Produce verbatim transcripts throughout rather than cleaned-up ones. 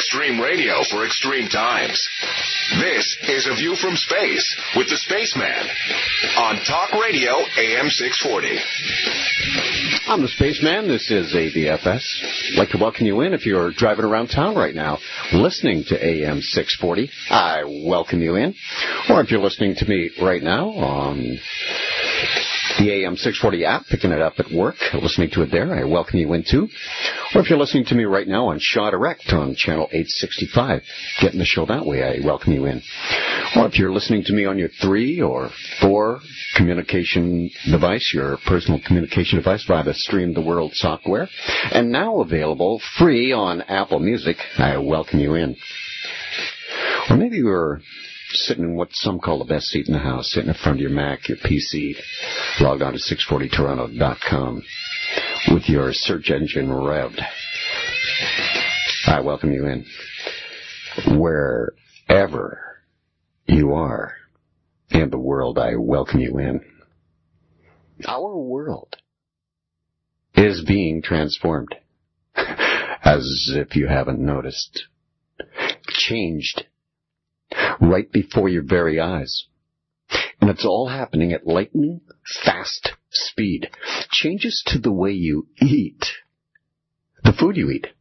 Extreme radio for extreme times. This is A View from Space with the Spaceman on Talk Radio A M six forty. I'm the Spaceman. This is A V F S. I'd like to welcome you in if you're driving around town right now listening to A M six forty. I welcome you in. Or if you're listening to me right now on the A M six forty app, picking it up at work, listening to it there, I welcome you in too. Or if you're listening to me right now on Shaw Direct on channel eight sixty-five, getting the show that way, I welcome you in. Or if you're listening to me on your three or four communication device, your personal communication device via the Stream the World software, and now available free on Apple Music, I welcome you in. Or maybe you're sitting in what some call the best seat in the house, sitting in front of your Mac, your P C, logged on to six forty toronto dot com with your search engine revved. I welcome you in. Wherever you are in the world, I welcome you in. Our world is being transformed, as if you haven't noticed. Changed right before your very eyes. And it's all happening at lightning fast speed. Changes to the way you eat, the food you eat,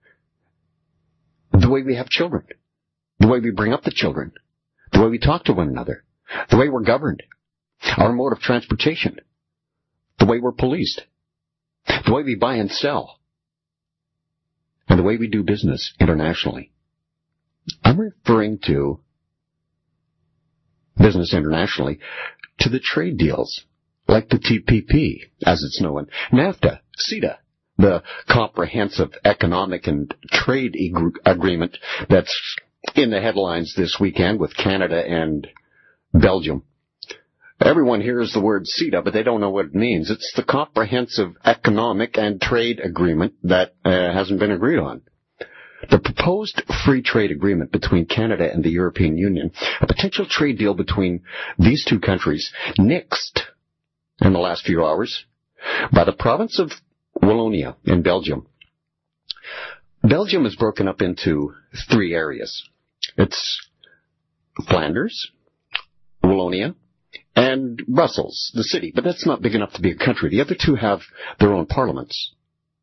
the way we have children, the way we bring up the children, the way we talk to one another, the way we're governed, our mode of transportation, the way we're policed, the way we buy and sell, and the way we do business internationally. I'm referring to business internationally to the trade deals like the T P P, as it's known, NAFTA, CETA, the Comprehensive Economic and Trade ag- Agreement that's in the headlines this weekend with Canada and Belgium. Everyone hears the word CETA, but they don't know what it means. It's the Comprehensive Economic and Trade Agreement that uh, hasn't been agreed on. The proposed free trade agreement between Canada and the European Union, a potential trade deal between these two countries, nixed in the last few hours by the province of Wallonia in Belgium. Belgium is broken up into three areas. It's Flanders, Wallonia, and Brussels, the city, but that's not big enough to be a country. The other two have their own parliaments,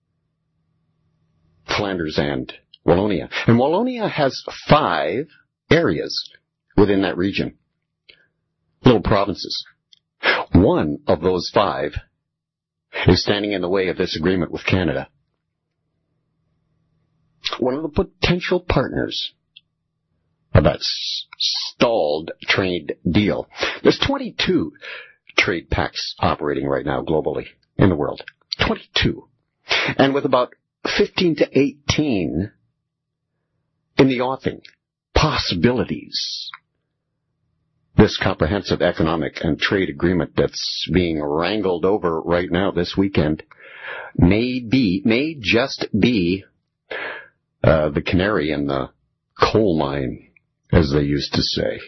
Flanders and Wallonia. And Wallonia has five areas within that region, little provinces. One of those five is standing in the way of this agreement with Canada. One of the potential partners of that stalled trade deal. There's twenty-two trade pacts operating right now globally in the world. twenty-two. And with about fifteen to eighteen in the offing, possibilities. This comprehensive economic and trade agreement that's being wrangled over right now this weekend may be, may just be uh, the canary in the coal mine, as they used to say.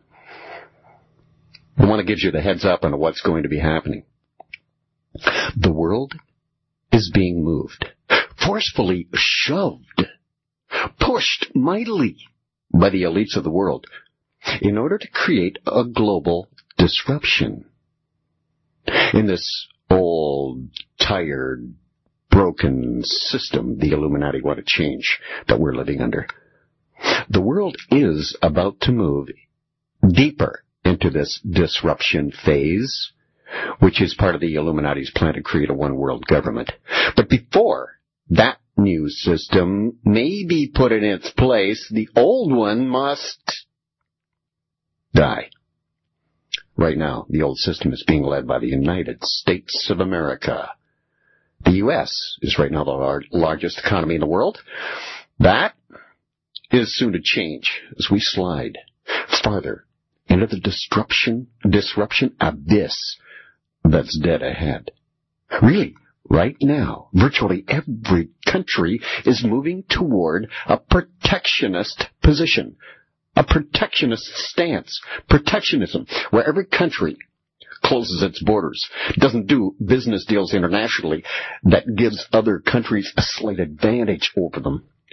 I want to give you the heads up on what's going to be happening. The world is being moved, forcefully shoved, pushed mightily by the elites of the world in order to create a global disruption in this old, tired, broken system the Illuminati want to change that we're living under. The world is about to move deeper into this disruption phase, which is part of the Illuminati's plan to create a one-world government. But before that new system may be put in its place, the old one must die. Right now, the old system is being led by the United States of America. The U S is right now the lar- largest economy in the world. That is soon to change as we slide farther into the disruption, disruption abyss that's dead ahead. Really, right now, virtually every country is moving toward a protectionist position, a protectionist stance, protectionism, where every country closes its borders, doesn't do business deals internationally that gives other countries a slight advantage over them,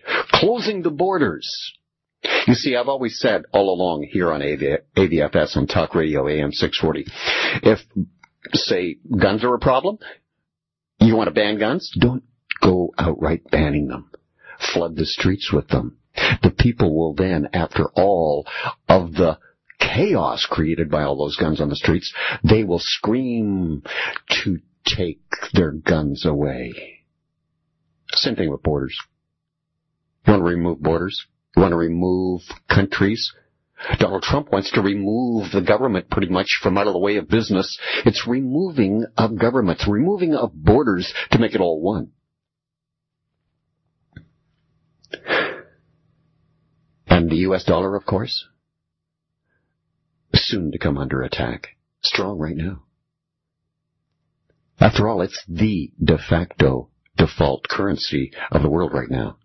closing the borders. You see, I've always said all along here on A V F S on Talk Radio A M six forty, if, say, guns are a problem, you want to ban guns? Don't go outright banning them. Flood the streets with them. The people will then, after all of the chaos created by all those guns on the streets, they will scream to take their guns away. Same thing with borders. You want to remove borders? You want to remove countries? Donald Trump wants to remove the government pretty much from out of the way of business. It's removing of governments, removing of borders to make it all one. And the U S dollar, of course, soon to come under attack. Strong right now. After all, it's the de facto default currency of the world right now.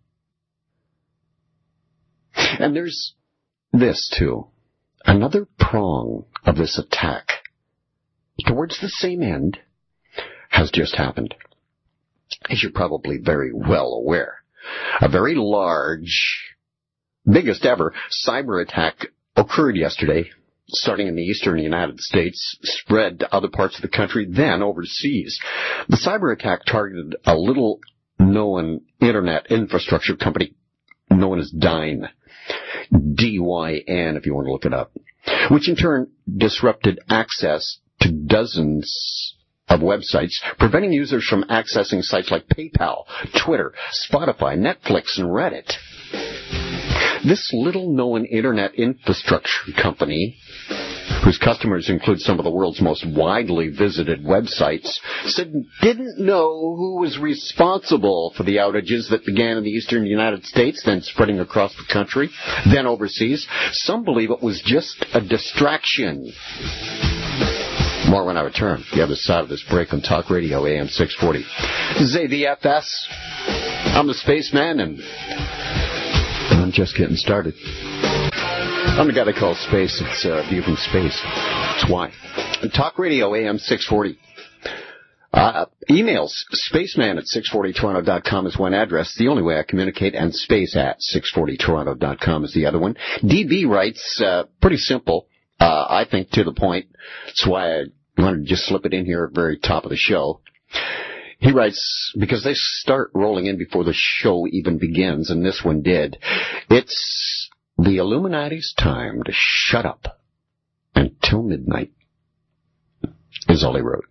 And there's this, too. Another prong of this attack towards the same end has just happened. As you're probably very well aware, a very large, biggest ever cyber attack occurred yesterday, starting in the eastern United States, spread to other parts of the country, then overseas. The cyber attack targeted a little-known internet infrastructure company known as Dyn. D Y N, if you want to look it up, which in turn disrupted access to dozens of websites, preventing users from accessing sites like PayPal, Twitter, Spotify, Netflix, and Reddit. This little-known internet infrastructure company, whose customers include some of the world's most widely visited websites, said didn't know who was responsible for the outages that began in the eastern United States, then spreading across the country, then overseas. Some believe it was just a distraction. More when I return. The other side of this break on Talk Radio A M six forty. This is A V F S. I'm the Spaceman, and I'm just getting started. I'm the guy they call Space. It's a uh, view from space. That's why. Talk Radio A M six forty. Uh, emails, spaceman at six forty toronto dot com is one address, the only way I communicate, and space at six forty toronto dot com is the other one. D B writes, uh, pretty simple, uh, I think to the point. That's why I wanted to just slip it in here at the very top of the show. He writes, because they start rolling in before the show even begins, and this one did, it's the Illuminati's time to shut up until midnight, is all he wrote.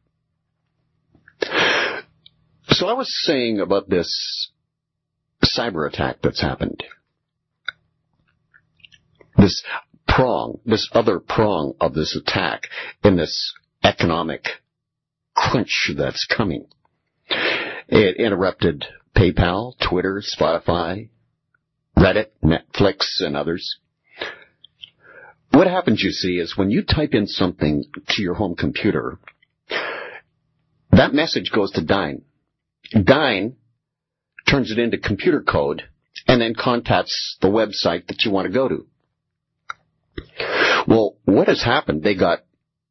So I was saying about this cyber attack that's happened. This prong, this other prong of this attack in this economic crunch that's coming. It interrupted PayPal, Twitter, Spotify, Reddit, Netflix, and others. What happens, you see, is when you type in something to your home computer, that message goes to Dyn. Dyn turns it into computer code and then contacts the website that you want to go to. Well, what has happened, they got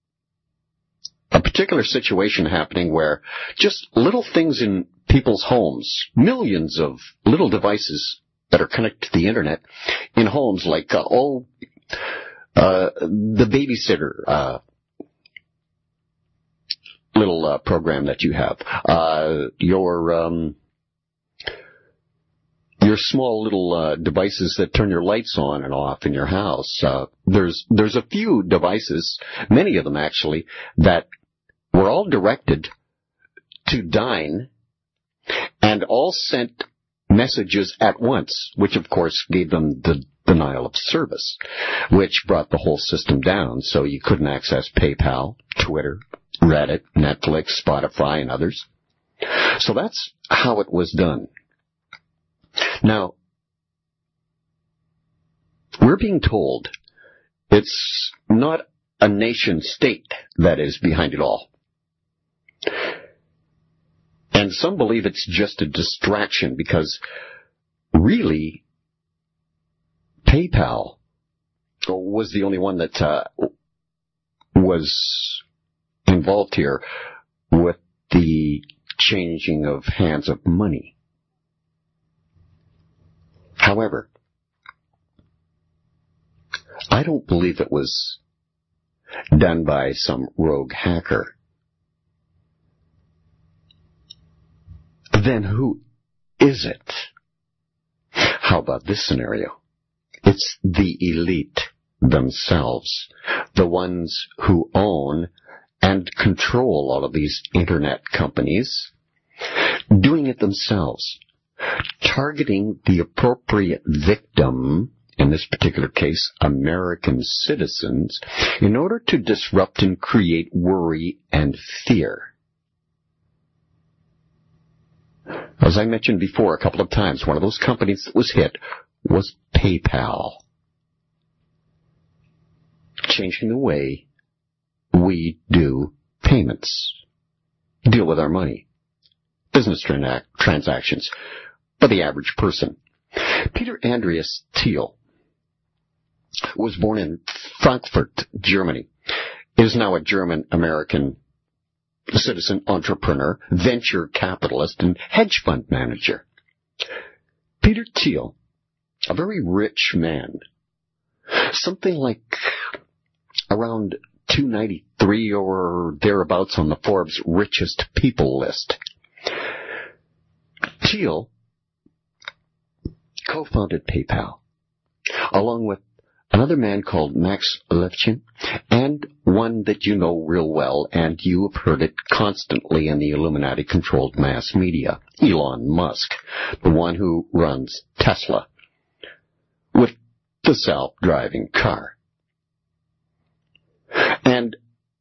a particular situation happening where just little things in people's homes, millions of little devices that are connected to the internet in homes like, uh, oh, uh, the babysitter, uh, little, uh, program that you have, uh, your, um, your small little, uh, devices that turn your lights on and off in your house. Uh, there's, there's a few devices, many of them actually, that were all directed to Dyn and all sent messages at once, which of course gave them the denial of service, which brought the whole system down, so you couldn't access PayPal, Twitter, Reddit, Netflix, Spotify, and others. So that's how it was done. Now, we're being told it's not a nation state that is behind it all. And some believe it's just a distraction because really PayPal was the only one that uh, was involved here with the changing of hands of money. However, I don't believe it was done by some rogue hacker. Then who is it? How about this scenario? It's the elite themselves, the ones who own and control all of these internet companies, doing it themselves, targeting the appropriate victim, in this particular case, American citizens, in order to disrupt and create worry and fear. As I mentioned before a couple of times, one of those companies that was hit was PayPal, changing the way we do payments, deal with our money, business trans- transactions for the average person. Peter Andreas Thiel was born in Frankfurt, Germany, is now a German-American citizen, entrepreneur, venture capitalist, and hedge fund manager. Peter Thiel, a very rich man, something like around two ninety-three or thereabouts on the Forbes richest people list. Thiel co-founded PayPal, along with another man called Max Levchin, and one that you know real well, and you have heard it constantly in the Illuminati-controlled mass media, Elon Musk, the one who runs Tesla, with the self-driving car. And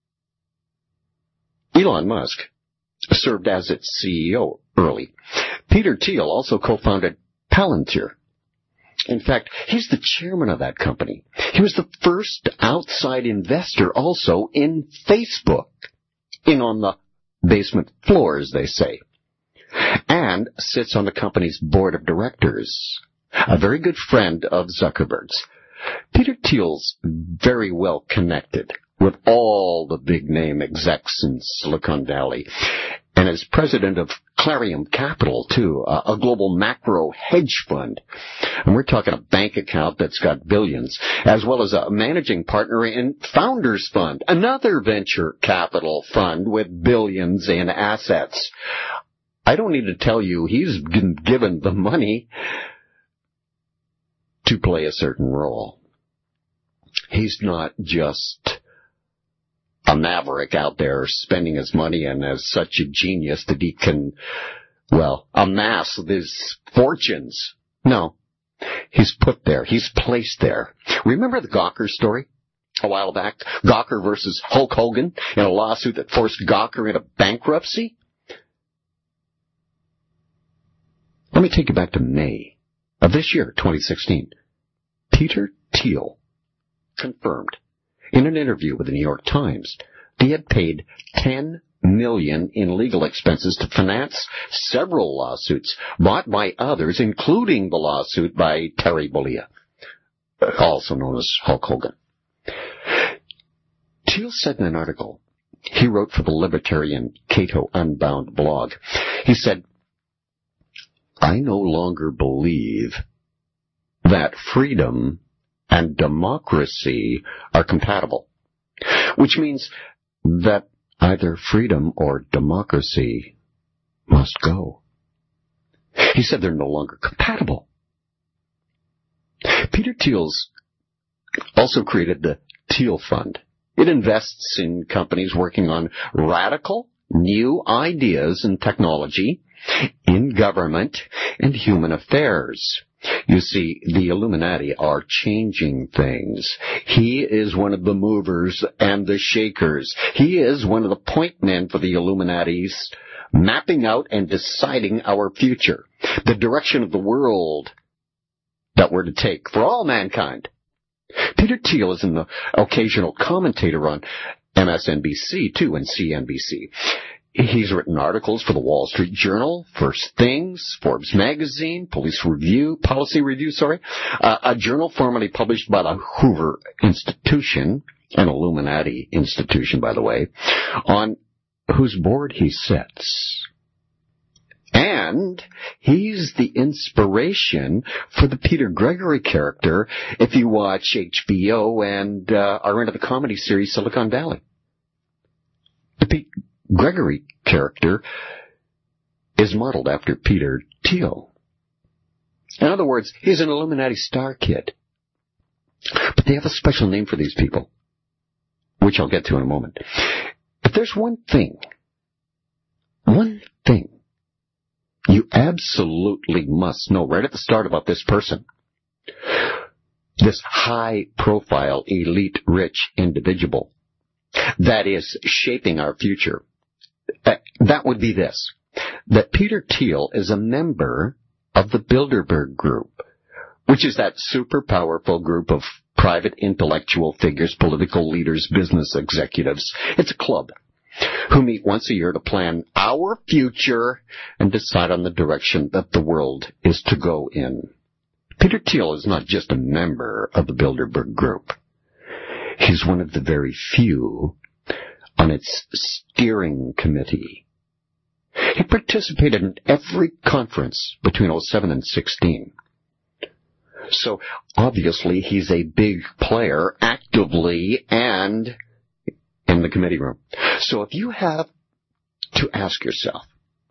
Elon Musk served as its C E O early. Peter Thiel also co-founded Palantir. In fact, he's the chairman of that company. He was the first outside investor also in Facebook, in on the basement floor, as they say, and sits on the company's board of directors, a very good friend of Zuckerberg's. Peter Thiel's very well connected with all the big-name execs in Silicon Valley, and is president of Clarion Capital, too, a, a global macro hedge fund. And we're talking a bank account that's got billions, as well as a managing partner in Founders Fund, another venture capital fund with billions in assets. I don't need to tell you he's been given the money to play a certain role. He's not just a maverick out there spending his money and as such a genius that he can, well, amass his fortunes. No. He's put there. He's placed there. Remember the Gawker story a while back? Gawker versus Hulk Hogan in a lawsuit that forced Gawker into bankruptcy? Let me take you back to May of this year, twenty sixteen. Peter Thiel confirmed in an interview with the New York Times he had paid ten million dollars in legal expenses to finance several lawsuits brought by others, including the lawsuit by Terry Bollea, also known as Hulk Hogan. Thiel said in an article he wrote for the libertarian Cato Unbound blog, he said, "I no longer believe that freedom and democracy are compatible," which means that either freedom or democracy must go. He said they're no longer compatible. Peter Thiel's also created the Thiel Fund. It invests in companies working on radical new ideas and technology in government and human affairs. You see, the Illuminati are changing things. He is one of the movers and the shakers. He is one of the point men for the Illuminati's mapping out and deciding our future, the direction of the world that we're to take for all mankind. Peter Thiel is an occasional commentator on M S N B C, too, and C N B C. He's written articles for the Wall Street Journal, First Things, Forbes Magazine, Police Review, Policy Review, sorry, uh, a journal formerly published by the Hoover Institution, an Illuminati institution, by the way, on whose board he sits. And he's the inspiration for the Peter Gregory character if you watch H B O and uh, are into the comedy series Silicon Valley. The Pete Gregory character is modeled after Peter Thiel. In other words, he's an Illuminati star kid. But they have a special name for these people, which I'll get to in a moment. If there's one thing, one thing you absolutely must know right at the start about this person, this high-profile, elite, rich individual that is shaping our future, that would be this, that Peter Thiel is a member of the Bilderberg Group, which is that super powerful group of private intellectual figures, political leaders, business executives. It's a club who meet once a year to plan our future and decide on the direction that the world is to go in. Peter Thiel is not just a member of the Bilderberg Group. He's one of the very few on its steering committee. He participated in every conference between oh seven and sixteen. So, obviously, he's a big player, actively and in the committee room. So if you have to ask yourself,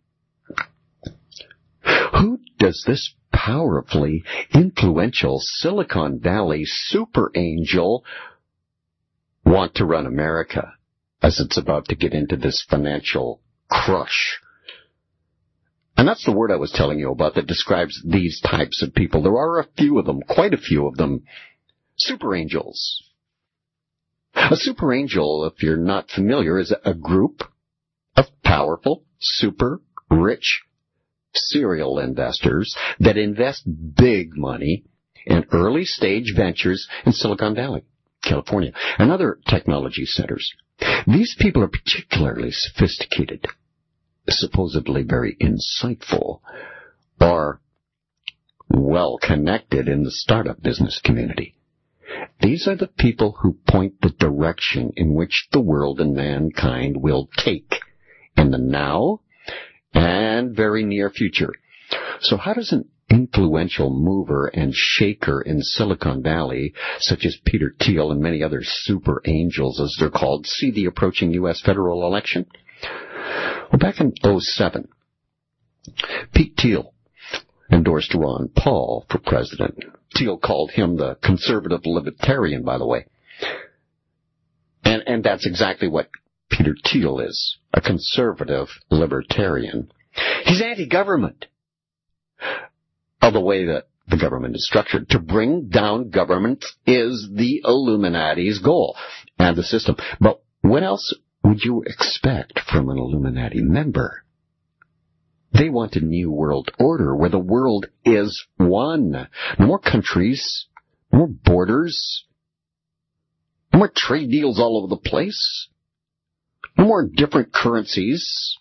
who does this powerfully influential Silicon Valley super angel want to run America as it's about to get into this financial crush? And that's the word I was telling you about that describes these types of people. There are a few of them, quite a few of them, super angels. A super angel, if you're not familiar, is a group of powerful, super rich serial investors that invest big money in early stage ventures in Silicon Valley, California, and other technology centers. These people are particularly sophisticated, supposedly very insightful, or well-connected in the startup business community. These are the people who point the direction in which the world and mankind will take in the now and very near future. So how does an influential mover and shaker in Silicon Valley, such as Peter Thiel and many other super angels, as they're called, see the approaching U S federal election? Well, back in oh seven, Pete Thiel endorsed Ron Paul for president. Thiel called him the conservative libertarian, by the way. And, and that's exactly what Peter Thiel is, a conservative libertarian. He's anti-government. Of the way that the government is structured. To bring down government is the Illuminati's goal and the system. But what else would you expect from an Illuminati member? They want a new world order where the world is one. No more countries, no more borders, no more trade deals all over the place, no more different currencies,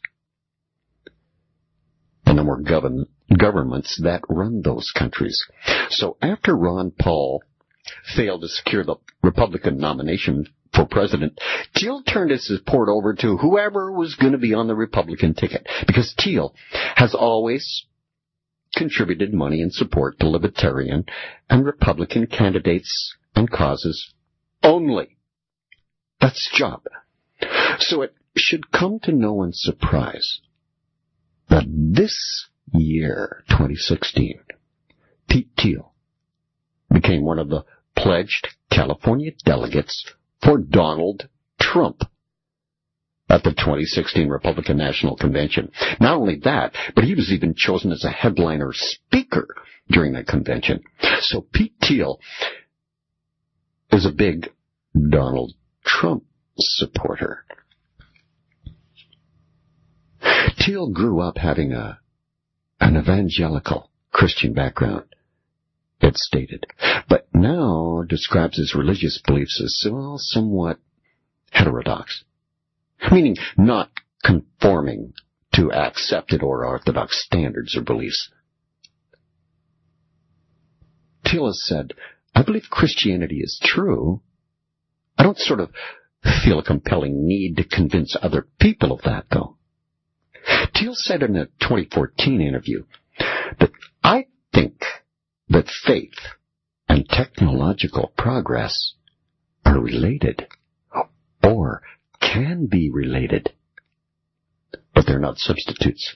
and no more govern- governments that run those countries. So after Ron Paul failed to secure the Republican nomination for president, Thiel turned his support over to whoever was going to be on the Republican ticket, because Thiel has always contributed money and support to libertarian and Republican candidates and causes only. That's his job. So it should come to no one's surprise that this year, twenty sixteen, Pete Thiel became one of the pledged California delegates for Donald Trump at the twenty sixteen Republican National Convention. Not only that, but he was even chosen as a headliner speaker during that convention. So Pete Thiel is a big Donald Trump supporter. Thiel grew up having a an evangelical Christian background, it's stated, but now describes his religious beliefs as well, somewhat heterodox, meaning not conforming to accepted or orthodox standards or beliefs. Thiel has said, I believe Christianity is true. I don't sort of feel a compelling need to convince other people of that, though. Thiel said in a twenty fourteen interview that I think that faith and technological progress are related, or can be related, but they're not substitutes.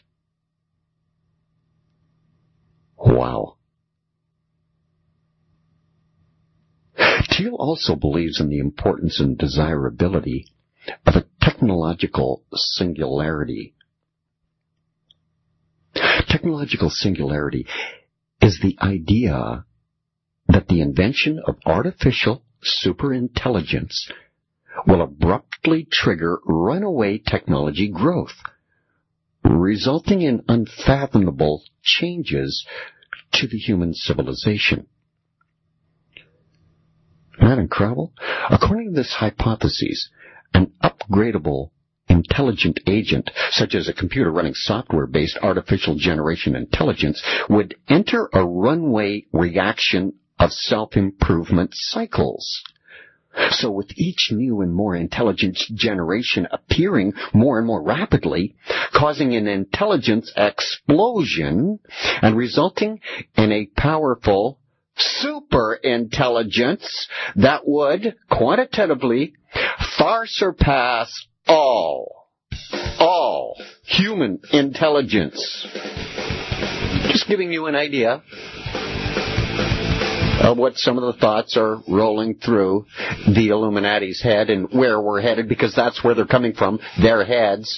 Wow. Thiel also believes in the importance and desirability of a technological singularity. Technological singularity is the idea that the invention of artificial superintelligence will abruptly trigger runaway technology growth, resulting in unfathomable changes to the human civilization. Isn't that incredible? According to this hypothesis, an upgradable intelligent agent, such as a computer running software-based artificial generation intelligence, would enter a runway reaction of self-improvement cycles. So with each new and more intelligent generation appearing more and more rapidly, causing an intelligence explosion and resulting in a powerful super intelligence that would quantitatively far surpass all, all human intelligence. Just giving you an idea of what some of the thoughts are rolling through the Illuminati's head and where we're headed, because that's where they're coming from, their heads.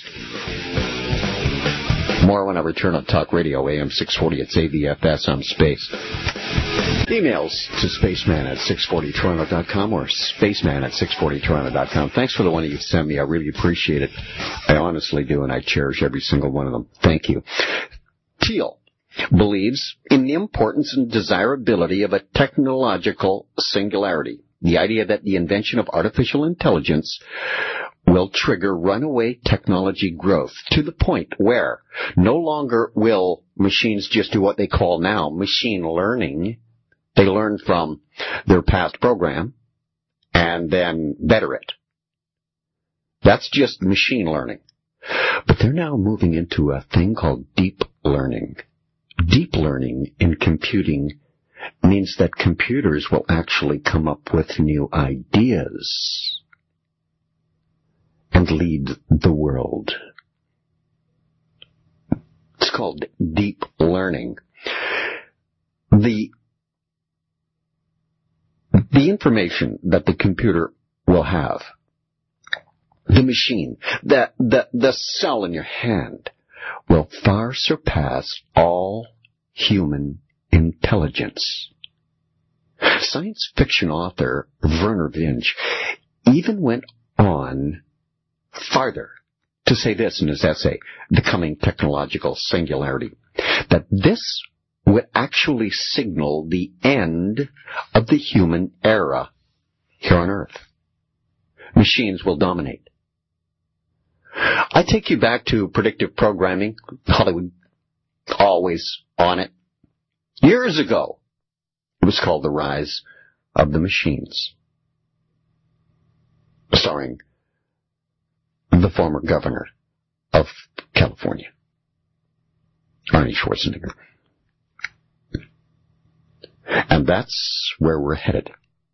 More when I return on Talk Radio, A M six forty. It's A B F S on Space. Emails to spaceman at six forty toronto dot com or spaceman at six forty toronto dot com. Thanks for the one that you've sent me. I really appreciate it. I honestly do, and I cherish every single one of them. Thank you. Thiel believes in the importance and desirability of a technological singularity. The idea that the invention of artificial intelligence will trigger runaway technology growth to the point where no longer will machines just do what they call now machine learning. They learn from their past program and then better it. That's just machine learning. But they're now moving into a thing called deep learning. Deep learning in computing means that computers will actually come up with new ideas and lead the world. It's called deep learning. The, the information that the computer will have, the machine, the, the, the cell in your hand, will far surpass all human intelligence. Science fiction author Vernor Vinge even went on farther to say this in his essay, The Coming Technological Singularity, that this would actually signal the end of the human era here on Earth. Machines will dominate. I take you back to predictive programming, Hollywood, always on it. Years ago, it was called The Rise of the Machines, starring the former governor of California, Arnie Schwarzenegger. And that's where we're headed.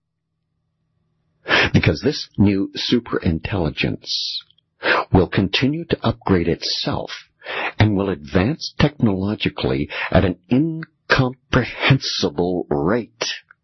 Because this new superintelligence will continue to upgrade itself and will advance technologically at an incomprehensible rate.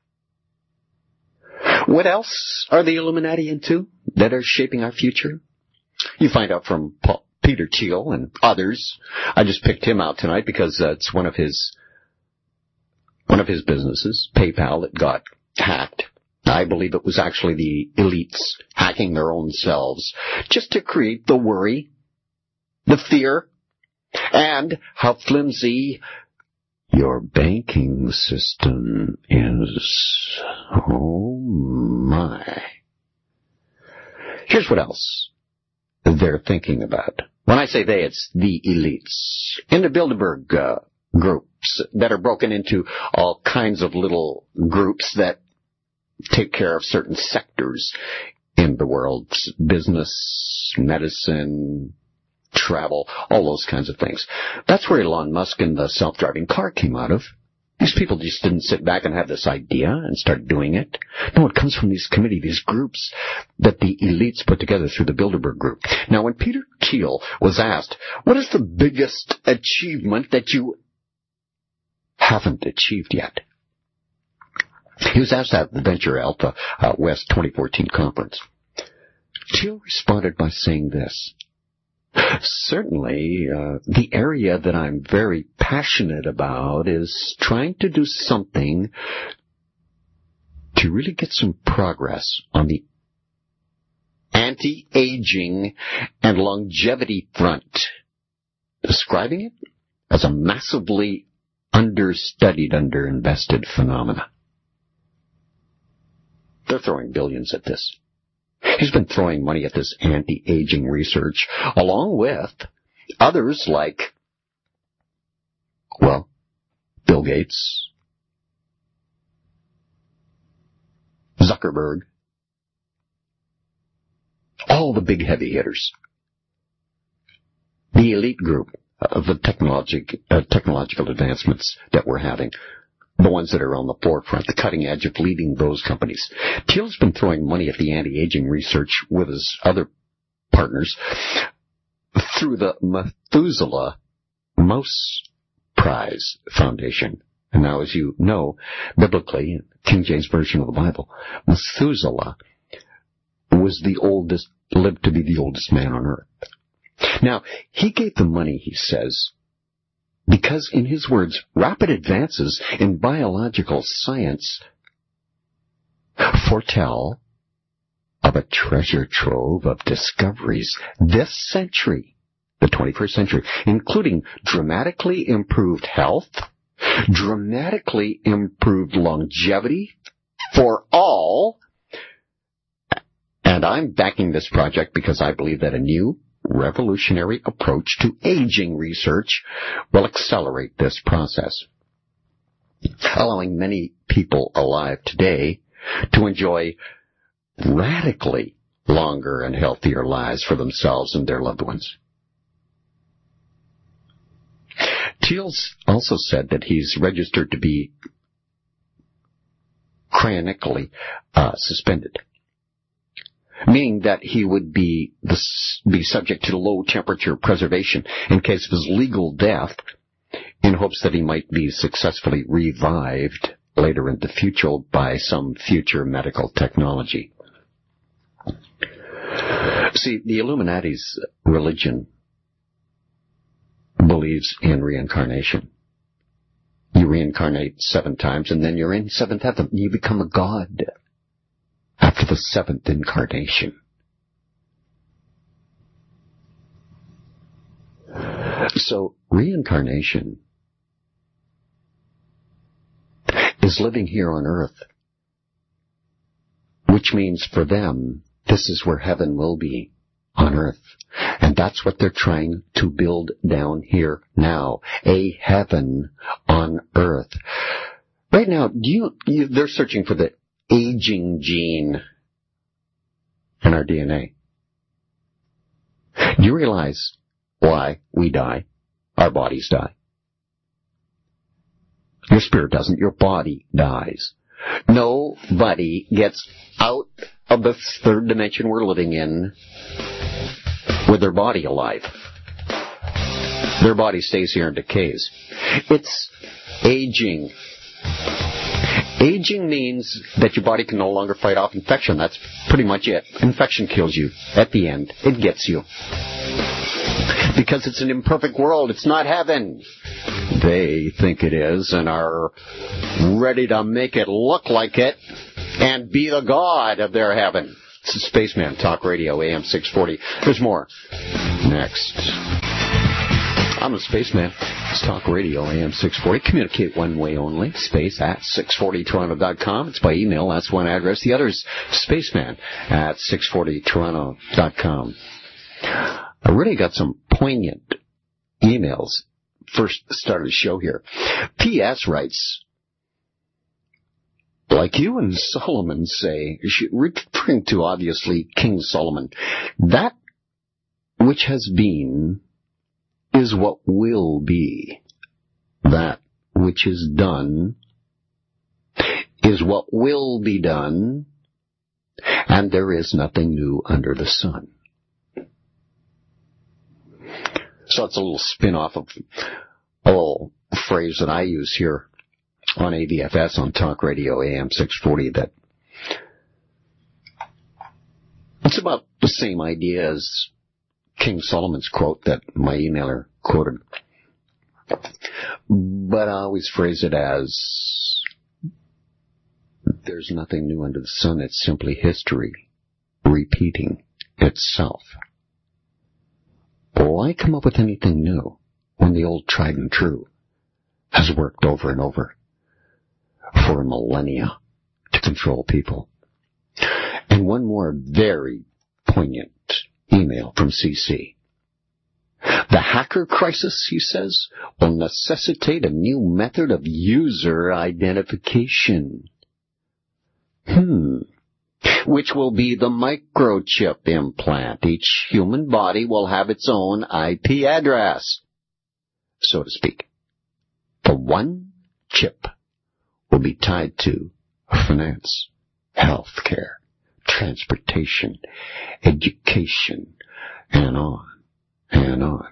What else are the Illuminati into that are shaping our future? You find out from Paul, Peter Thiel and others. I just picked him out tonight because uh, it's one of his one of his businesses, PayPal, that got hacked. I believe it was actually the elites hacking their own selves just to create the worry, the fear, and how flimsy your banking system is. Oh my. Here's what else they're thinking about. When I say they, it's the elites. In the Bilderberg uh, groups that are broken into all kinds of little groups that take care of certain sectors in the world. Business, medicine, travel, all those kinds of things. That's where Elon Musk and the self-driving car came out of. These people just didn't sit back and have this idea and start doing it. No, it comes from these committees, these groups that the elites put together through the Bilderberg Group. Now, when Peter Thiel was asked, what is the biggest achievement that you haven't achieved yet? He was asked that at the Venture Alpha uh, West twenty fourteen conference. Thiel responded by saying this. Certainly, uh, the area that I'm very passionate about is trying to do something to really get some progress on the anti-aging and longevity front, describing it as a massively understudied, underinvested phenomena. They're throwing billions at this. He's been throwing money at this anti-aging research, along with others like, well, Bill Gates, Zuckerberg, all the big heavy hitters, the elite group of the technologic, uh, technological advancements that we're having. The ones that are on the forefront, the cutting edge of leading those companies. Thiel's been throwing money at the anti-aging research with his other partners through the Methuselah Mouse Prize Foundation. And now, as you know, biblically, King James Version of the Bible, Methuselah was the oldest, lived to be the oldest man on earth. Now, he gave the money, he says, because, in his words, rapid advances in biological science foretell of a treasure trove of discoveries this century, the twenty-first century, including dramatically improved health, dramatically improved longevity for all. And I'm backing this project because I believe that a new revolutionary approach to aging research will accelerate this process, allowing many people alive today to enjoy radically longer and healthier lives for themselves and their loved ones. Thiel's also said that he's registered to be cryonically uh, suspended, meaning that he would be the, be subject to low temperature preservation in case of his legal death, in hopes that he might be successfully revived later in the future by some future medical technology. See, the Illuminati's religion believes in reincarnation. You reincarnate seven times, and then you're in seventh heaven. You become a god after the seventh incarnation. So, reincarnation is living here on earth, which means for them, this is where heaven will be, on earth. And that's what they're trying to build down here now, a heaven on earth. Right now, do you, you they're searching for the aging gene in our D N A. Do you realize why we die? Our bodies die. Your spirit doesn't. Your body dies. Nobody gets out of the third dimension we're living in with their body alive. Their body stays here and decays. It's aging. Aging means that your body can no longer fight off infection. That's pretty much it. Infection kills you. At the end, it gets you. Because it's an imperfect world. It's not heaven. They think it is and are ready to make it look like it and be the god of their heaven. It's a Spaceman Talk Radio, A M six forty. There's more. Next. I'm a Spaceman. It's Talk Radio, A M six forty. Communicate one way only. Space at six forty toronto dot com. It's by email. That's one address. The other is spaceman at six forty toronto dot com. I really got some poignant emails. First started the show here. P S writes, like you and Solomon say, referring to obviously King Solomon, that which has been is what will be. That which is done is what will be done, and there is nothing new under the sun. So it's a little spin-off of a little phrase that I use here on A V F S on Talk Radio A M six forty that it's about the same idea as King Solomon's quote that my emailer quoted. But I always phrase it as, there's nothing new under the sun. It's simply history repeating itself. Why come up with anything new when the old tried and true has worked over and over for millennia to control people? And one more very poignant email from C C. The hacker crisis, he says, will necessitate a new method of user identification. Hmm. Which will be the microchip implant. Each human body will have its own I P address, so to speak. The one chip will be tied to finance, healthcare, transportation, education, and on and on.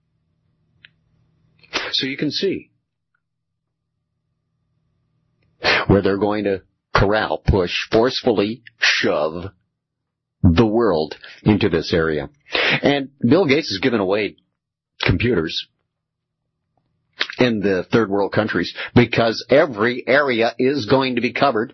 So you can see where they're going to corral, push, forcefully shove the world into this area. And Bill Gates has given away computers in the third world countries because every area is going to be covered.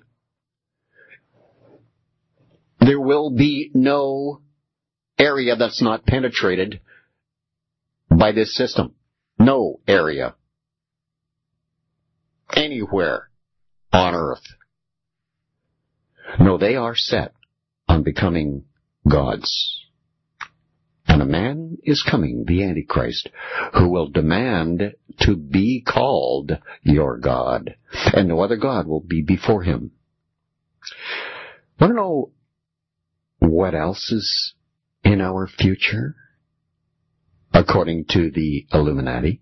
There will be no area that's not penetrated by this system. No area. Anywhere on Earth. No, they are set on becoming gods. And a man is coming, the Antichrist, who will demand to be called your God, and no other God will be before him. Want to know what else is in our future, according to the Illuminati?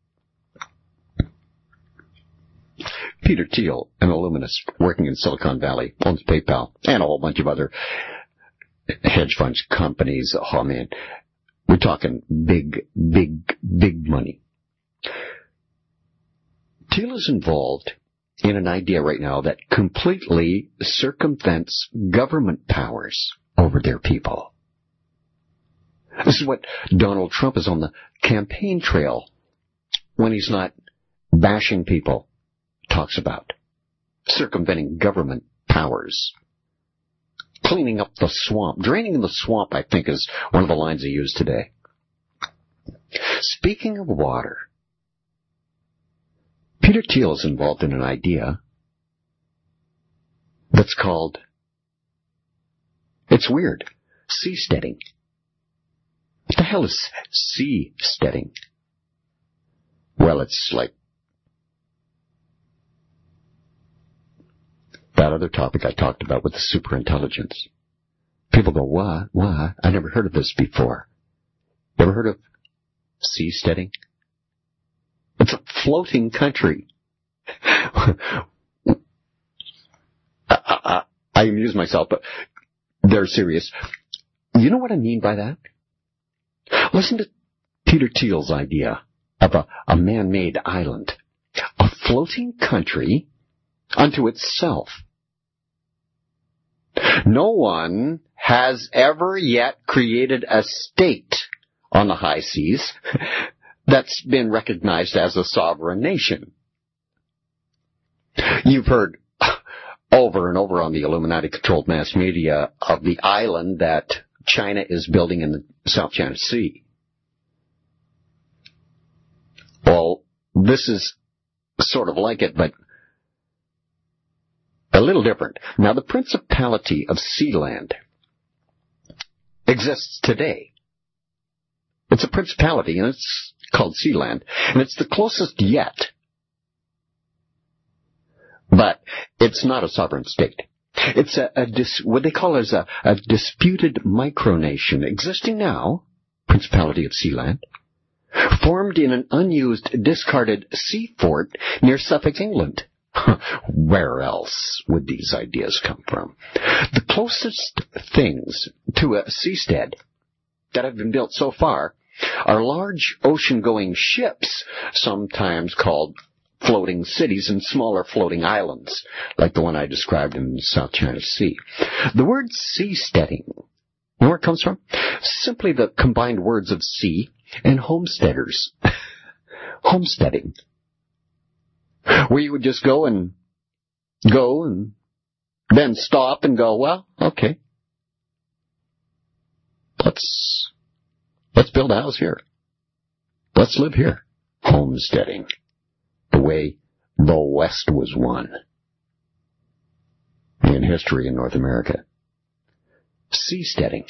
Peter Thiel, an Illuminist working in Silicon Valley, owns PayPal and a whole bunch of other hedge funds companies. Oh man, we're talking big, big, big money. Thiel is involved in an idea right now that completely circumvents government powers over their people. This is what Donald Trump is on the campaign trail when he's not bashing people. Talks about circumventing government powers, cleaning up the swamp, draining the swamp, I think is one of the lines he used today. Speaking of water, Peter Thiel is involved in an idea that's called, it's weird, seasteading. What the hell is seasteading? Well, it's like that other topic I talked about with the superintelligence. People go, what? What? I never heard of this before. You ever heard of seasteading? It's a floating country. I, I, I amuse myself, but they're serious. You know what I mean by that? Listen to Peter Thiel's idea of a, a man-made island. A floating country unto itself. No one has ever yet created a state on the high seas that's been recognized as a sovereign nation. You've heard over and over on the Illuminati-controlled mass media of the island that China is building in the South China Sea. Well, this is sort of like it, but a little different. Now, the Principality of Sealand exists today. It's a principality, and it's called Sealand, and it's the closest yet. But it's not a sovereign state. It's a, a dis, what they call as a, a disputed micronation existing now, Principality of Sealand, formed in an unused, discarded sea fort near Suffolk, England. Where else would these ideas come from? The closest things to a seastead that have been built so far are large ocean-going ships, sometimes called floating cities, and smaller floating islands, like the one I described in the South China Sea. The word seasteading, you know where it comes from? Simply the combined words of sea and homesteaders. Homesteading. Where you would just go and go and then stop and go, well, okay. Let's, let's build a house here. Let's live here. Homesteading. The way the West was won in history in North America. Seasteading.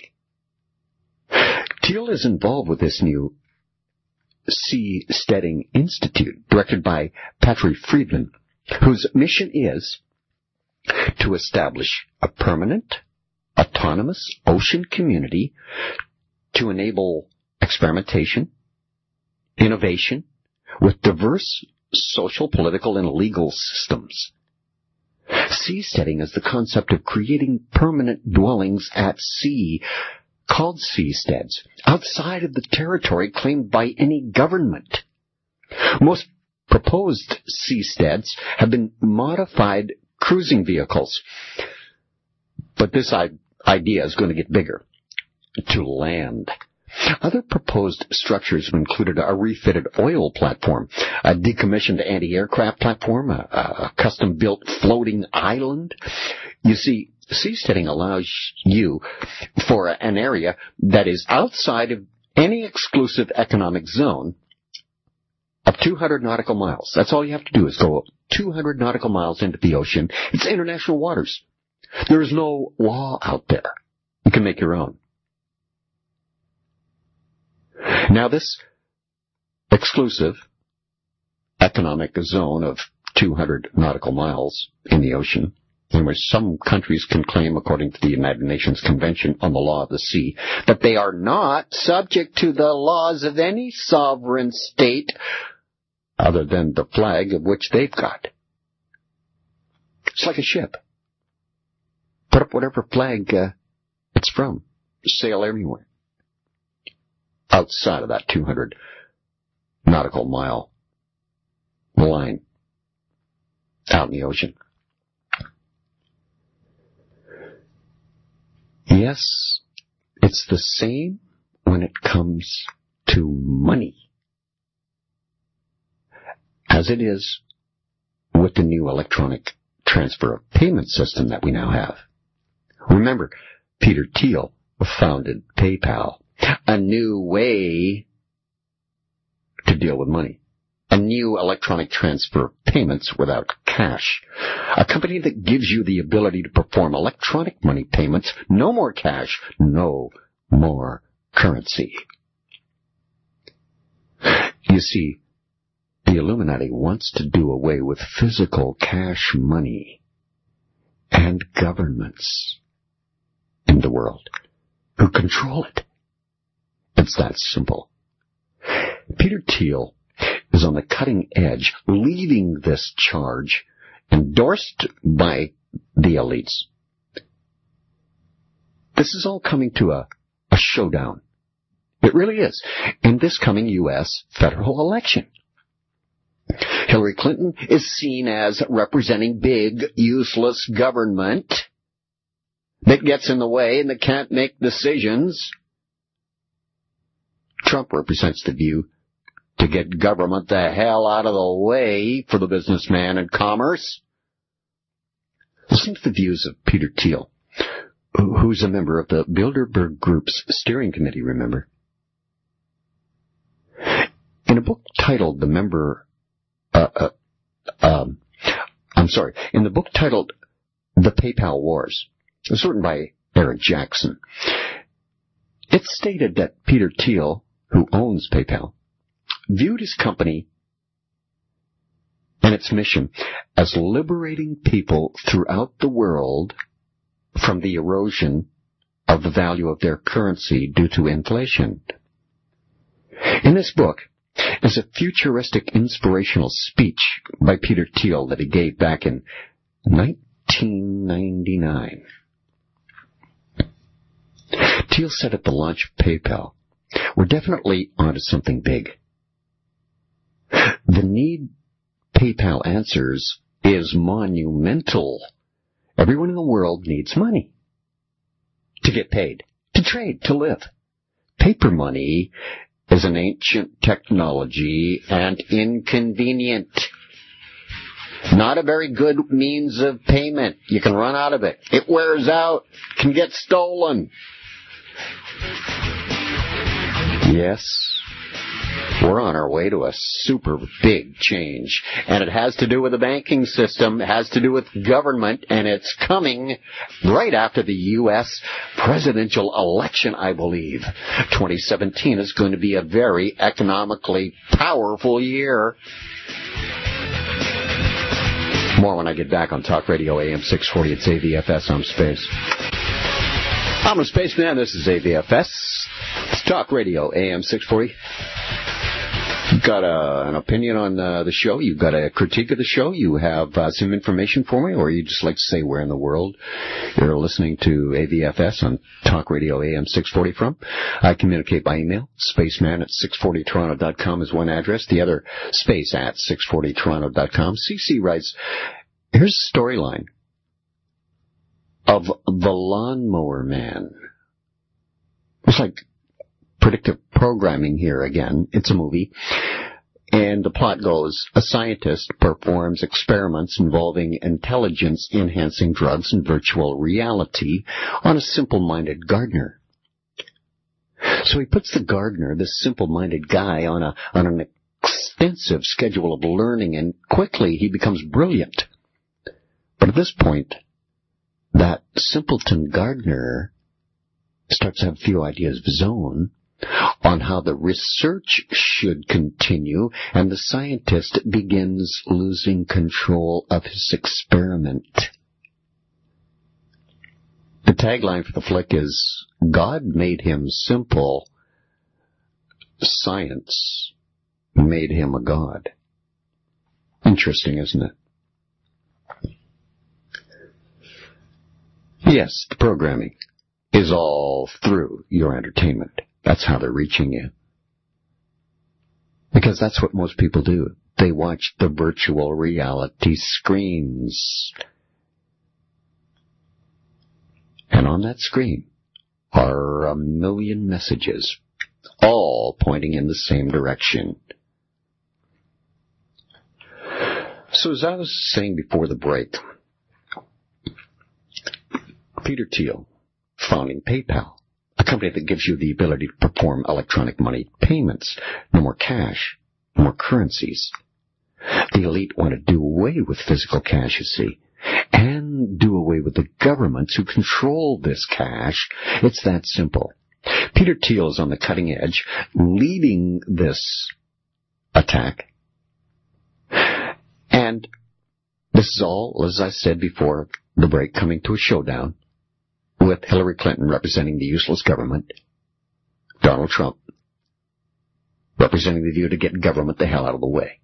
Teal is involved with this new Seasteading Institute, directed by Patrick Friedman, whose mission is to establish a permanent, autonomous ocean community to enable experimentation, innovation, with diverse social, political, and legal systems. Seasteading is the concept of creating permanent dwellings at sea, called seasteads, outside of the territory claimed by any government. Most proposed seasteads have been modified cruising vehicles, but this idea is going to get bigger, to land. Other proposed structures have included a refitted oil platform, a decommissioned anti-aircraft platform, a, a custom-built floating island. You see, seasteading allows you for an area that is outside of any exclusive economic zone of two hundred nautical miles. That's all you have to do is go two hundred nautical miles into the ocean. It's international waters. There is no law out there. You can make your own. Now, this exclusive economic zone of two hundred nautical miles in the ocean, in which some countries can claim, according to the United Nations Convention on the Law of the Sea, that they are not subject to the laws of any sovereign state other than the flag of which they've got. It's like a ship. Put up whatever flag uh, it's from. Sail anywhere outside of that two hundred nautical mile line out in the ocean. Yes, it's the same when it comes to money as it is with the new electronic transfer of payment system that we now have. Remember, Peter Thiel founded PayPal, a new way to deal with money, a new electronic transfer of payments without cash, a company that gives you the ability to perform electronic money payments, no more cash, no more currency. You see, the Illuminati wants to do away with physical cash money and governments in the world who control it. It's that simple. Peter Thiel is on the cutting edge, leading this charge, endorsed by the elites. This is all coming to a, a showdown. It really is. In this coming U S federal election. Hillary Clinton is seen as representing big, useless government that gets in the way and that can't make decisions. Trump represents the view to get government the hell out of the way for the businessman and commerce. Listen to the views of Peter Thiel, who's a member of the Bilderberg Group's steering committee, remember? In a book titled The Member, uh, uh, um, I'm sorry, in the book titled The PayPal Wars, it was written by Eric Jackson, it's stated that Peter Thiel, who owns PayPal, viewed his company and its mission as liberating people throughout the world from the erosion of the value of their currency due to inflation. In this book, is a futuristic inspirational speech by Peter Thiel that he gave back in nineteen ninety-nine. Thiel said at the launch of PayPal, "We're definitely onto something big. The need PayPal answers is monumental. Everyone in the world needs money to get paid, to trade, to live. Paper money is an ancient technology and inconvenient. Not a very good means of payment. You can run out of it. It wears out, can get stolen." Yes, we're on our way to a super big change. And it has to do with the banking system, it has to do with government, and it's coming right after the U S presidential election, I believe. twenty seventeen is going to be a very economically powerful year. More when I get back on Talk Radio A M six forty. It's A V F S. I'm Space. I'm a spaceman. This is A V F S. It's Talk Radio A M six forty. You've got a, an opinion on uh, the show? You've got a critique of the show? You have uh, some information for me? Or you just like to say where in the world you're listening to A V F S on Talk Radio A M six forty from? I communicate by email. Spaceman at six forty toronto dot com is one address. The other, space at six forty toronto dot com. C C writes, here's a storyline of The Lawnmower Man. It's like predictive programming here again. It's a movie. And the plot goes, a scientist performs experiments involving intelligence-enhancing drugs and virtual reality on a simple-minded gardener. So he puts the gardener, this simple-minded guy, on a on an extensive schedule of learning, and quickly he becomes brilliant. But at this point, that simpleton gardener starts to have a few ideas of his own on how the research should continue, and the scientist begins losing control of his experiment. The tagline for the flick is, God made him simple, science made him a god. Interesting, isn't it? Yes, the programming is all through your entertainment. That's how they're reaching you. Because that's what most people do. They watch the virtual reality screens. And on that screen are a million messages, all pointing in the same direction. So as I was saying before the break, Peter Thiel, founding PayPal, a company that gives you the ability to perform electronic money payments. No more cash, no more currencies. The elite want to do away with physical cash, you see, and do away with the governments who control this cash. It's that simple. Peter Thiel is on the cutting edge, leading this attack. And this is all, as I said before the break, coming to a showdown with Hillary Clinton representing the useless government, Donald Trump representing the view to get government the hell out of the way.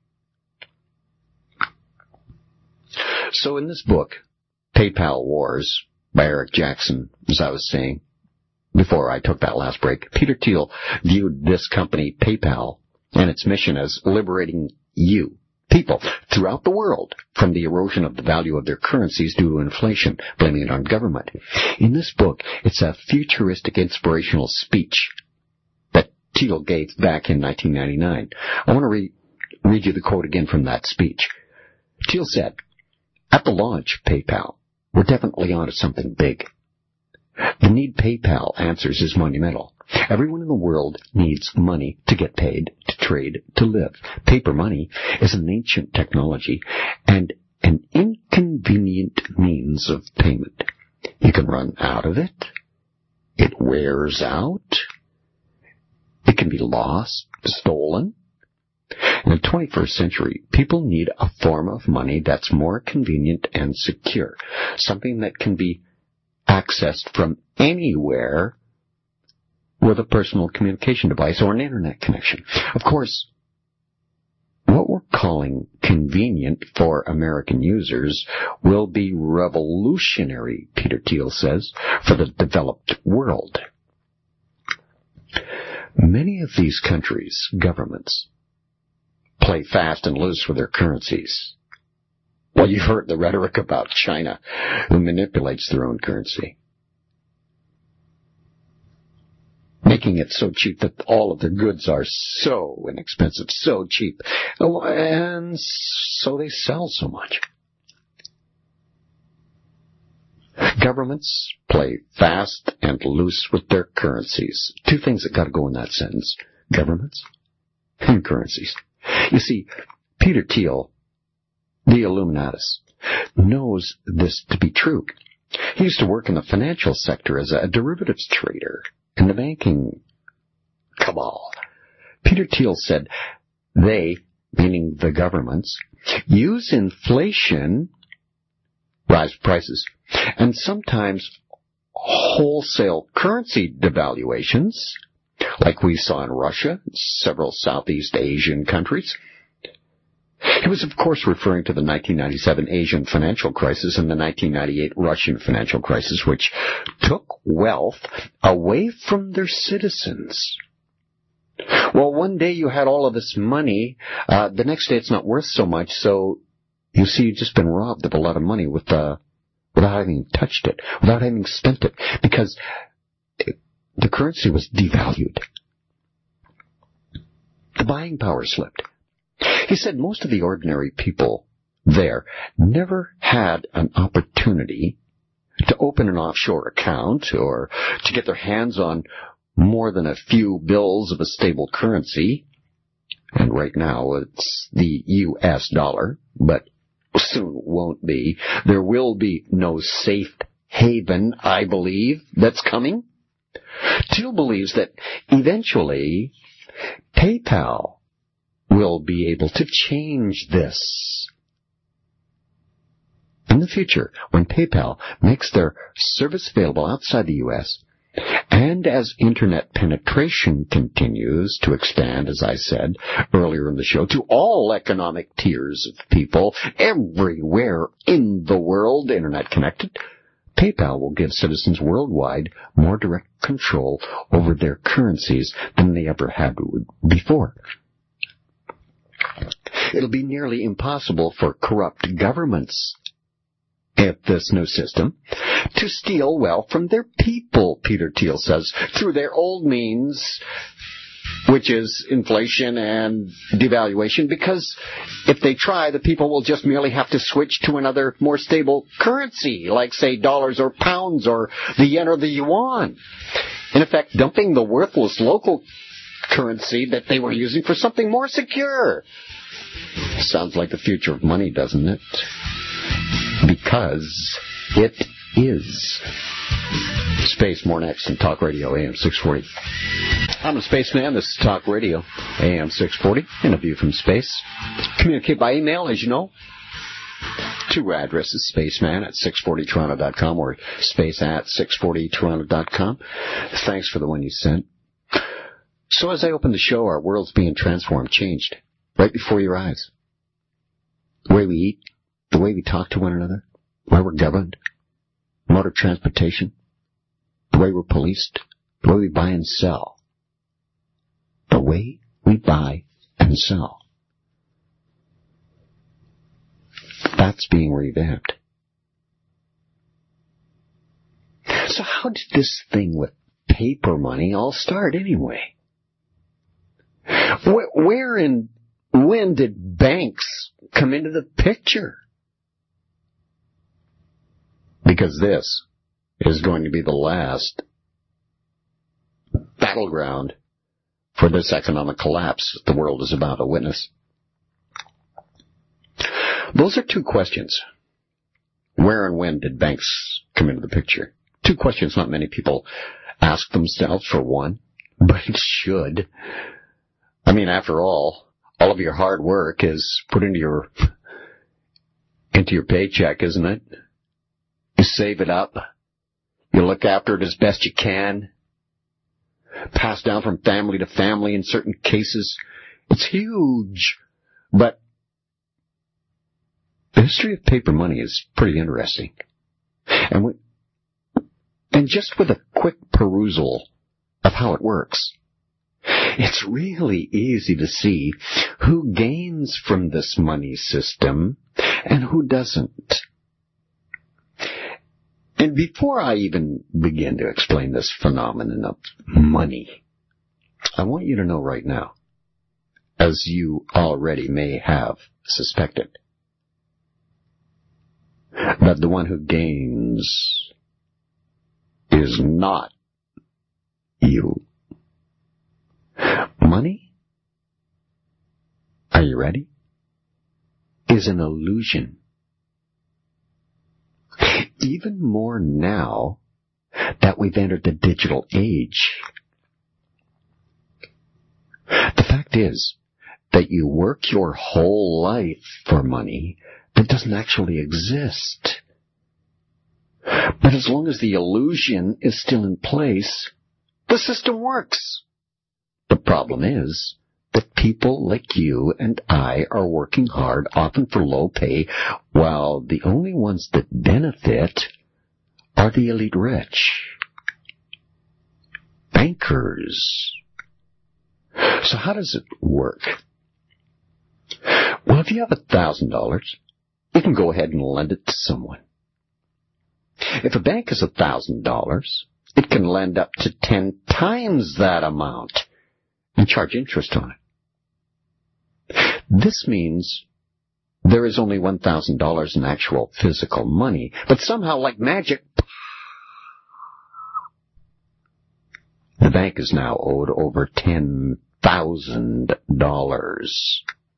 So in this book, PayPal Wars, by Eric Jackson, as I was saying before I took that last break, Peter Thiel viewed this company, PayPal, and its mission as liberating you, people throughout the world, from the erosion of the value of their currencies due to inflation, blaming it on government. In this book, it's a futuristic inspirational speech that Thiel gave back in nineteen ninety-nine. I want to re- read you the quote again from that speech. Thiel said, "At the launch of PayPal, we're definitely onto something big. The need PayPal answers is monumental. Everyone in the world needs money to get paid, to trade, to live. Paper money is an ancient technology and an inconvenient means of payment. You can run out of it. It wears out. It can be lost, stolen. In the twenty-first century, people need a form of money that's more convenient and secure, something that can be accessed from anywhere with a personal communication device or an internet connection. Of course, calling convenient for American users will be revolutionary, Peter Thiel says, for the developed world. Many of these countries' governments play fast and loose with their currencies. Well, you've heard the rhetoric about China, who manipulates their own currency, making it so cheap that all of their goods are so inexpensive, so cheap, and so they sell so much. Governments play fast and loose with their currencies. Two things that got to go in that sentence: governments and currencies. You see, Peter Thiel, the Illuminatus, knows this to be true. He used to work in the financial sector as a derivatives trader in the banking cabal. Peter Thiel said they, meaning the governments, use inflation, rise prices, and sometimes wholesale currency devaluations, like we saw in Russia and several Southeast Asian countries. He was, of course, referring to the nineteen ninety-seven Asian financial crisis and the nineteen ninety-eight Russian financial crisis, which took wealth away from their citizens. Well, one day you had all of this money, uh, the next day it's not worth so much, so you see you've just been robbed of a lot of money with, uh, without having touched it, without having spent it, because it, the currency was devalued. The buying power slipped. He said most of the ordinary people there never had an opportunity to open an offshore account or to get their hands on more than a few bills of a stable currency. And right now it's the U S dollar, but soon won't be. There will be no safe haven, I believe, that's coming. Thiel believes that eventually PayPal will be able to change this. In the future, when PayPal makes their service available outside the U S, and as internet penetration continues to expand, as I said earlier in the show, to all economic tiers of people everywhere in the world internet connected, PayPal will give citizens worldwide more direct control over their currencies than they ever had before. It'll be nearly impossible for corrupt governments at this new system to steal wealth from their people, Peter Thiel says, through their old means, which is inflation and devaluation, because if they try, the people will just merely have to switch to another more stable currency, like, say, dollars or pounds or the yen or the yuan. In effect, dumping the worthless local currency that they were using for something more secure. Sounds like the future of money, doesn't it? Because it is. Space, more next on Talk Radio, A M six forty. I'm a spaceman. This is Talk Radio, A M six forty, and a view from space. Communicate by email, as you know. Two addresses, spaceman at six forty toronto dot com or space at six forty toronto dot com. Thanks for the one you sent. So as I open the show, our world's being transformed, changed, right before your eyes. The way we eat, the way we talk to one another, the way we're governed, mode of transportation, the way we're policed, the way we buy and sell. The way we buy and sell. That's being revamped. So how did this thing with paper money all start anyway? Where, where and when did banks come into the picture? Because this is going to be the last battleground for this economic collapse the world is about to witness. Those are two questions. Where and when did banks come into the picture? Two questions not many people ask themselves, for one, but it should. I mean, after all, all of your hard work is put into your into your paycheck, isn't it? You save it up. You look after it as best you can. Passed down from family to family in certain cases. It's huge. But The history of paper money is pretty interesting. And we, and just with a quick perusal of how it works, it's really easy to see who gains from this money system and who doesn't. And before I even begin to explain this phenomenon of money, I want you to know right now, as you already may have suspected, that the one who gains is not you. Money, are you ready, is an illusion. Even more now that we've entered the digital age. The fact is that you work your whole life for money that doesn't actually exist. But as long as the illusion is still in place, the system works. The problem is that people like you and I are working hard, often for low pay, while the only ones that benefit are the elite rich. Bankers. So how does it work? Well, if you have a thousand dollars, you can go ahead and lend it to someone. If a bank has a thousand dollars, it can lend up to ten times that amount and charge interest on it. This means there is only one thousand dollars in actual physical money, but somehow, like magic, the bank is now owed over ten thousand dollars.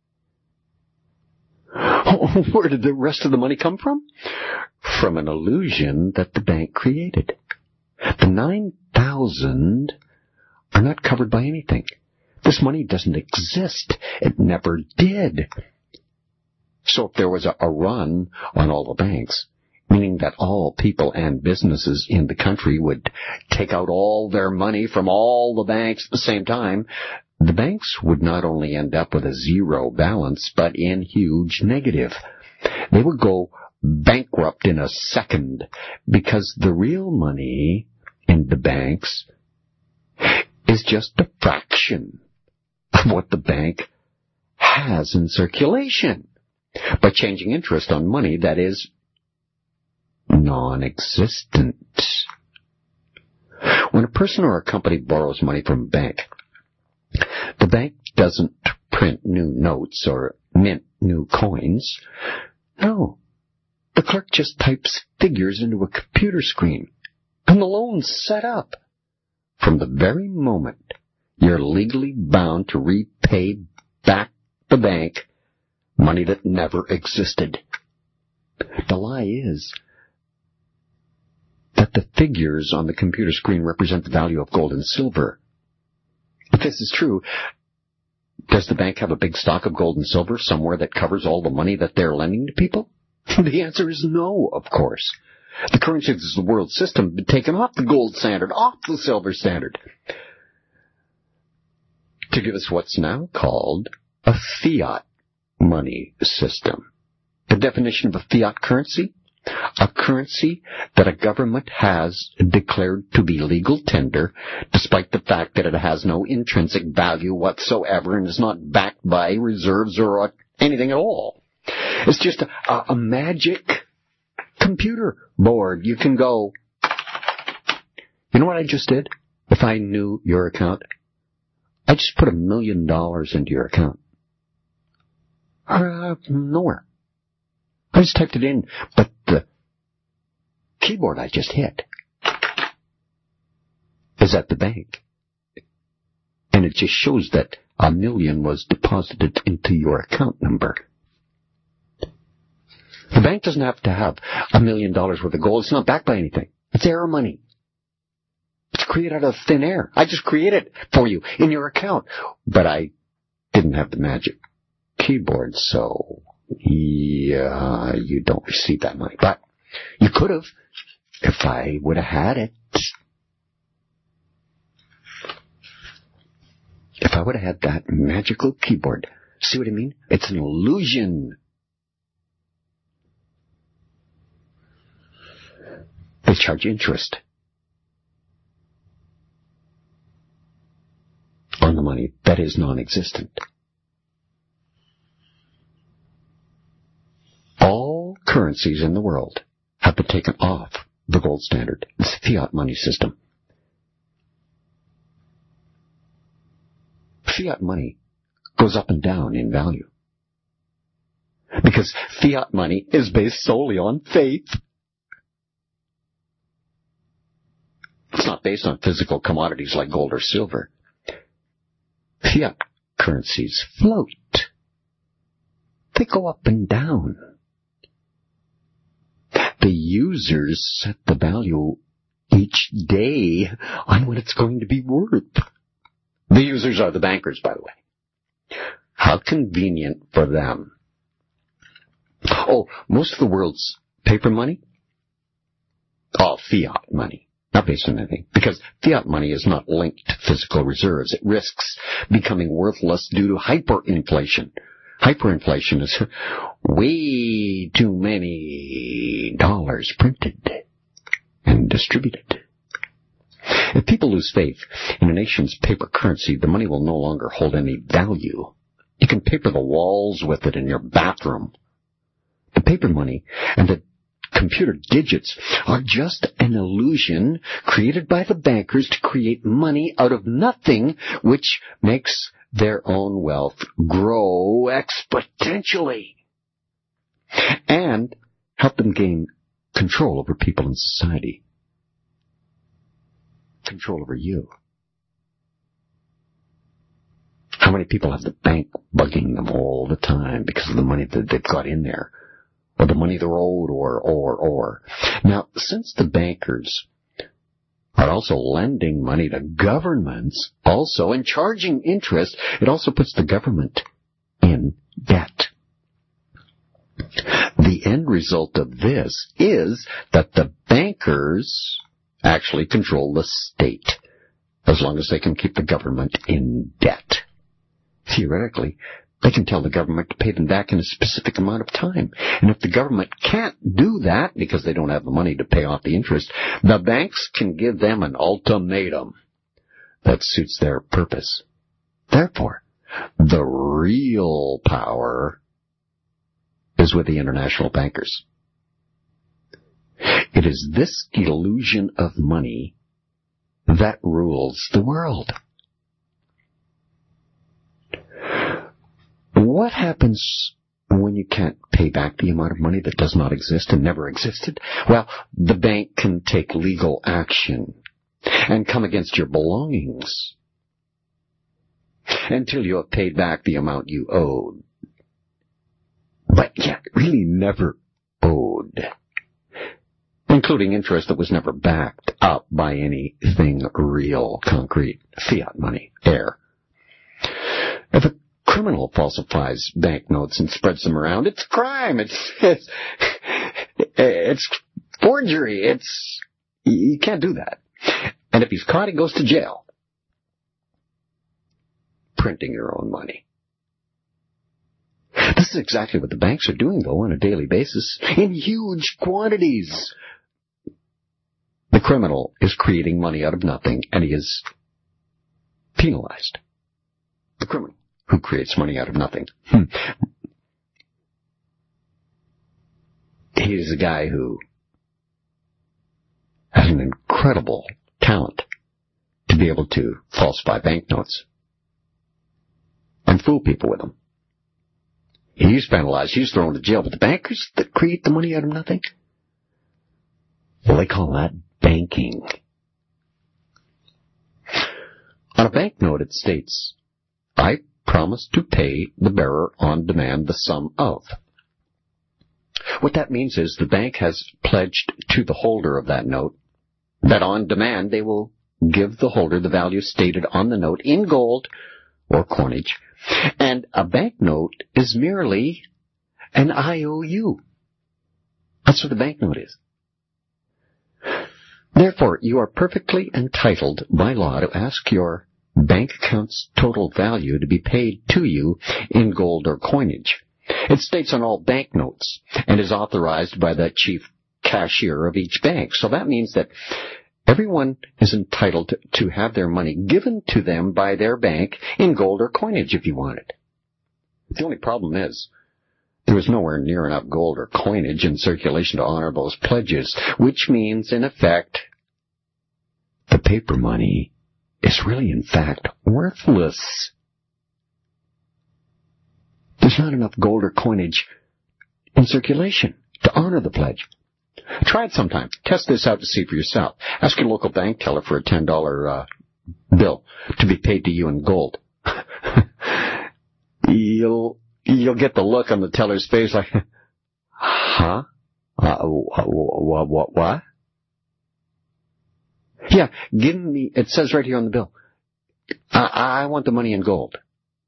Where did the rest of the money come from? From an illusion that the bank created. The nine thousand are not covered by anything. This money doesn't exist. It never did. So if there was a, a run on all the banks, meaning that all people and businesses in the country would take out all their money from all the banks at the same time, the banks would not only end up with a zero balance, but in huge negative. They would go bankrupt in a second because the real money in the banks is just a fraction of what the bank has in circulation. By changing interest on money that is non-existent. When a person or a company borrows money from a bank, the bank doesn't print new notes or mint new coins. No. The clerk just types figures into a computer screen, and the loan's set up. From the very moment you're legally bound to repay back the bank money that never existed. The lie is that the figures on the computer screen represent the value of gold and silver. If this is true, does the bank have a big stock of gold and silver somewhere that covers all the money that they're lending to people? The answer is no, of course. The currencies of the world system have been taken off the gold standard, off the silver standard, to give us what's now called a fiat money system. The definition of a fiat currency? A currency that a government has declared to be legal tender, despite the fact that it has no intrinsic value whatsoever and is not backed by reserves or anything at all. It's just a, a, a magic computer board. You can go, you know what I just did? If I knew your account, I just put a million dollars into your account. Uh, nowhere. I just typed it in, but the keyboard I just hit is at the bank. And it just shows that a million was deposited into your account number. The bank doesn't have to have a million dollars worth of gold. It's not backed by anything. It's air money. It's created out of thin air. I just created it for you in your account. But I didn't have the magic keyboard, so yeah, you don't receive that money. But you could have if I would have had it. If I would have had that magical keyboard. See what I mean? It's an illusion. They charge interest on the money that is non-existent. All currencies in the world have been taken off the gold standard, the fiat money system. Fiat money goes up and down in value because fiat money is based solely on faith. It's not based on physical commodities like gold or silver. Fiat currencies float. They go up and down. The users set the value each day on what it's going to be worth. The users are the bankers, by the way. How convenient for them. Oh, most of the world's paper money? Oh, fiat money. Not based on anything. Because fiat money is not linked to physical reserves. It risks becoming worthless due to hyperinflation. Hyperinflation is way too many dollars printed and distributed. If people lose faith in a nation's paper currency, the money will no longer hold any value. You can paper the walls with it in your bathroom. The paper money and the computer digits are just an illusion created by the bankers to create money out of nothing, which makes their own wealth grow exponentially and help them gain control over people in society. Control over you. How many people have the bank bugging them all the time because of the money that they've got in there? Or the money they're owed, or, or, or. Now, since the bankers are also lending money to governments, also, and charging interest, it also puts the government in debt. The end result of this is that the bankers actually control the state, as long as they can keep the government in debt. Theoretically, they can tell the government to pay them back in a specific amount of time. And if the government can't do that because they don't have the money to pay off the interest, the banks can give them an ultimatum that suits their purpose. Therefore, the real power is with the international bankers. It is this illusion of money that rules the world. What happens when you can't pay back the amount of money that does not exist and never existed? Well, the bank can take legal action and come against your belongings until you have paid back the amount you owed, but yet really never owed, including interest that was never backed up by anything real, concrete, fiat money, air. If a criminal falsifies banknotes and spreads them around, it's crime. It's it's it's forgery. It's you can't do that. And if he's caught, he goes to jail. Printing your own money. This is exactly what the banks are doing, though, on a daily basis, in huge quantities. The criminal is creating money out of nothing, and he is penalized. The criminal who creates money out of nothing. Hmm. He's a guy who has an incredible talent to be able to falsify banknotes and fool people with them. He's penalized. He's thrown to jail. But the bankers that create the money out of nothing, well, they call that banking. On a banknote, it states, I promise to pay the bearer on demand the sum of. What that means is the bank has pledged to the holder of that note that on demand they will give the holder the value stated on the note in gold or coinage, and a banknote is merely an I O U. That's what a banknote is. Therefore, you are perfectly entitled by law to ask your bank account's total value to be paid to you in gold or coinage. It states on all banknotes and is authorized by the chief cashier of each bank. So that means that everyone is entitled to, to have their money given to them by their bank in gold or coinage if you want it. The only problem is there was nowhere near enough gold or coinage in circulation to honor those pledges, which means, in effect, the paper money is really, in fact, worthless. There's not enough gold or coinage in circulation to honor the pledge. Try it sometime. Test this out to see for yourself. Ask your local bank teller for a ten dollar uh, bill to be paid to you in gold. you'll you'll get the look on the teller's face like, huh? Uh, what, what, what? Yeah, give me, it says right here on the bill, I, I want the money in gold.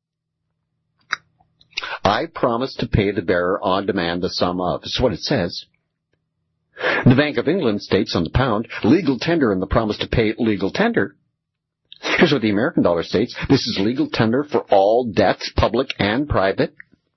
I promise to pay the bearer on demand the sum of. That's what it says. The Bank of England states on the pound, legal tender and the promise to pay legal tender. Here's what the American dollar states. This is legal tender for all debts, public and private.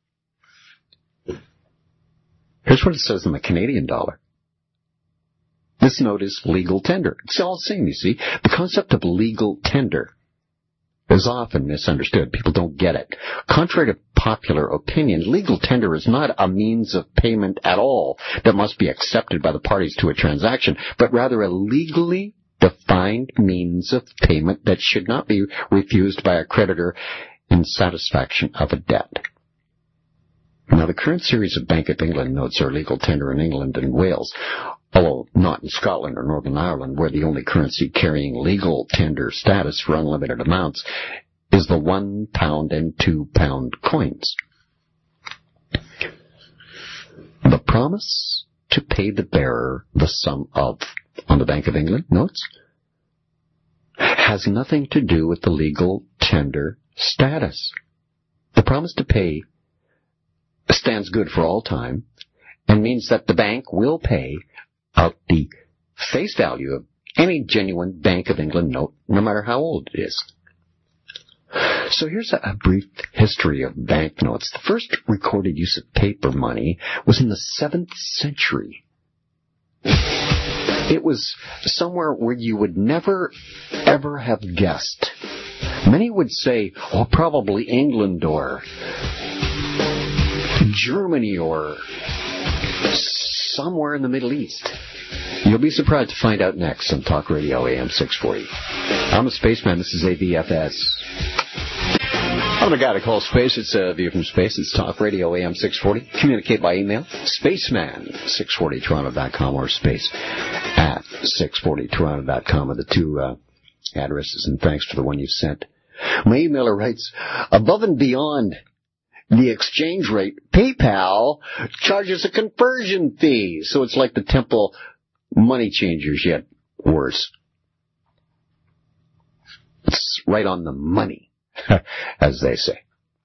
Here's what it says in the Canadian dollar. This note is legal tender. It's all the same, you see. The concept of legal tender is often misunderstood. People don't get it. Contrary to popular opinion, legal tender is not a means of payment at all that must be accepted by the parties to a transaction, but rather a legally defined means of payment that should not be refused by a creditor in satisfaction of a debt. Now, the current series of Bank of England notes are legal tender in England and Wales, although not in Scotland or Northern Ireland, where the only currency carrying legal tender status for unlimited amounts is the one pound and two pound coins. The promise to pay the bearer the sum of on the Bank of England notes has nothing to do with the legal tender status. The promise to pay stands good for all time and means that the bank will pay out the face value of any genuine Bank of England note, no matter how old it is. So here's a, a brief history of banknotes. The first recorded use of paper money was in the seventh century. It was somewhere where you would never, ever have guessed. Many would say, oh, probably England or Germany or somewhere in the Middle East. You'll be surprised to find out next on Talk Radio A M six forty. I'm a spaceman. This is A V F S. I'm the guy to call space. It's a view from space. It's Talk Radio A M six forty. Communicate by email. Spaceman six forty toronto dot com or space at six forty toronto dot com are the two uh, addresses. And thanks for the one you sent. My emailer writes, above and beyond the exchange rate, PayPal charges a conversion fee. So it's like the temple money changers, yet worse. It's right on the money, as they say.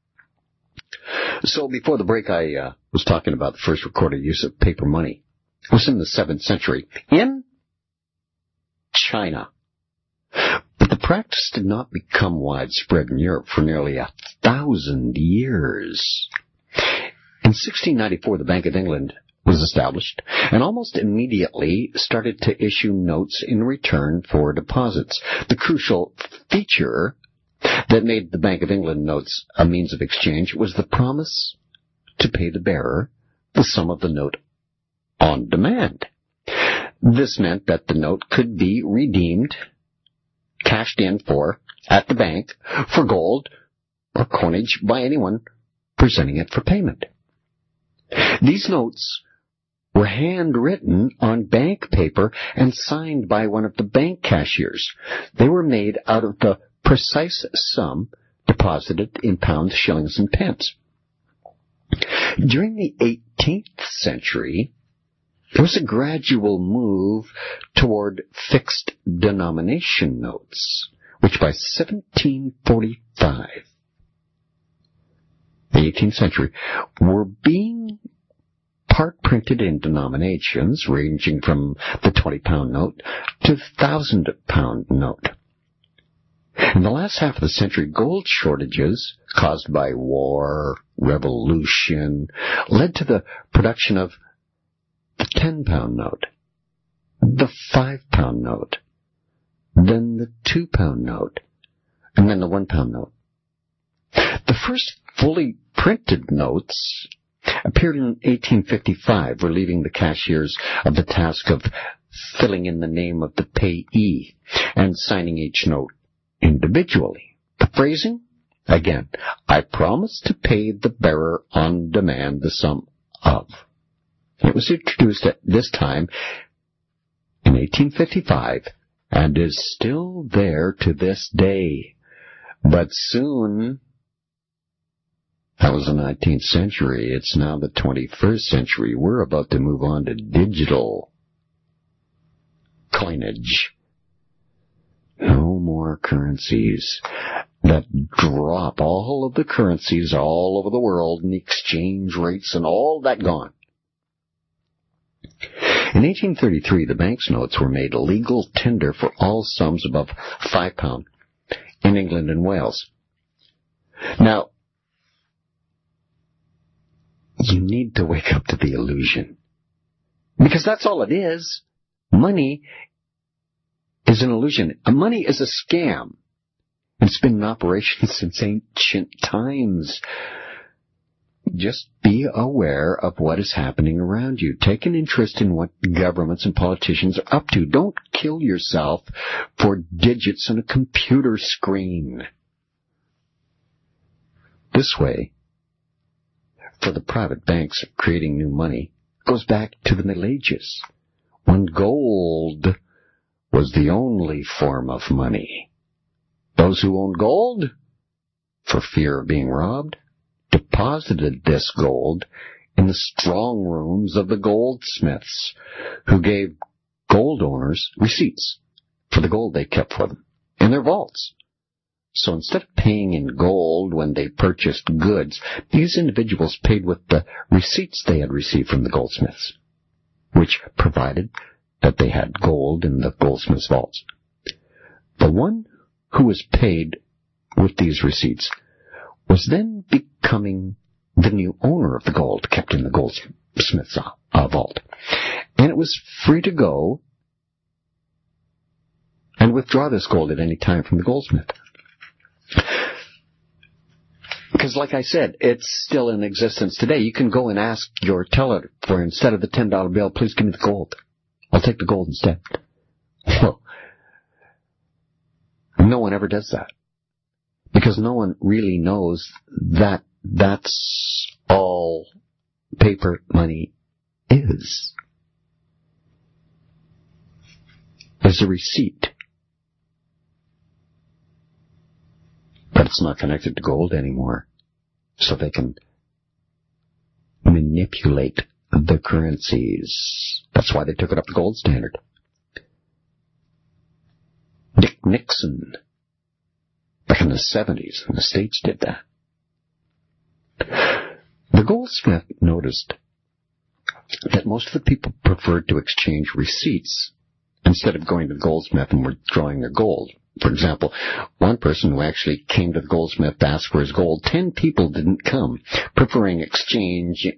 So before the break, I uh, was talking about the first recorded use of paper money. It was in the seventh century in China. But the practice did not become widespread in Europe for nearly a thousand years. In sixteen ninety-four, the Bank of England was established and almost immediately started to issue notes in return for deposits. The crucial feature that made the Bank of England notes a means of exchange was the promise to pay the bearer the sum of the note on demand. This meant that the note could be redeemed, cashed in for, at the bank, for gold or coinage by anyone presenting it for payment. These notes were handwritten on bank paper and signed by one of the bank cashiers. They were made out of the precise sum deposited in pounds, shillings, and pence. During the eighteenth century, there was a gradual move toward fixed denomination notes, which by seventeen forty-five, the eighteenth century, were being part printed in denominations ranging from the twenty pound note to the one thousand pound note. In the last half of the century, gold shortages caused by war, revolution, led to the production of the ten-pound note, the five-pound note, then the two-pound note, and then the one-pound note. The first fully printed notes appeared in eighteen fifty-five, relieving the cashiers of the task of filling in the name of the payee and signing each note individually. The phrasing? Again, I promise to pay the bearer on demand the sum of. It was introduced at this time in eighteen fifty-five and is still there to this day. But soon, that was the nineteenth century, it's now the twenty-first century. We're about to move on to digital coinage. No more currencies that drop. All of the currencies all over the world and the exchange rates and all that gone. In eighteen thirty-three, the bank's notes were made legal tender for all sums above five pound in England and Wales. Now, you need to wake up to the illusion. Because that's all it is. Money is an illusion. Money is a scam. It's been in operation since ancient times. Just be aware of what is happening around you. Take an interest in what governments and politicians are up to. Don't kill yourself for digits on a computer screen. This way, for the private banks creating new money, goes back to the Middle Ages, when gold was the only form of money. Those who owned gold, for fear of being robbed, deposited this gold in the strong rooms of the goldsmiths, who gave gold owners receipts for the gold they kept for them in their vaults. So instead of paying in gold when they purchased goods, these individuals paid with the receipts they had received from the goldsmiths, which provided that they had gold in the goldsmiths' vaults. The one who was paid with these receipts was then becoming the new owner of the gold kept in the goldsmith's uh, vault. And it was free to go and withdraw this gold at any time from the goldsmith. Because, like I said, it's still in existence today. You can go and ask your teller for, instead of the ten dollar bill, please give me the gold. I'll take the gold instead. Well, no one ever does that. Because no one really knows that that's all paper money is. There's a receipt. But it's not connected to gold anymore. So they can manipulate the currencies. That's why they took it up the gold standard. Dick Nixon, back in the seventies, in the States, did that. The goldsmith noticed that most of the people preferred to exchange receipts instead of going to the goldsmith and withdrawing their gold. For example, one person who actually came to the goldsmith to ask for his gold, ten people didn't come, preferring exchange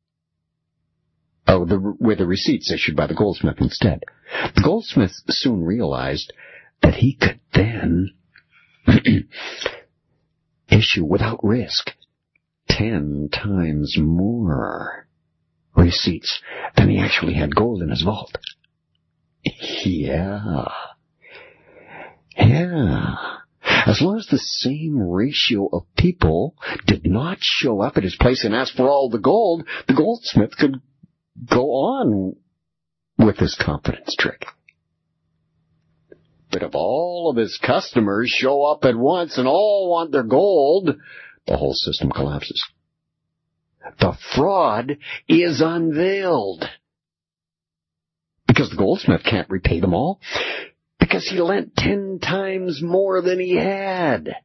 oh, the, with the receipts issued by the goldsmith instead. The goldsmith soon realized that he could then issue without risk ten times more receipts than he actually had gold in his vault. Yeah. Yeah. As long as the same ratio of people did not show up at his place and ask for all the gold, the goldsmith could go on with his confidence trick. But if all of his customers show up at once and all want their gold, the whole system collapses. The fraud is unveiled. Because the goldsmith can't repay them all. Because he lent ten times more than he had.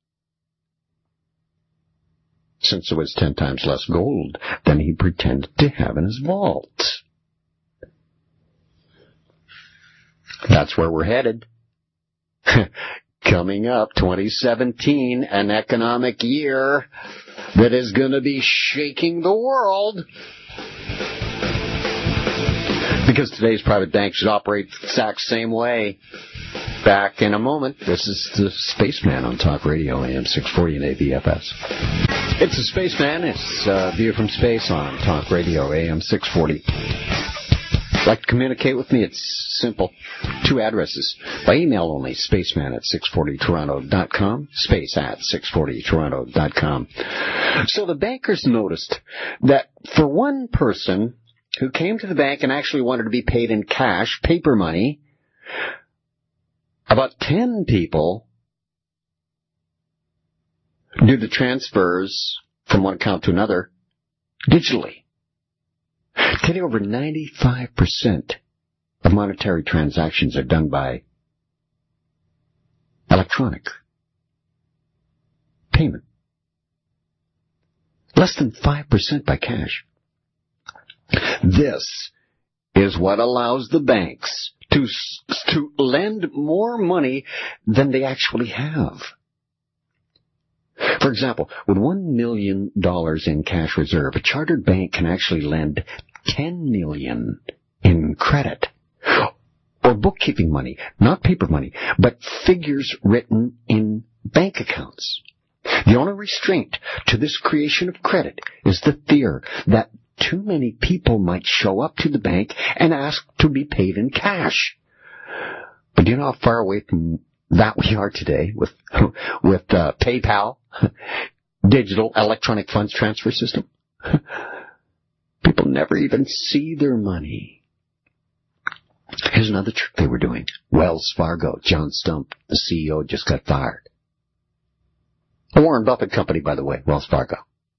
Since there was ten times less gold than he pretended to have in his vault. That's where we're headed. Coming up, twenty seventeen, an economic year that is going to be shaking the world. Because today's private banks should operate the exact same way. Back in a moment. This is the Spaceman on Talk Radio, A M six forty and A V F S. It's the Spaceman. It's uh, View from Space on Talk Radio, A M six forty. Like to communicate with me? It's simple. Two addresses. By email only, spaceman at six forty toronto dot com, space at six forty toronto dot com. So the bankers noticed that for one person who came to the bank and actually wanted to be paid in cash, paper money, about ten people do the transfers from one account to another digitally. Today, over ninety-five percent of monetary transactions are done by electronic payment. Less than five percent by cash. This is what allows the banks to to lend more money than they actually have. For example, with one million dollars in cash reserve, a chartered bank can actually lend ten million dollars in credit. Or bookkeeping money, not paper money, but figures written in bank accounts. The only restraint to this creation of credit is the fear that too many people might show up to the bank and ask to be paid in cash. But do you know how far away from that we are today with with uh, PayPal, digital electronic funds transfer system? People never even see their money. Here's another trick they were doing. Wells Fargo, John Stump, the C E O, just got fired. A Warren Buffett company, by the way, Wells Fargo.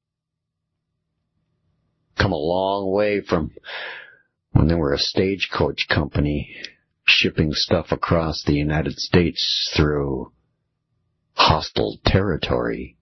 Come a long way from when they were a stagecoach company shipping stuff across the United States through hostile territory.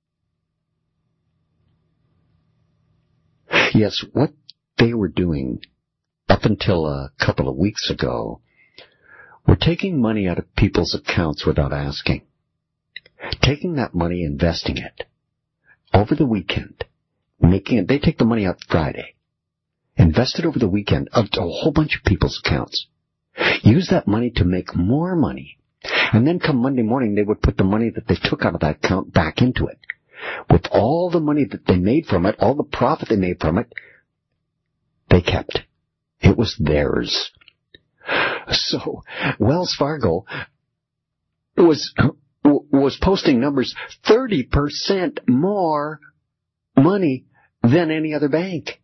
Yes, what they were doing up until a couple of weeks ago were taking money out of people's accounts without asking. Taking that money, investing it over the weekend, making it, they take the money out Friday, invest it over the weekend up to a whole bunch of people's accounts, use that money to make more money, and then come Monday morning they would put the money that they took out of that account back into it. With all the money that they made from it, all the profit they made from it, they kept. It was theirs. So, Wells Fargo was was posting numbers thirty percent more money than any other bank.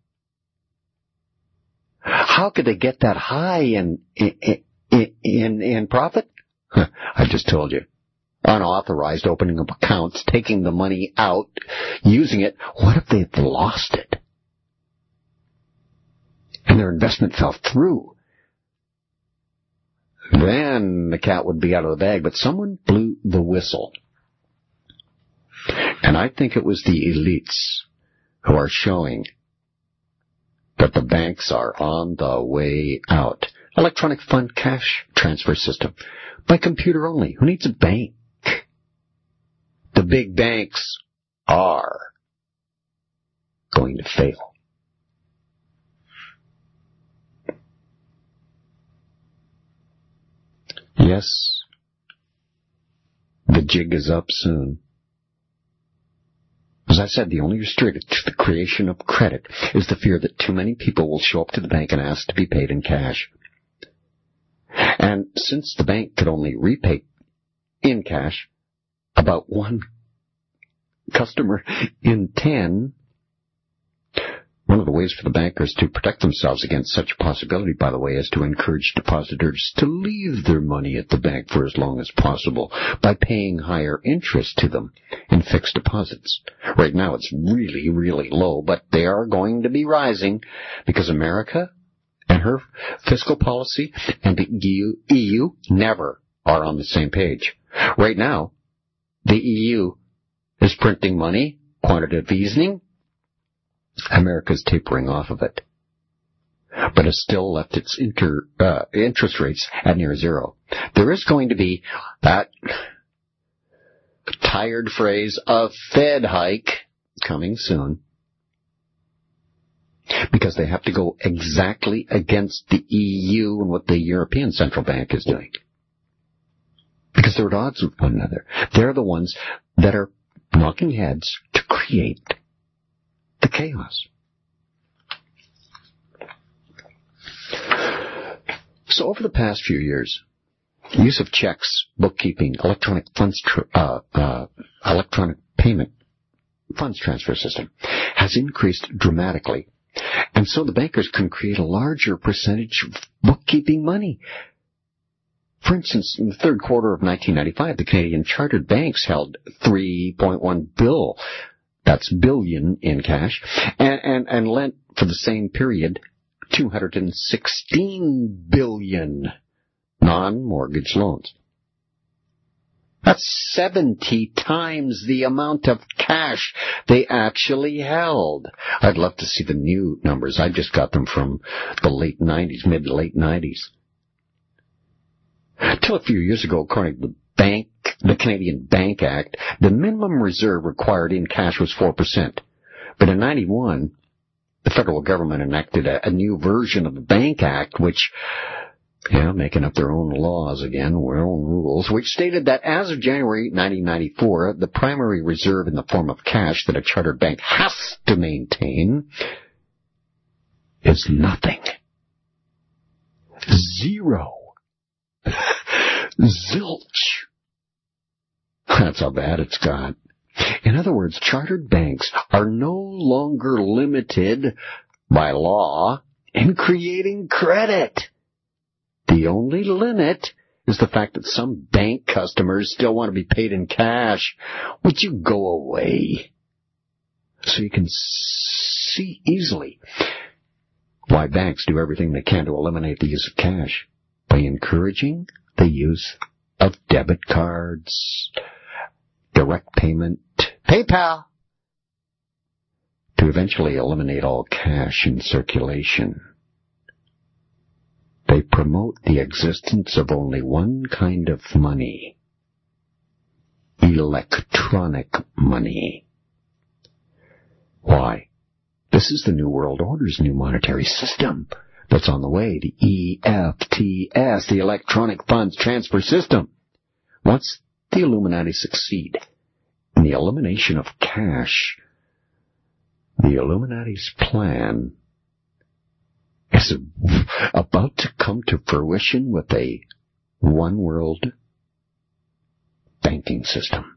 How could they get that high in in in, in profit? I just told you. Unauthorized opening of accounts, taking the money out, using it. What if they'd lost it? And their investment fell through. Then the cat would be out of the bag, but someone blew the whistle. And I think it was the elites who are showing that the banks are on the way out. Electronic fund cash transfer system. By computer only. Who needs a bank? The big banks are going to fail. Yes, the jig is up soon. As I said, the only restriction to the creation of credit is the fear that too many people will show up to the bank and ask to be paid in cash. And since the bank could only repay in cash about one customer in ten, one of the ways for the bankers to protect themselves against such a possibility, by the way, is to encourage depositors to leave their money at the bank for as long as possible by paying higher interest to them in fixed deposits. Right now it's really, really low, but they are going to be rising because America and her fiscal policy and the E U never are on the same page. Right now, the E U is printing money, quantitative easing. America's tapering off of it, but has still left its inter, uh, interest rates at near zero. There is going to be that tired phrase, a Fed hike, coming soon. because they have to go exactly against the E U and what the European Central Bank is doing. Because they're at odds with one another. They're the ones that are knocking heads to create the chaos. So over the past few years, use of checks, bookkeeping, electronic funds, tr- uh, uh, electronic payment funds transfer system has increased dramatically. And so the bankers can create a larger percentage of bookkeeping money. For instance, in the third quarter of nineteen ninety-five, the Canadian chartered banks held three point one bill, that's billion in cash, and, and, and lent for the same period two hundred sixteen billion non-mortgage loans. That's seventy times the amount of cash they actually held. I'd love to see the new numbers. I just got them from the late nineties, mid to late nineties. Till a few years ago, according to the bank, the Canadian Bank Act, the minimum reserve required in cash was four percent. But in ninety-one, the federal government enacted a, a new version of the Bank Act, which, yeah, making up their own laws again, their own rules, which stated that as of January nineteen ninety-four, the primary reserve in the form of cash that a chartered bank has to maintain is nothing. Zero. Zilch. That's how bad it's got. In other words, chartered banks are no longer limited by law in creating credit. The only limit is the fact that some bank customers still want to be paid in cash. Would you go away? So you can see easily why banks do everything they can to eliminate the use of cash by encouraging the use of debit cards, direct payment, PayPal, to eventually eliminate all cash in circulation. They promote the existence of only one kind of money: electronic money. Why? This is the New World Order's new monetary system that's on the way, the E F T S, the Electronic Funds Transfer System. Once the Illuminati succeed in the elimination of cash, the Illuminati's plan is about to come to fruition with a one-world banking system.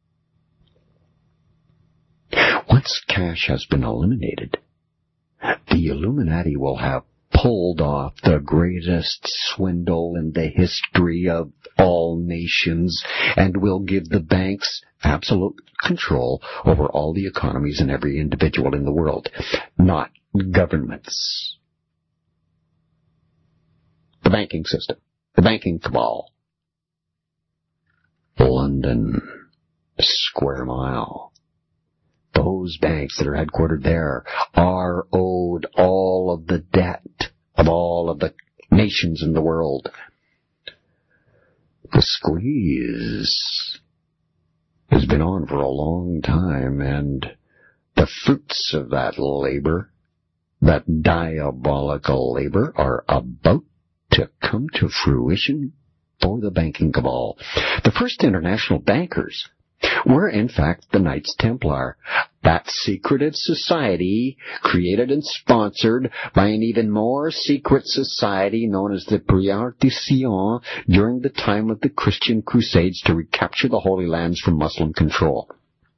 Once cash has been eliminated, the Illuminati will have pulled off the greatest swindle in the history of all nations and will give the banks absolute control over all the economies and every individual in the world, not governments. The banking system, the banking cabal, London, Square Mile. Those banks that are headquartered there are owed all of the debt of all of the nations in the world. The squeeze has been on for a long time, and the fruits of that labor, that diabolical labor, are about to come to fruition for the banking cabal. The first international bankers were, in fact, the Knights Templar, that secretive society created and sponsored by an even more secret society known as the Prières du Sion during the time of the Christian Crusades to recapture the Holy Lands from Muslim control.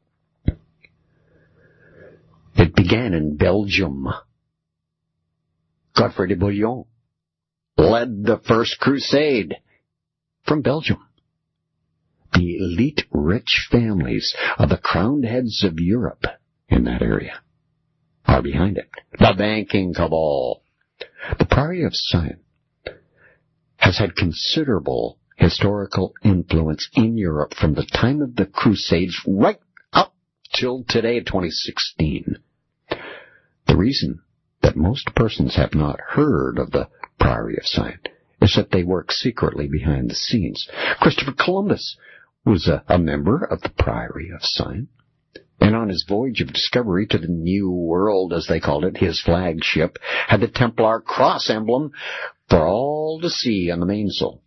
It began in Belgium. Godfrey de Bouillon led the first crusade from Belgium. The elite rich families of the crowned heads of Europe in that area are behind it. The banking cabal. The Priory of Sion has had considerable historical influence in Europe from the time of the Crusades right up till today, twenty sixteen. The reason that most persons have not heard of the Priory of Sion is that they work secretly behind the scenes. Christopher Columbus was a, a member of the Priory of Sion. And on his voyage of discovery to the New World, as they called it, his flagship had the Templar cross emblem for all to see on the mainsail.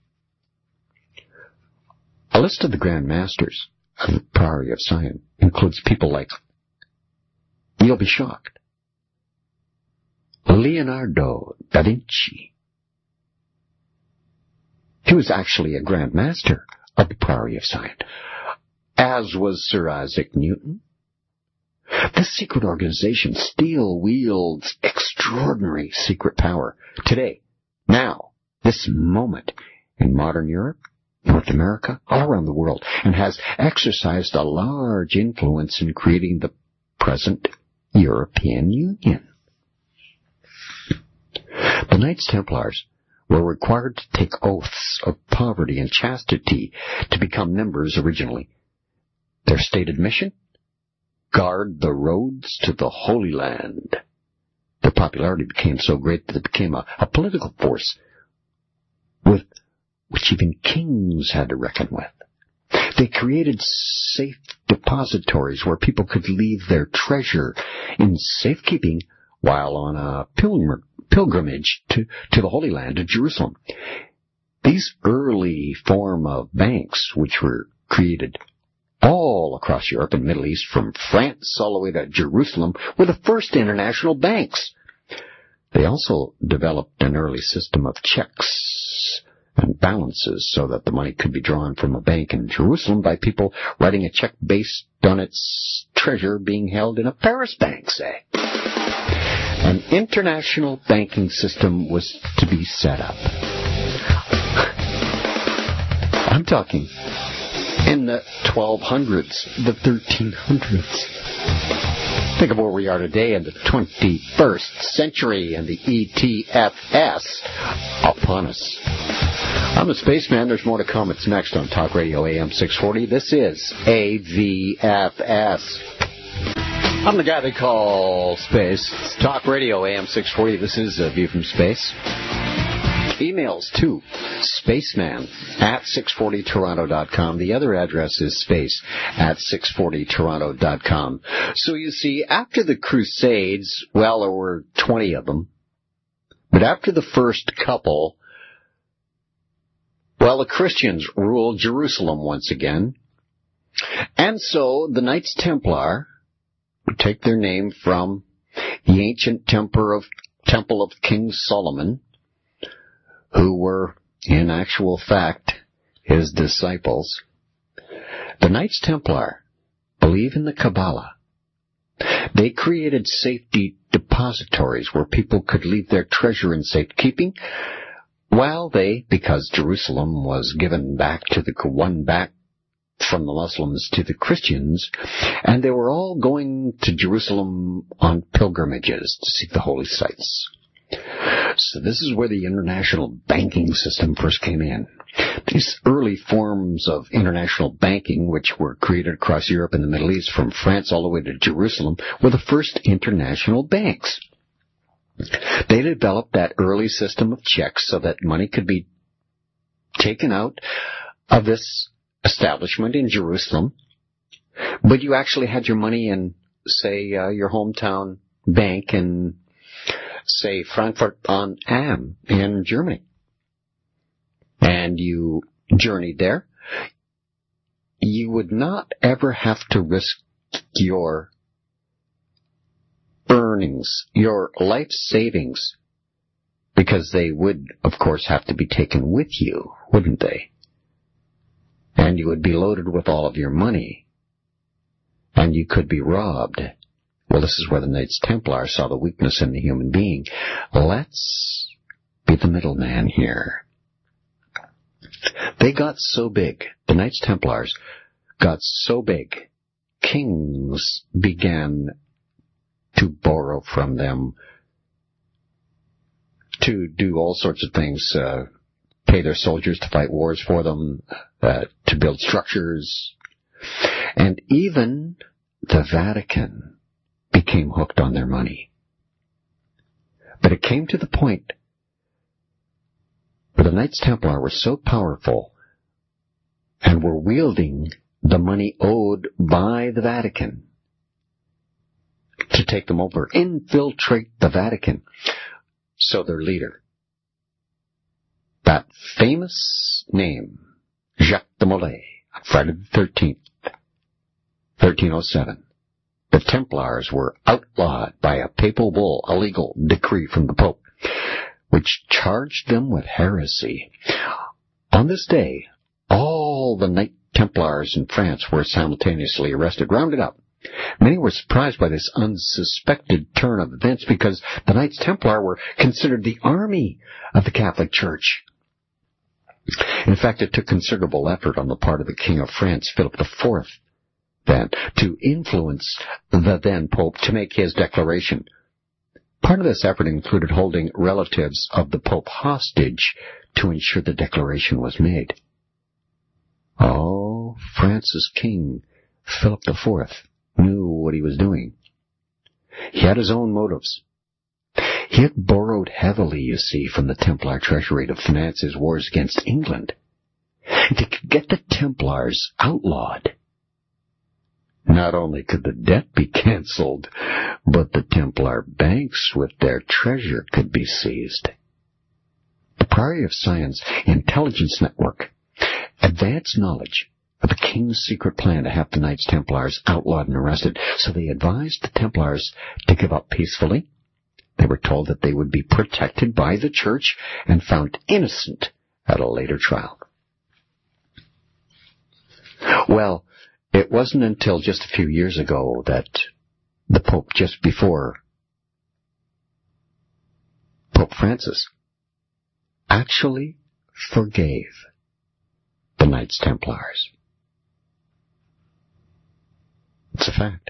A list of the Grand Masters of the Priory of Sion includes people like, you'll be shocked, Leonardo da Vinci. He was actually a Grand Master of the Priory of Sion, as was Sir Isaac Newton. This secret organization still wields extraordinary secret power today, now, this moment, in modern Europe, North America, all around the world, and has exercised a large influence in creating the present European Union. The Knights Templars were required to take oaths of poverty and chastity to become members originally. Their stated mission? Guard the roads to the Holy Land. Their popularity became so great that it became a, a political force with which even kings had to reckon with. They created safe depositories where people could leave their treasure in safekeeping while on a pilgrim, pilgrimage to, to the Holy Land, to Jerusalem. These early form of banks, which were created all across Europe and Middle East, from France all the way to Jerusalem, were the first international banks. They also developed an early system of checks and balances so that the money could be drawn from a bank in Jerusalem by people writing a check based on its treasure being held in a Paris bank, say. An international banking system was to be set up. I'm talking in the twelve hundreds, the thirteen hundreds. Think of where we are today in the twenty-first century and the E T F S upon us. I'm a spaceman. There's more to come. It's next on Talk Radio A M six forty. This is A V F S. I'm the guy they call Space. It's Talk Radio A M six forty. This is A View from Space. Emails to spaceman at six forty toronto dot com. The other address is space at six forty toronto dot com. So you see, after the Crusades, well, there were twenty of them. But after the first couple, well, the Christians ruled Jerusalem once again. And so the Knights Templar would take their name from the ancient temple of, temple of King Solomon, who were, in actual fact, his disciples. The Knights Templar believe in the Kabbalah. They created safety depositories where people could leave their treasure in safekeeping, while they, because Jerusalem was given back to the one back from the Muslims to the Christians, and they were all going to Jerusalem on pilgrimages to see the holy sites. So this is where the international banking system first came in. These early forms of international banking, which were created across Europe and the Middle East, from France all the way to Jerusalem, were the first international banks. They developed that early system of checks so that money could be taken out of this establishment in Jerusalem, but you actually had your money in, say, uh, your hometown bank in, say, Frankfurt on Am in Germany. And you journeyed there. You would not ever have to risk your earnings, your life savings, because they would, of course, have to be taken with you, wouldn't they? And you would be loaded with all of your money, and you could be robbed. Well, this is where the Knights Templar saw the weakness in the human being. Let's be the middleman here. They got so big, the Knights Templars got so big, kings began to borrow from them to do all sorts of things, uh, pay their soldiers to fight wars for them, uh, to build structures, and even the Vatican became hooked on their money. But it came to the point where the Knights Templar were so powerful and were wielding the money owed by the Vatican to take them over, infiltrate the Vatican. So their leader, that famous name, Jacques de Molay, Friday the thirteenth, thirteen oh seven, the Templars were outlawed by a papal bull, a legal decree from the Pope, which charged them with heresy. On this day, all the Knight Templars in France were simultaneously arrested, rounded up. Many were surprised by this unsuspected turn of events because the Knights Templar were considered the army of the Catholic Church. In fact, it took considerable effort on the part of the King of France, Philip the Fourth, then, to influence the then Pope to make his declaration. Part of this effort included holding relatives of the Pope hostage to ensure the declaration was made. Oh, France's king, Philip the Fourth, knew what he was doing. He had his own motives. He had borrowed heavily, you see, from the Templar treasury to finance his wars against England. And to get the Templars outlawed, not only could the debt be cancelled, but the Templar banks with their treasure could be seized. The Priory of Sion's intelligence network advanced knowledge of the king's secret plan to have the Knights Templars outlawed and arrested, so they advised the Templars to give up peacefully. They were told that they would be protected by the church and found innocent at a later trial. Well, it wasn't until just a few years ago that the Pope, just before Pope Francis, actually forgave the Knights Templars. It's a fact.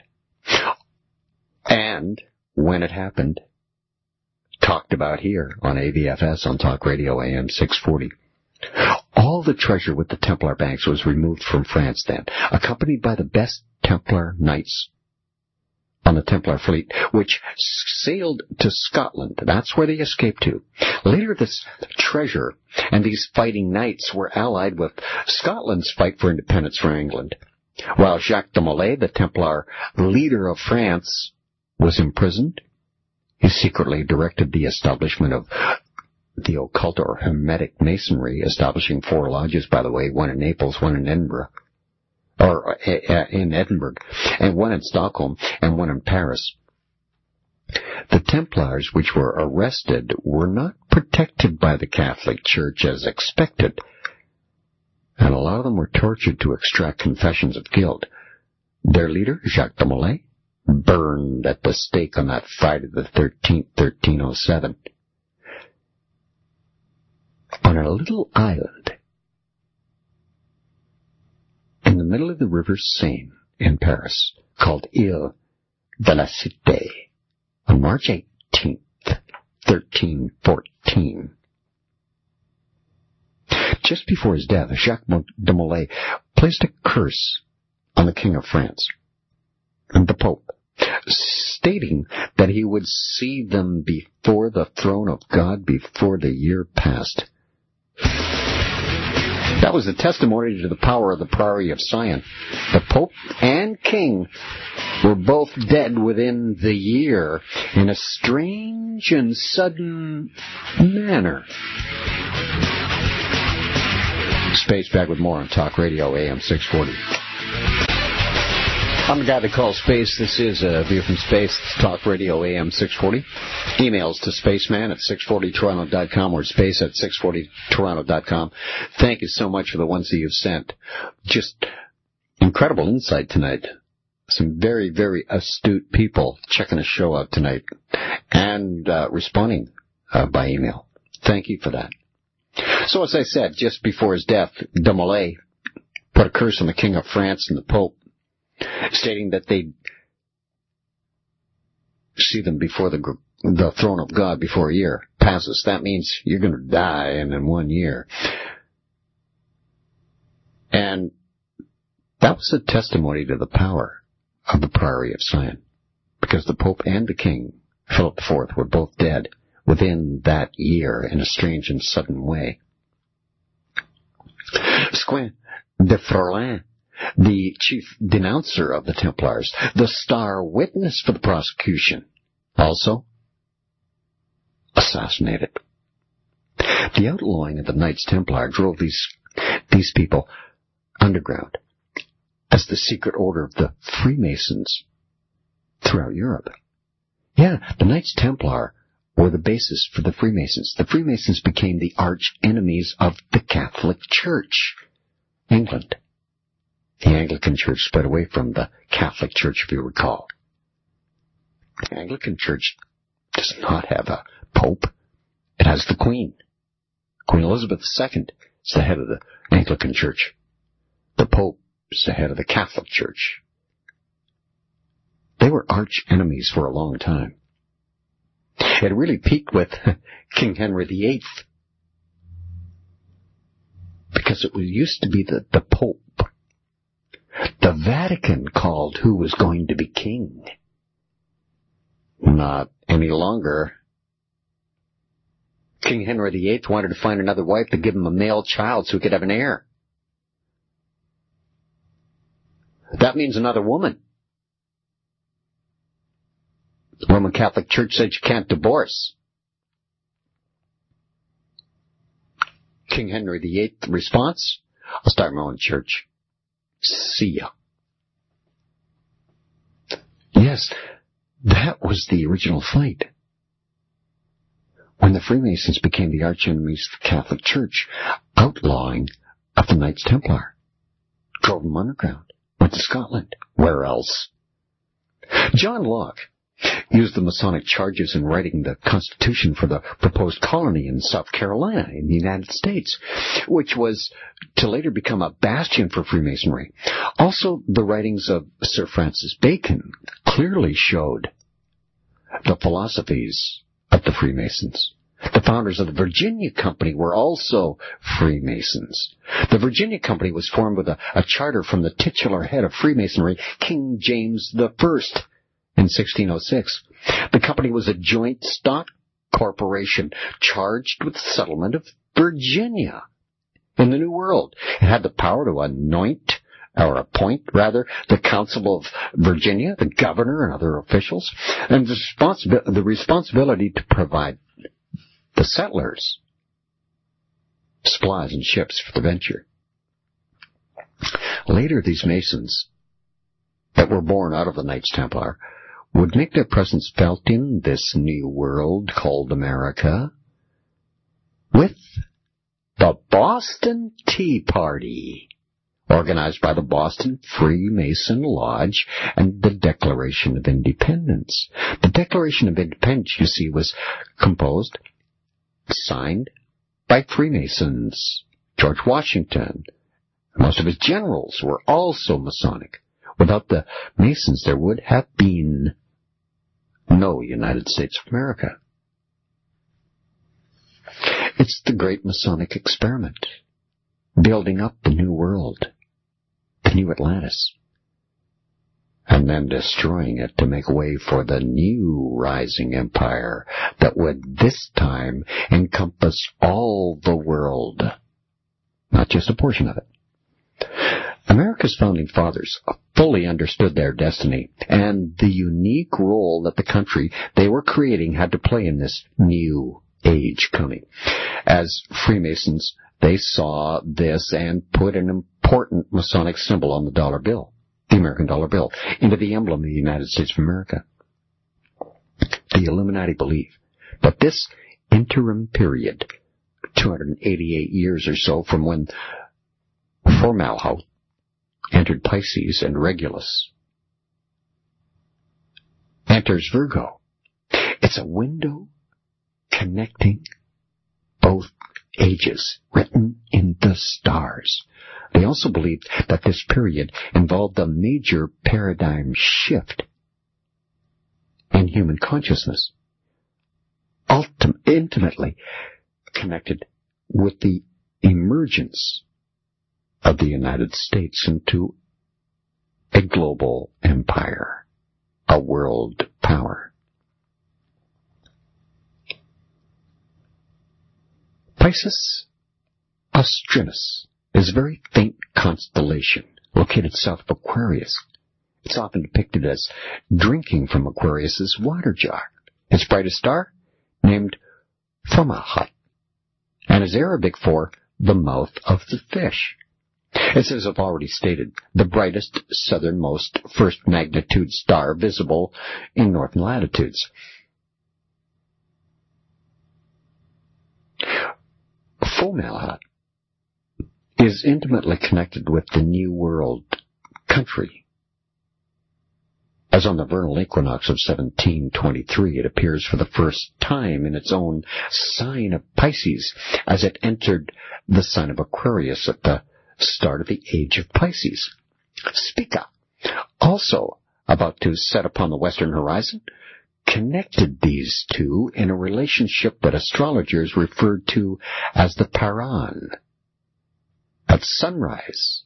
And when it happened, talked about here on A V F S on Talk Radio A M six forty. All the treasure with the Templar banks was removed from France then, accompanied by the best Templar knights on the Templar fleet, which sailed to Scotland. That's where they escaped to. Later, this treasure and these fighting knights were allied with Scotland's fight for independence from England. While Jacques de Molay, the Templar leader of France, was imprisoned, he secretly directed the establishment of the occult or Hermetic Masonry, establishing four lodges, by the way, one in Naples, one in Edinburgh, or uh, in Edinburgh, and one in Stockholm, and one in Paris. The Templars, which were arrested, were not protected by the Catholic Church as expected, and a lot of them were tortured to extract confessions of guilt. Their leader, Jacques de Molay, burned at the stake on that Friday the thirteenth, thirteen oh seven. On a little island in the middle of the river Seine in Paris, called Ile de la Cité, on March eighteenth, thirteen fourteen. Just before his death, Jacques de Molay placed a curse on the King of France and the Pope, stating that he would see them before the throne of God before the year passed. That was a testimony to the power of the Priory of Sion. The Pope and King were both dead within the year in a strange and sudden manner. Space back with more on Talk Radio A M six forty. I'm the guy that calls space. This is a View from Space, Talk Radio A M six forty. Emails to spaceman at six forty toronto dot com or space at six forty toronto dot com. Thank you so much for the ones that you've sent. Just incredible insight tonight. Some very, very astute people checking the show out tonight and uh, responding uh, by email. Thank you for that. So as I said, just before his death, de Molay put a curse on the King of France and the Pope, stating that they'd see them before the the throne of God before a year passes. That means you're going to die in, in one year. And that was a testimony to the power of the Priory of Sion, because the Pope and the King, Philip the Fourth, were both dead within that year in a strange and sudden way. Squin de Frelin the chief denouncer of the Templars, the star witness for the prosecution, also assassinated. The outlawing of the Knights Templar drove these these people underground as the secret order of the Freemasons throughout Europe. Yeah, the Knights Templar were the basis for the Freemasons. The Freemasons became the arch enemies of the Catholic Church. England. The Anglican Church spread away from the Catholic Church, if you recall. The Anglican Church does not have a pope. It has the Queen. Queen Elizabeth the Second is the head of the Anglican Church. The Pope is the head of the Catholic Church. They were arch enemies for a long time. It really peaked with King Henry the Eighth, because it was used to be the, the Pope. The Vatican called who was going to be king. Not any longer. King Henry the Eighth wanted to find another wife to give him a male child so he could have an heir. That means another woman. The Roman Catholic Church said you can't divorce. King Henry the Eighth response, I'll start my own church. See ya. Yes, that was the original fight. When the Freemasons became the arch-enemies of the Catholic Church, outlawing of the Knights Templar, drove them underground, went to Scotland. Where else? John Locke used the Masonic charges in writing the Constitution for the proposed colony in South Carolina in the United States, which was to later become a bastion for Freemasonry. Also, the writings of Sir Francis Bacon clearly showed the philosophies of the Freemasons. The founders of the Virginia Company were also Freemasons. The Virginia Company was formed with a, a charter from the titular head of Freemasonry, King James the First, in sixteen oh six. The company was a joint stock corporation charged with the settlement of Virginia in the New World. It had the power to anoint, or appoint, rather, the Council of Virginia, the governor and other officials, and the, responsibi- the responsibility to provide the settlers supplies and ships for the venture. Later, these Masons that were born out of the Knights Templar would make their presence felt in this new world called America with the Boston Tea Party, organized by the Boston Freemason Lodge, and the Declaration of Independence. The Declaration of Independence, you see, was composed, signed by Freemasons. George Washington, most of his generals were also Masonic. Without the Masons, there would have been no United States of America. It's the great Masonic experiment, building up the new world, the new Atlantis, and then destroying it to make way for the new rising empire that would this time encompass all the world, not just a portion of it. America's founding fathers fully understood their destiny and the unique role that the country they were creating had to play in this new age coming. As Freemasons, they saw this and put an important Masonic symbol on the dollar bill, the American dollar bill, into the emblem of the United States of America. The Illuminati believe that this interim period, two hundred eighty-eight years or so from when Fomalhaut entered Pisces and Regulus enters Virgo, it's a window connecting both ages, written in the stars. They also believed that this period involved a major paradigm shift in human consciousness, ultim- intimately connected with the emergence of the United States into a global empire, a world power. Pisces Austrinus is a very faint constellation located south of Aquarius. It's often depicted as drinking from Aquarius's water jar. Its brightest star, named Fomalhaut, and is Arabic for the mouth of the fish. It's, as I've already stated, the brightest southernmost first magnitude star visible in northern latitudes. Fomalhaut is intimately connected with the New World country, as on the vernal equinox of seventeen twenty-three it appears for the first time in its own sign of Pisces, as it entered the sign of Aquarius at the start of the age of Pisces. Spica, also about to set upon the western horizon, connected these two in a relationship that astrologers referred to as the Paran. At sunrise,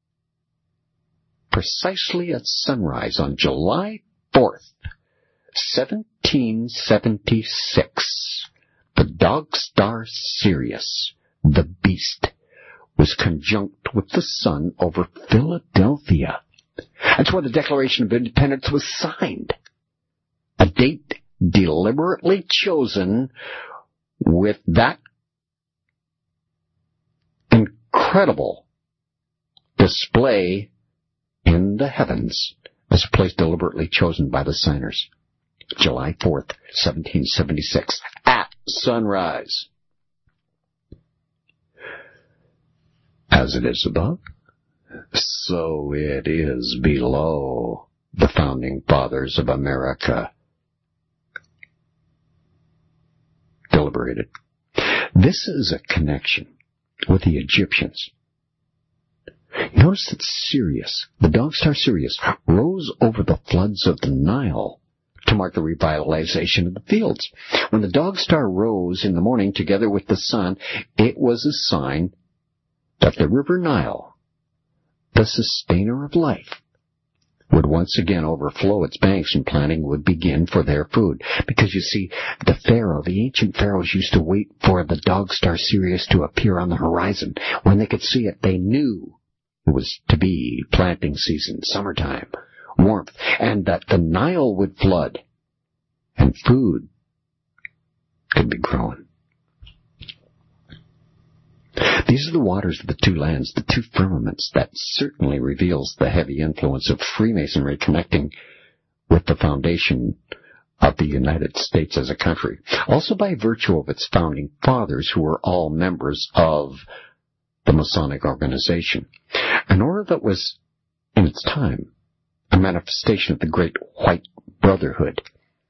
precisely at sunrise on July fourth, seventeen seventy-six, the dog star Sirius, the beast, was conjunct with the sun over Philadelphia. That's where the Declaration of Independence was signed. A date deliberately chosen with that incredible display in the heavens as a place deliberately chosen by the signers. July fourth, seventeen seventy-six, at sunrise. As it is above, so it is below. The founding fathers of America deliberated. This is a connection with the Egyptians. Notice that Sirius, the dog star Sirius, rose over the floods of the Nile to mark the revitalization of the fields. When the dog star rose in the morning together with the sun, it was a sign that the river Nile, the sustainer of life, would once again overflow its banks and planting would begin for their food. Because you see, the pharaoh, the ancient pharaohs used to wait for the dog star Sirius to appear on the horizon. When they could see it, they knew it was to be planting season, summertime, warmth, and that the Nile would flood and food could be growing. These are the waters of the two lands, the two firmaments. That certainly reveals the heavy influence of Freemasonry connecting with the foundation of the United States as a country. Also by virtue of its founding fathers, who were all members of the Masonic organization. An order that was, in its time, a manifestation of the great White Brotherhood.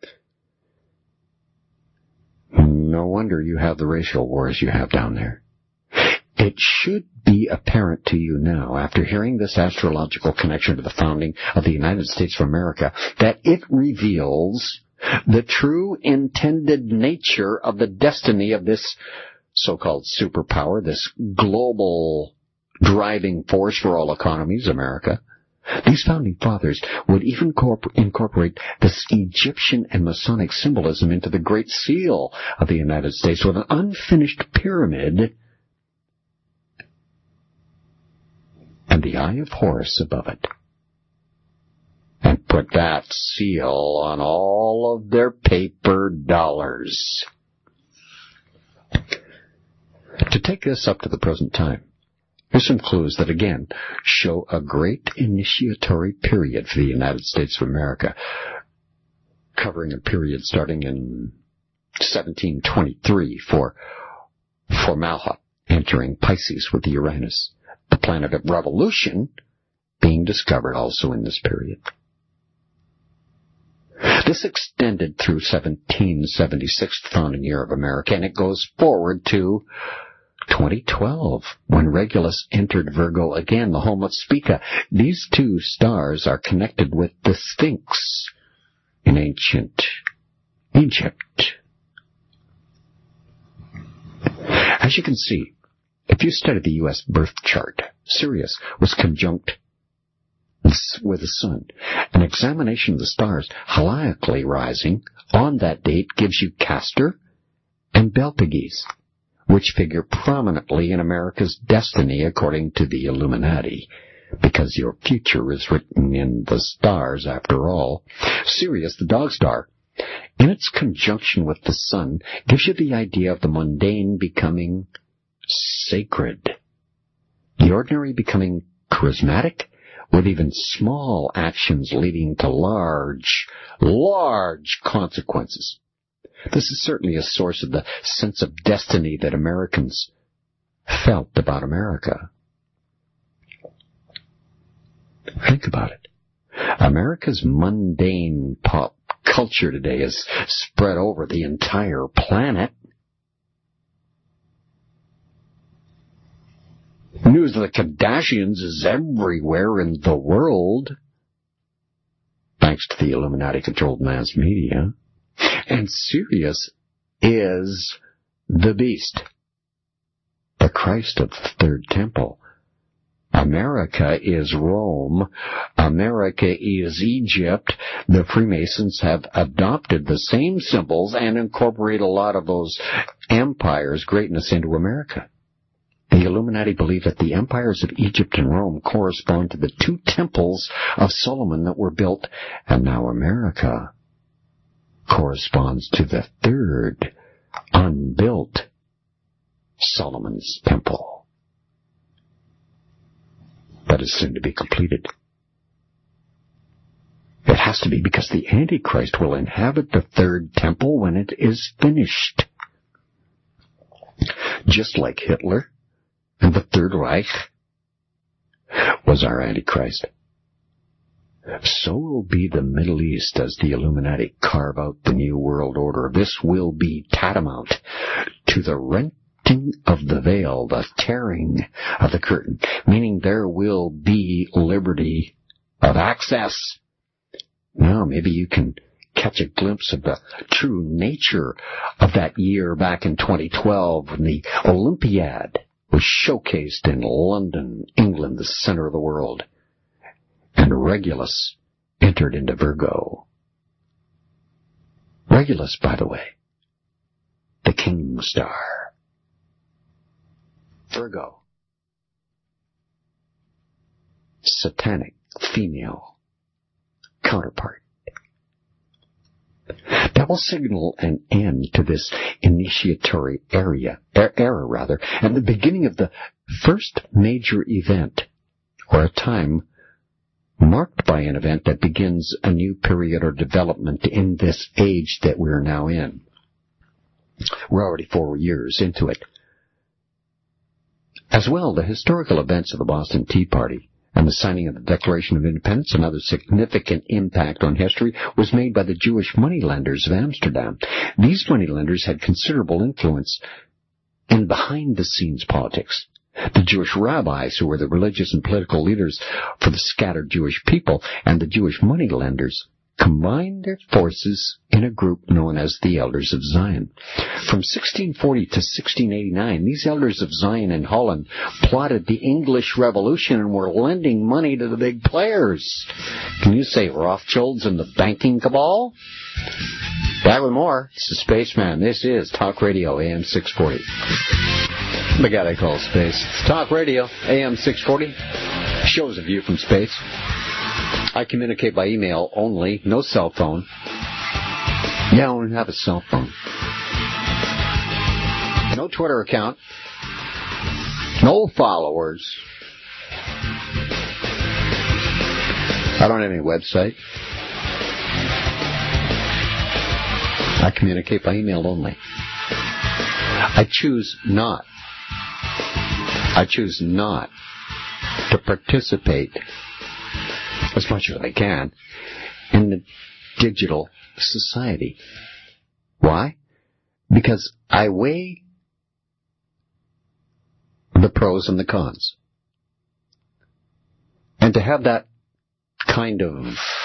No wonder you have the racial wars you have down there. It should be apparent to you now, after hearing this astrological connection to the founding of the United States of America, that it reveals the true intended nature of the destiny of this so-called superpower, this global driving force for all economies, America. These founding fathers would even incorporate this Egyptian and Masonic symbolism into the Great Seal of the United States with an unfinished pyramid and the Eye of Horus above it, and put that seal on all of their paper dollars. To take this up to the present time, here's some clues that again show a great initiatory period for the United States of America, covering a period starting in seventeen twenty-three for Fomalhaut entering Pisces with the Uranus. The planet of revolution being discovered also in this period. This extended through seventeen seventy-six, the founding year of America, and it goes forward to twenty twelve, when Regulus entered Virgo again, the home of Spica. These two stars are connected with the Sphinx in ancient Egypt. As you can see, if you study the U S birth chart, Sirius was conjunct with the sun. An examination of the stars heliacally rising on that date gives you Castor and Betelgeuse, which figure prominently in America's destiny according to the Illuminati. because your future is written in the stars after all. Sirius, the dog star, in its conjunction with the sun, gives you the idea of the mundane becoming sacred, the ordinary becoming charismatic, with even small actions leading to large, large consequences. This is certainly a source of the sense of destiny that Americans felt about America. Think about it. America's mundane pop culture today is spread over the entire planet. News of the Kardashians is everywhere in the world, thanks to the Illuminati-controlled mass media. And Sirius is the beast, the Christ of the Third Temple. America is Rome. America is Egypt. The Freemasons have adopted the same symbols and incorporate a lot of those empires' greatness into America. The Illuminati believe that the empires of Egypt and Rome correspond to the two temples of Solomon that were built, and now America corresponds to the third unbuilt Solomon's temple that is soon to be completed. It has to be, because the Antichrist will inhabit the third temple when it is finished. Just like Hitler and the Third Reich was our Antichrist, so will be the Middle East as the Illuminati carve out the New World Order. This will be tantamount to the renting of the veil, the tearing of the curtain, meaning there will be liberty of access. Now, maybe you can catch a glimpse of the true nature of that year back in twenty twelve when the Olympiad was showcased in London, England, the center of the world, and Regulus entered into Virgo. Regulus, by the way, the king star. Virgo, satanic female counterpart. That will signal an end to this initiatory area, er, era, rather, and the beginning of the first major event, or a time marked by an event that begins a new period or development in this age that we're now in. We're already four years into it. As well, the historical events of the Boston Tea Party and the signing of the Declaration of Independence, another significant impact on history, was made by the Jewish moneylenders of Amsterdam. These moneylenders had considerable influence in behind-the-scenes politics. The Jewish rabbis, who were the religious and political leaders for the scattered Jewish people, and the Jewish moneylenders combined their forces in a group known as the Elders of Zion. From sixteen forty to sixteen eighty-nine, these Elders of Zion in Holland plotted the English Revolution and were lending money to the big players. Can you say Rothschilds and the banking cabal? Back with more. This is Spaceman. This is Talk Radio, A M six forty. The guy they call Space. It's Talk Radio, A M six forty. Shows a view from space. I communicate by email only, no cell phone. Yeah, I don't have a cell phone. No Twitter account. No followers. I don't have any website. I communicate by email only. I choose not. I choose not to participate as much as I can in the digital society. Why? Because I weigh the pros and the cons. And to have that kind of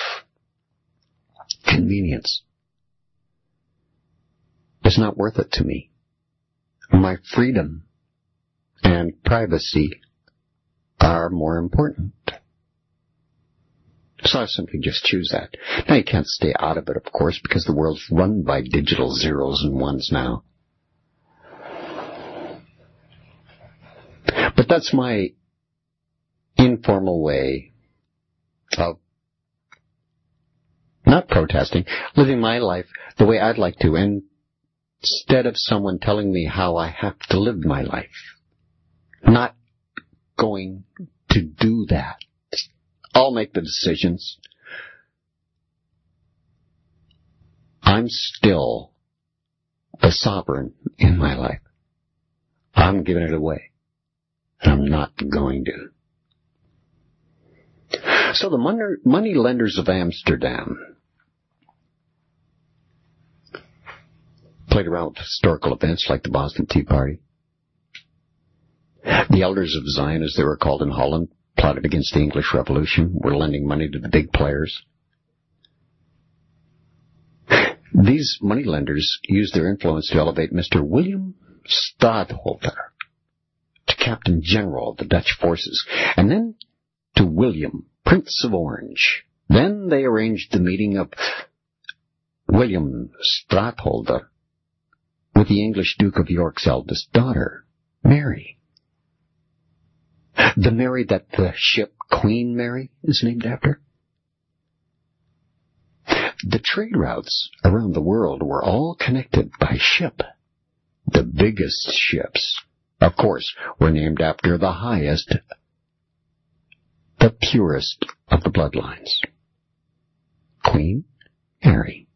convenience is not worth it to me. My freedom and privacy are more important. So I simply just choose that. Now, you can't stay out of it, of course, because the world's run by digital zeros and ones now. But that's my informal way of not protesting, living my life the way I'd like to, and instead of someone telling me how I have to live my life. Not going to do that. I'll make the decisions. I'm still a sovereign in my life. I'm giving it away. And I'm not going to. So the money, money lenders of Amsterdam played around with historical events like the Boston Tea Party. The elders of Zion, as they were called in Holland, plotted against the English Revolution, were lending money to the big players. These moneylenders used their influence to elevate Mister William Stadtholder to Captain General of the Dutch forces, and then to William, Prince of Orange. Then they arranged the meeting of William Stadtholder with the English Duke of York's eldest daughter, Mary. The Mary that the ship Queen Mary is named after. The trade routes around the world were all connected by ship. The biggest ships, of course, were named after the highest, the purest of the bloodlines. Queen Mary.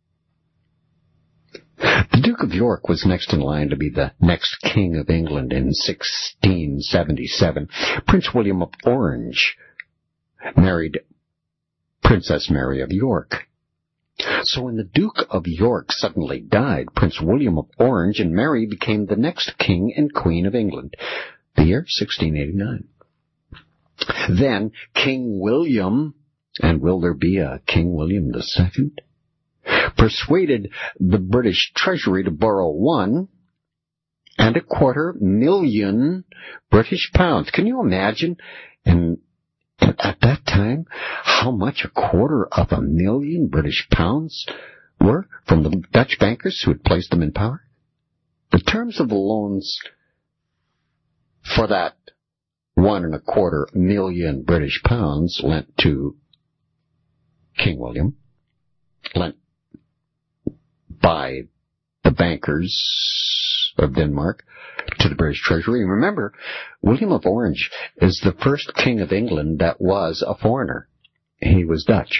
The Duke of York was next in line to be the next King of England in sixteen seventy-seven. Prince William of Orange married Princess Mary of York. So when the Duke of York suddenly died, Prince William of Orange and Mary became the next King and Queen of England, the year sixteen eighty-nine. Then King William, and will there be a King William the Second, persuaded the British Treasury to borrow one and a quarter million British pounds. Can you imagine? And at that time, how much a quarter of a million British pounds were from the Dutch bankers who had placed them in power? The terms of the loans for that one and a quarter million British pounds lent to King William, lent by the bankers of Denmark to the British Treasury. And remember, William of Orange is the first king of England that was a foreigner. He was Dutch.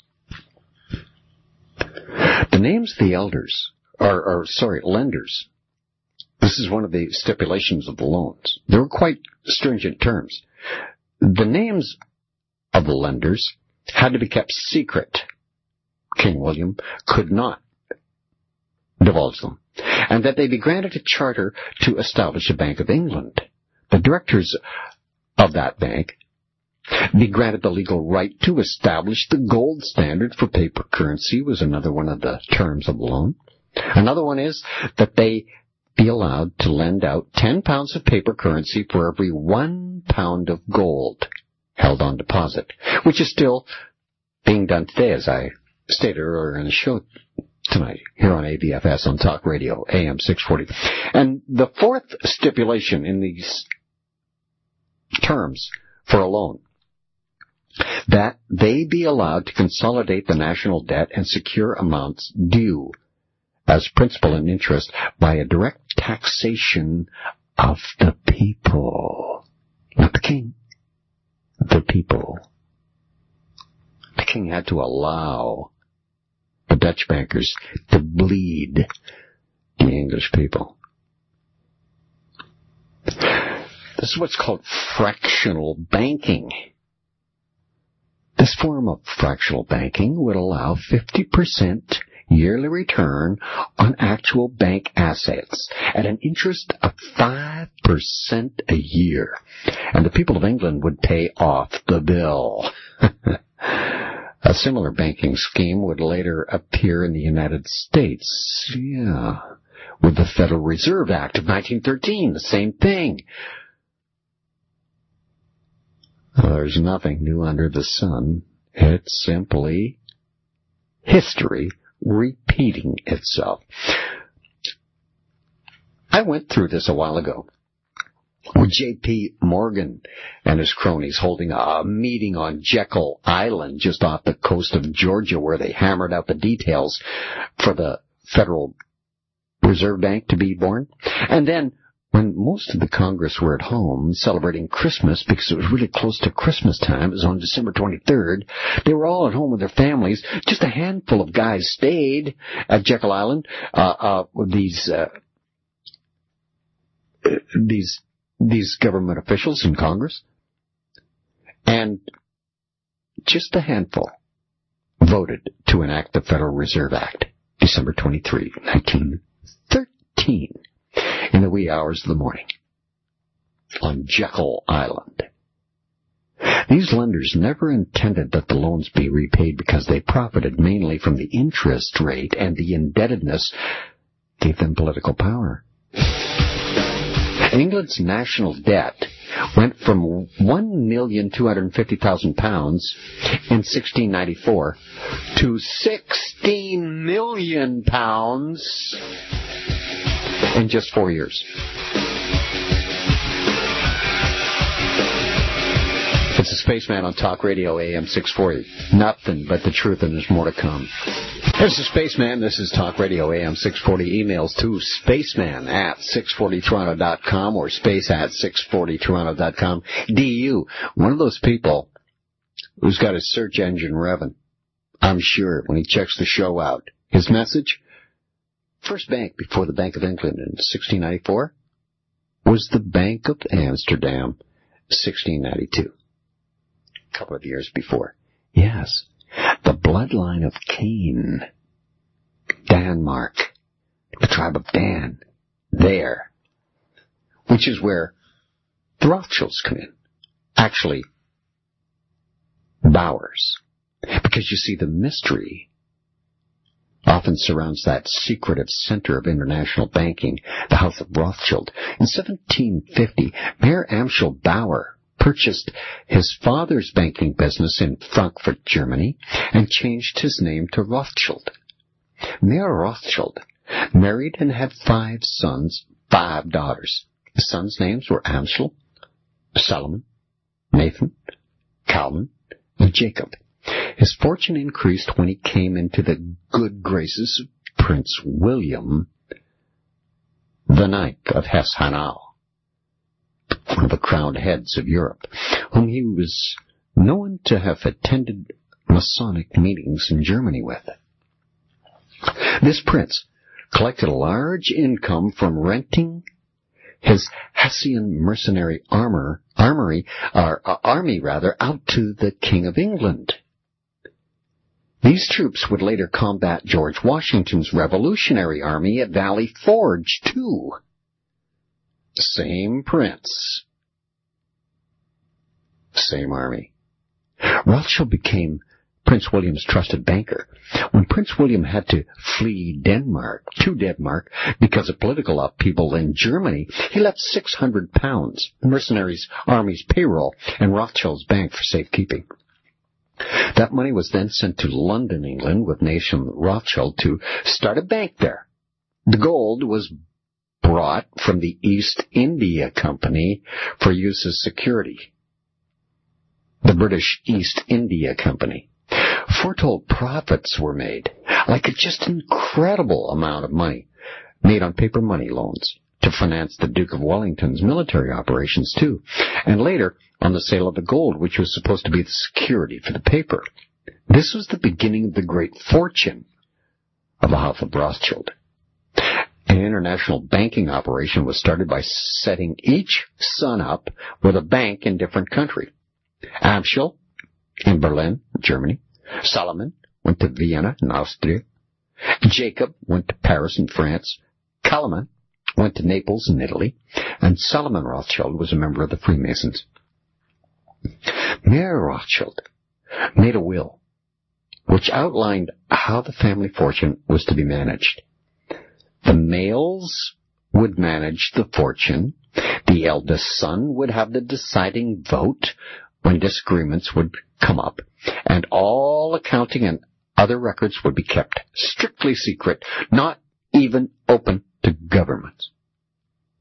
The names of the elders, or, or sorry, lenders, this is one of the stipulations of the loans. They were quite stringent terms. The names of the lenders had to be kept secret. King William could not divulge them, and that they be granted a charter to establish a Bank of England. The directors of that bank be granted the legal right to establish the gold standard for paper currency was another one of the terms of the loan. Another one is that they be allowed to lend out ten pounds of paper currency for every one pound of gold held on deposit, which is still being done today, as I stated earlier in the show tonight, here on A B F S on Talk Radio, A M six forty. And the fourth stipulation in these terms for a loan, that they be allowed to consolidate the national debt and secure amounts due as principal and interest by a direct taxation of the people. Not the king, the people. The king had to allow the Dutch bankers to bleed the English people. This is what's called fractional banking. This form of fractional banking would allow fifty percent yearly return on actual bank assets at an interest of five percent a year. And the people of England would pay off the bill. A similar banking scheme would later appear in the United States. Yeah. With the Federal Reserve Act of nineteen thirteen, the same thing. Well, there's nothing new under the sun. It's simply history repeating itself. I went through this a while ago. with J P Morgan and his cronies holding a meeting on Jekyll Island just off the coast of Georgia, where they hammered out the details for the Federal Reserve Bank to be born. And then, when most of the Congress were at home celebrating Christmas, because it was really close to Christmas time, it was on December twenty-third, they were all at home with their families. Just a handful of guys stayed at Jekyll Island. Uh, uh, these, uh, these, these government officials in Congress. And just a handful voted to enact the Federal Reserve Act, December twenty-third, nineteen thirteen. In the wee hours of the morning, on Jekyll Island. These lenders never intended that the loans be repaid because they profited mainly from the interest rate, and the indebtedness gave them political power. England's national debt went from one million two hundred fifty thousand pounds in sixteen ninety-four to sixteen million pounds in just four years. It's a Spaceman on Talk Radio A M six forty. Nothing but the truth, and there's more to come. This is Spaceman. This is Talk Radio A M six forty. Emails to spaceman at six forty toronto dot com or space at six forty toronto dot com. D U, one of those people who's got his search engine revving, I'm sure, when he checks the show out. His message? First bank before the Bank of England in sixteen ninety-four was the Bank of Amsterdam, sixteen ninety-two. A couple of years before. Yes, the bloodline of Cain. Denmark. The tribe of Dan. There. Which is where the Rothschilds come in. Actually, Bowers. Because you see, the mystery often surrounds that secretive center of international banking, the House of Rothschild. In seventeen fifty, Mayer Amschel Bauer purchased his father's banking business in Frankfurt, Germany, and changed his name to Rothschild. Mayer Rothschild married and had five sons, five daughters. The sons' names were Amschel, Solomon, Nathan, Calvin, and Jacob. His fortune increased when he came into the good graces of Prince William the Ninth of Hesse-Hanau, one of the crowned heads of Europe, whom he was known to have attended Masonic meetings in Germany with. This prince collected a large income from renting his Hessian mercenary armor, armory, or uh, army rather, out to the King of England. These troops would later combat George Washington's Revolutionary Army at Valley Forge, too. Same prince. Same army. Rothschild became Prince William's trusted banker. When Prince William had to flee Denmark, to Denmark, because of political upheaval in Germany, he left six hundred pounds, mercenaries' army's payroll, and Rothschild's bank for safekeeping. That money was then sent to London, England, with Nathan Rothschild to start a bank there. The gold was brought from the East India Company for use as security. The British East India Company. Foretold profits were made, like a just incredible amount of money, made on paper money loans to finance the Duke of Wellington's military operations, too, and later on the sale of the gold, which was supposed to be the security for the paper. This was the beginning of the great fortune of the House of Rothschild. An international banking operation was started by setting each son up with a bank in different country. Amschel in Berlin, Germany. Solomon went to Vienna in Austria. Jacob went to Paris in France. Kalaman went to Naples in Italy. And Solomon Rothschild was a member of the Freemasons. Mayer Rothschild made a will which outlined how the family fortune was to be managed. The males would manage the fortune. The eldest son would have the deciding vote when disagreements would come up, and all accounting and other records would be kept strictly secret, not even open to government.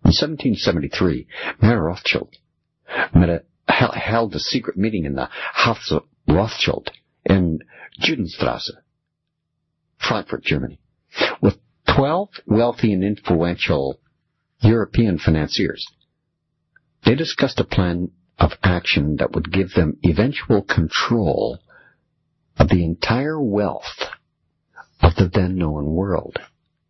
In seventeen seventy-three, Mayer Rothschild met a, held a secret meeting in the Haus of Rothschild in Judenstrasse, Frankfurt, Germany, with twelve wealthy and influential European financiers. They discussed a plan of action that would give them eventual control of the entire wealth of the then-known world.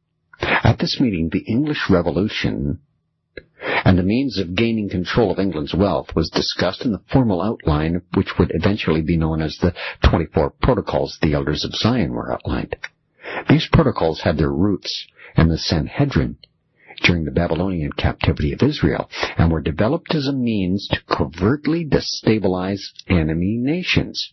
At this meeting, the English Revolution and the means of gaining control of England's wealth was discussed in the formal outline, which would eventually be known as the twenty-four Protocols the Elders of Zion were outlined. These protocols had their roots in the Sanhedrin during the Babylonian captivity of Israel, and were developed as a means to covertly destabilize enemy nations.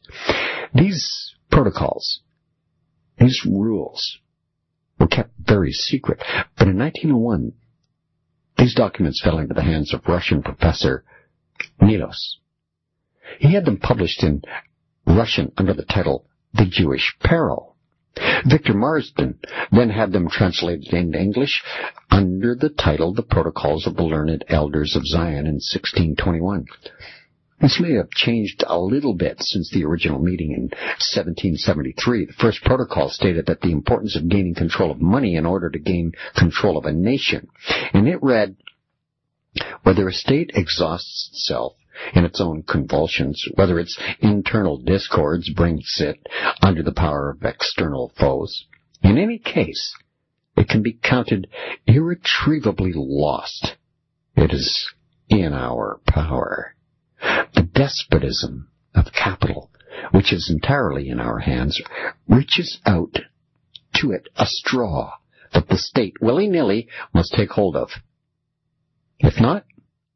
These protocols, these rules, were kept very secret, but in nineteen oh one, these documents fell into the hands of Russian professor Milos. He had them published in Russian under the title The Jewish Peril. Victor Marsden then had them translated into English under the title The Protocols of the Learned Elders of Zion in sixteen twenty-one. This may have changed a little bit since the original meeting in seventeen seventy-three. The first protocol stated that the importance of gaining control of money in order to gain control of a nation. And it read, whether a state exhausts itself in its own convulsions, whether its internal discords brings it under the power of external foes, in any case, it can be counted irretrievably lost. It is in our power. The despotism of capital, which is entirely in our hands, reaches out to it a straw that the state willy-nilly must take hold of. If not,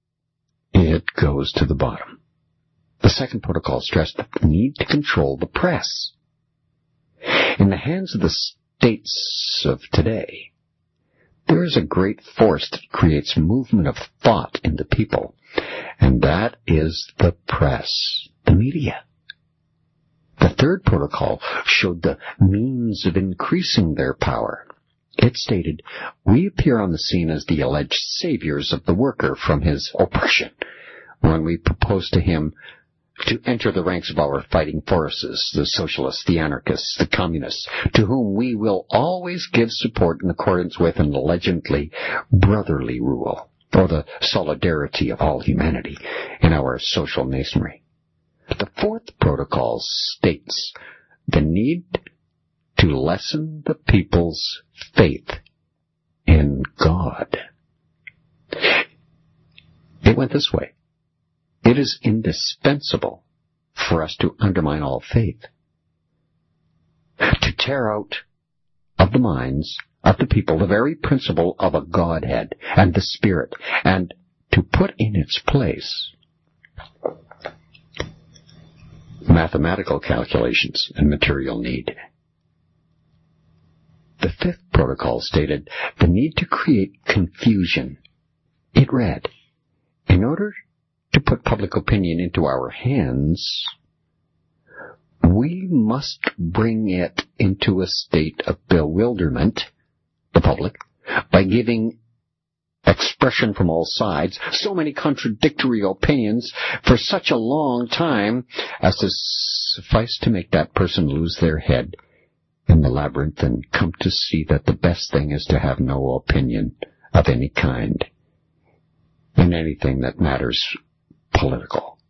it goes to the bottom. The second protocol stressed the need to control the press. In the hands of the states of today, there is a great force that creates movement of thought in the people, and that is the press, the media. The third protocol showed the means of increasing their power. It stated, we appear on the scene as the alleged saviors of the worker from his oppression, when we propose to him to enter the ranks of our fighting forces, the socialists, the anarchists, the communists, to whom we will always give support in accordance with an allegedly brotherly rule, or the solidarity of all humanity in our social masonry. The fourth protocol states the need to lessen the people's faith in God. It went this way. It is indispensable for us to undermine all faith, to tear out of the minds of the people the very principle of a Godhead and the Spirit, and to put in its place mathematical calculations and material need. The fifth protocol stated the need to create confusion. It read, in order to put public opinion into our hands, we must bring it into a state of bewilderment, the public, by giving expression from all sides, so many contradictory opinions for such a long time as to suffice to make that person lose their head in the labyrinth and come to see that the best thing is to have no opinion of any kind in anything that matters political.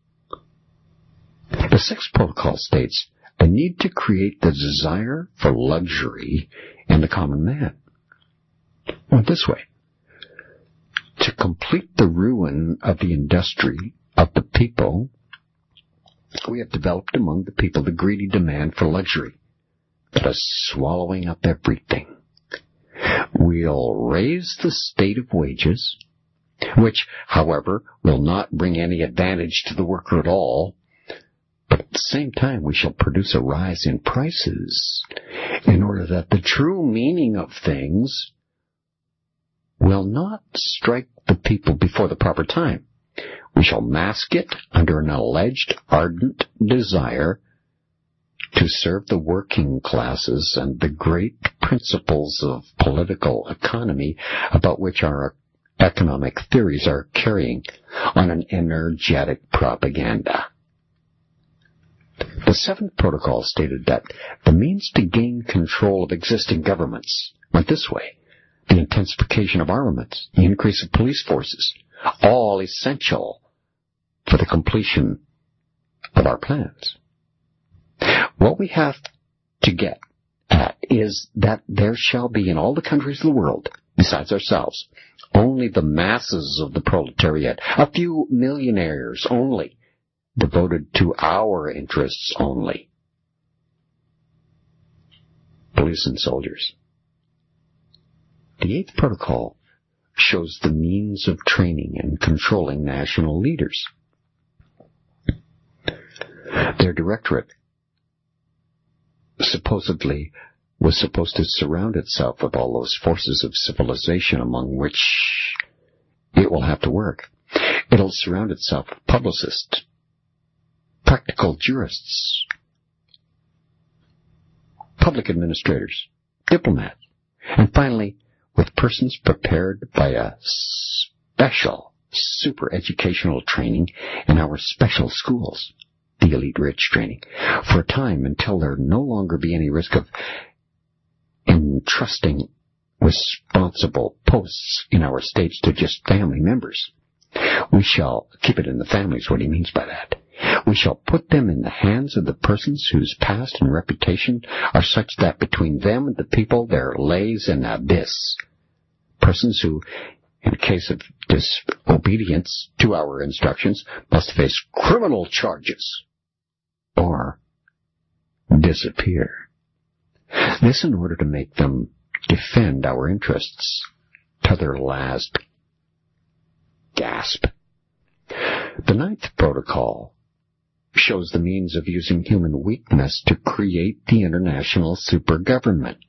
The sixth protocol states the need to create the desire for luxury in the common man. Went this way. To complete the ruin of the industry of the people, we have developed among the people the greedy demand for luxury that is swallowing up everything. We'll raise the state of wages, which, however, will not bring any advantage to the worker at all, but at the same time we shall produce a rise in prices in order that the true meaning of things will not strike the people before the proper time. We shall mask it under an alleged ardent desire to serve the working classes and the great principles of political economy about which our economic theories are carrying on an energetic propaganda. The seventh protocol stated that the means to gain control of existing governments went this way: the intensification of armaments, the increase of police forces, all essential for the completion of our plans. What we have to get at is that there shall be in all the countries of the world, besides ourselves, only the masses of the proletariat, a few millionaires only, devoted to our interests only. Police and soldiers. The eighth protocol shows the means of training and controlling national leaders. Their directorate supposedly was supposed to surround itself with all those forces of civilization among which it will have to work. It'll surround itself with publicists, practical jurists, public administrators, diplomats, and finally with persons prepared by a special, super educational training in our special schools, the elite rich training, for a time until there no longer be any risk of entrusting responsible posts in our states to just family members. We shall keep it in the families, what he means by that. We shall put them in the hands of the persons whose past and reputation are such that between them and the people there lays an abyss. Persons who, in case of disobedience to our instructions, must face criminal charges or disappear. This in order to make them defend our interests to their last gasp. The ninth protocol shows the means of using human weakness to create the international supergovernment.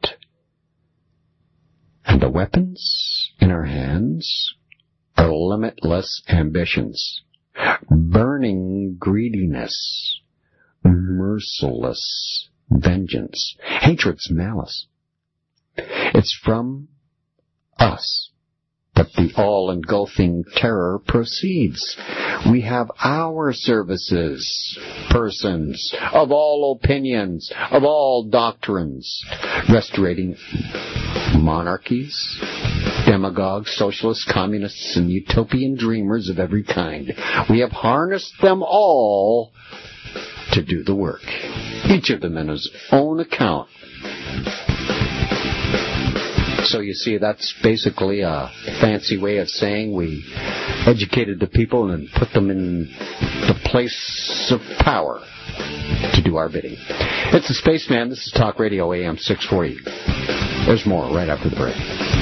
And the weapons in our hands are limitless ambitions, burning greediness, merciless vengeance, hatred's malice. It's from us that the all-engulfing terror proceeds. We have our services, persons, of all opinions, of all doctrines, restorating monarchies, demagogues, socialists, communists, and utopian dreamers of every kind. We have harnessed them all to do the work, each of them in his own account. So you see, that's basically a fancy way of saying we educated the people and put them in the place of power to do our bidding. It's the Spaceman. This is Talk Radio A M six forty. There's more right after the break.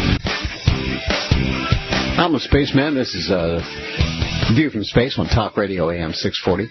I'm a Spaceman. This is a View from Space on Talk Radio A M six forty.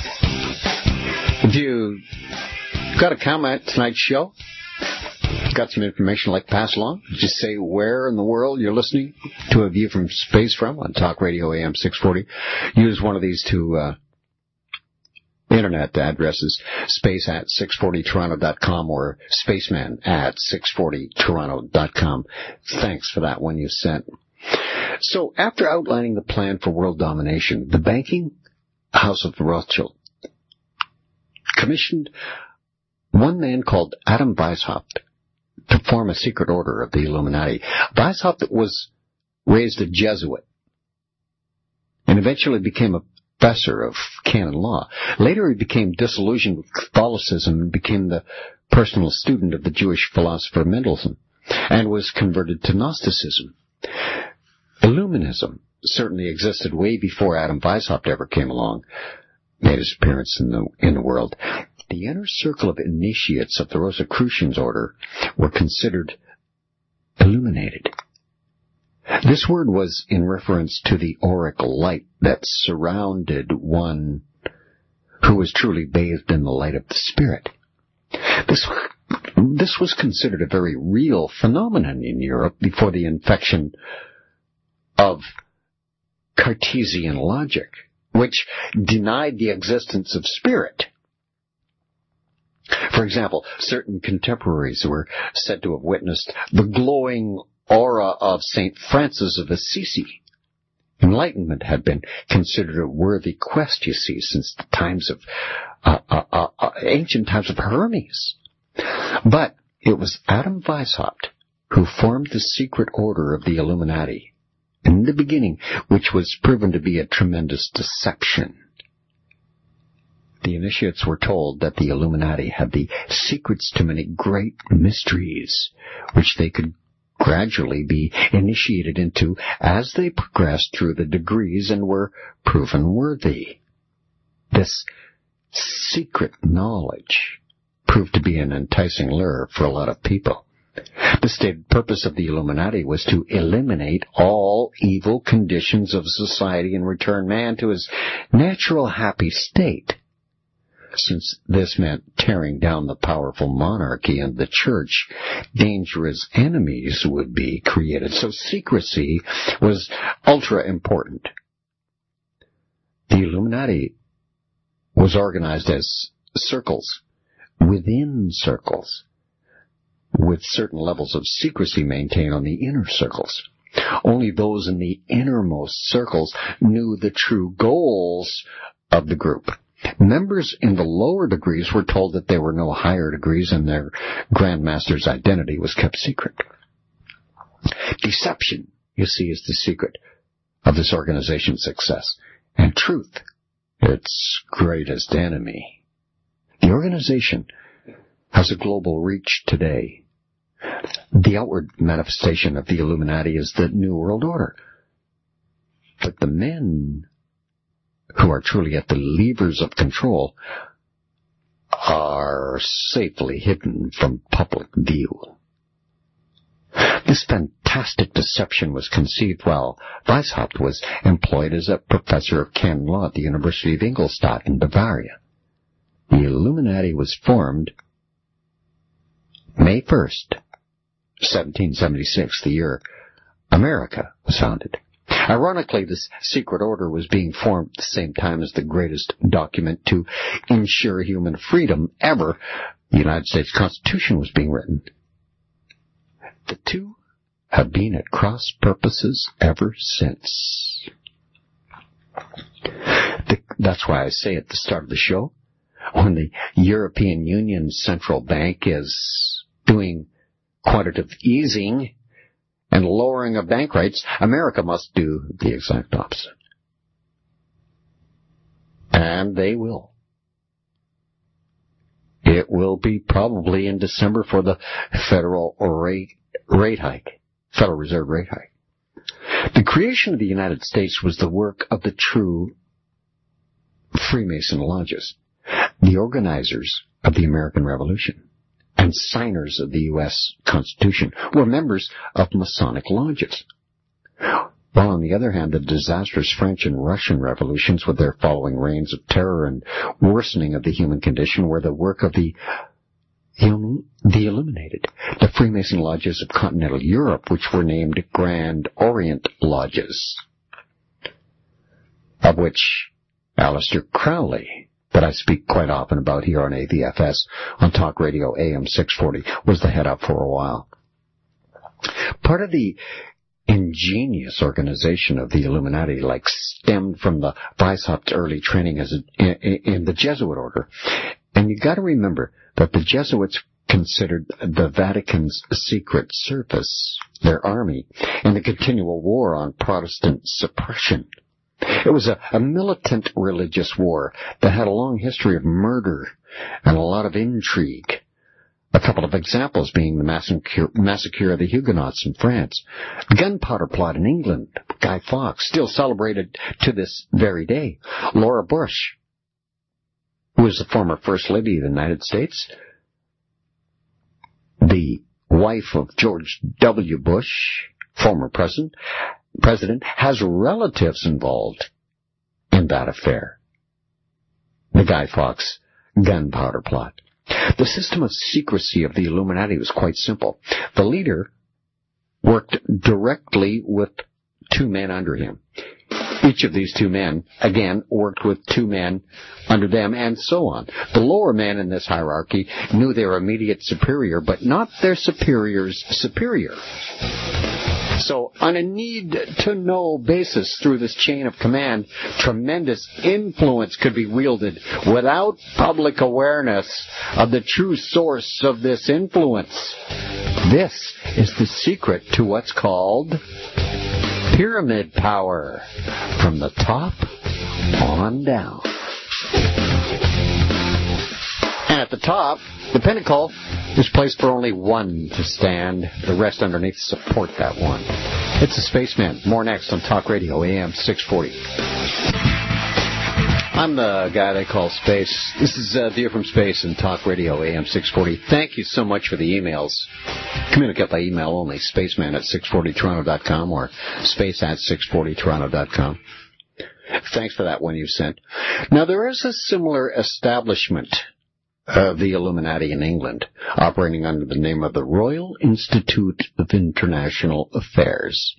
If you got a comment tonight's show, got some information like pass along, just say where in the world you're listening to A View from Space from on Talk Radio A M six forty. Use one of these two uh, internet addresses, space at six forty toronto dot com or spaceman at six forty toronto dot com. Thanks for that one you sent. So after outlining the plan for world domination, the banking house of the Rothschild commissioned one man called Adam Weishaupt to form a secret order of the Illuminati. Weishaupt was raised a Jesuit and eventually became a professor of canon law. Later he became disillusioned with Catholicism and became the personal student of the Jewish philosopher Mendelssohn and was converted to Gnosticism. Illuminism certainly existed way before Adam Weishaupt ever came along, made his appearance in the in the world. The inner circle of initiates of the Rosicrucians order were considered illuminated. This word was in reference to the auric light that surrounded one who was truly bathed in the light of the Spirit. This, this was considered a very real phenomenon in Europe before the infection of Cartesian logic, which denied the existence of spirit. For example, certain contemporaries were said to have witnessed the glowing aura of Saint Francis of Assisi Enlightenment had been considered a worthy quest, you see, since the times of, uh, uh, uh, uh, ancient times of Hermes. But it was Adam Weishaupt who formed the secret order of the Illuminati in the beginning, which was proven to be a tremendous deception. The initiates were told that the Illuminati had the secrets to many great mysteries, which they could gradually be initiated into as they progressed through the degrees and were proven worthy. This secret knowledge proved to be an enticing lure for a lot of people. The stated purpose of the Illuminati was to eliminate all evil conditions of society and return man to his natural happy state. Since this meant tearing down the powerful monarchy and the church, dangerous enemies would be created. So secrecy was ultra important. The Illuminati was organized as circles within circles, with certain levels of secrecy maintained on the inner circles. Only those in the innermost circles knew the true goals of the group. Members in the lower degrees were told that there were no higher degrees and their Grand Master's identity was kept secret. Deception, you see, is the secret of this organization's success, and truth, its greatest enemy. The organization has a global reach today. The outward manifestation of the Illuminati is the New World Order. But the men who are truly at the levers of control are safely hidden from public view. This fantastic deception was conceived while Weishaupt was employed as a professor of canon law at the University of Ingolstadt in Bavaria. The Illuminati was formed May first, seventeen seventy-six, the year America was founded. Ironically, this secret order was being formed at the same time as the greatest document to ensure human freedom ever, the United States Constitution, was being written. The two have been at cross purposes ever since. The, that's why I say at the start of the show, when the European Union Central Bank is doing quantitative easing and lowering of bank rates, America must do the exact opposite. And they will. It will be probably in December for the federal rate, rate hike, Federal Reserve rate hike. The creation of the United States was the work of the true Freemason lodges, the organizers of the American Revolution, and signers of the U S Constitution were members of Masonic lodges. While on the other hand, the disastrous French and Russian revolutions with their following reigns of terror and worsening of the human condition were the work of the, the illuminated, the Freemason lodges of continental Europe, which were named Grand Orient Lodges, of which Aleister Crowley, that I speak quite often about here on A V F S, on Talk Radio A M six forty, was the head up for a while. Part of the ingenious organization of the Illuminati, like, stemmed from the Weishaupt early training as a, in, in the Jesuit order. And you got to remember that the Jesuits considered the Vatican's secret service, their army, in the continual war on Protestant suppression. It was a, a militant religious war that had a long history of murder and a lot of intrigue. A couple of examples being the massacre, massacre of the Huguenots in France, the gunpowder plot in England, Guy Fawkes, still celebrated to this very day, Laura Bush, who was the former First Lady of the United States, the wife of George W. Bush, former president, president, has relatives involved in that affair. The Guy Fawkes gunpowder plot. The system of secrecy of the Illuminati was quite simple. The leader worked directly with two men under him. Each of these two men, again, worked with two men under them, and so on. The lower men in this hierarchy knew their immediate superior, but not their superior's superior. So on a need-to-know basis through this chain of command, tremendous influence could be wielded without public awareness of the true source of this influence. This is the secret to what's called pyramid power, from the top on down. And at the top, the pinnacle is placed for only one to stand. The rest underneath support that one. It's the Spaceman. More next on Talk Radio, A M six forty. I'm the guy they call Space. This is uh, View from Space and Talk Radio, A M six forty. Thank you so much for the emails. Communicate by email only, spaceman at six forty toronto dot com or space at six forty toronto dot com. Thanks for that one you sent. Now, there is a similar establishment of the Illuminati in England, operating under the name of the Royal Institute of International Affairs.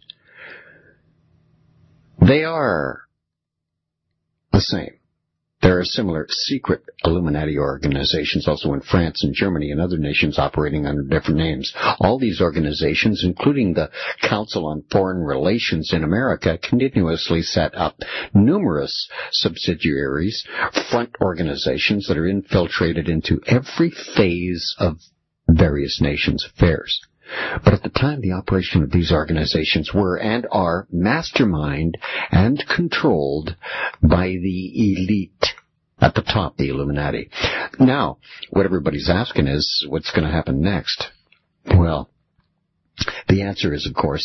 They are the same. There are similar secret Illuminati organizations also in France and Germany and other nations operating under different names. All these organizations, including the Council on Foreign Relations in America, continuously set up numerous subsidiaries, front organizations that are infiltrated into every phase of various nations' affairs. But at the time, the operation of these organizations were and are masterminded and controlled by the elite at the top, the Illuminati. Now, what everybody's asking is, what's going to happen next? Well, the answer is, of course,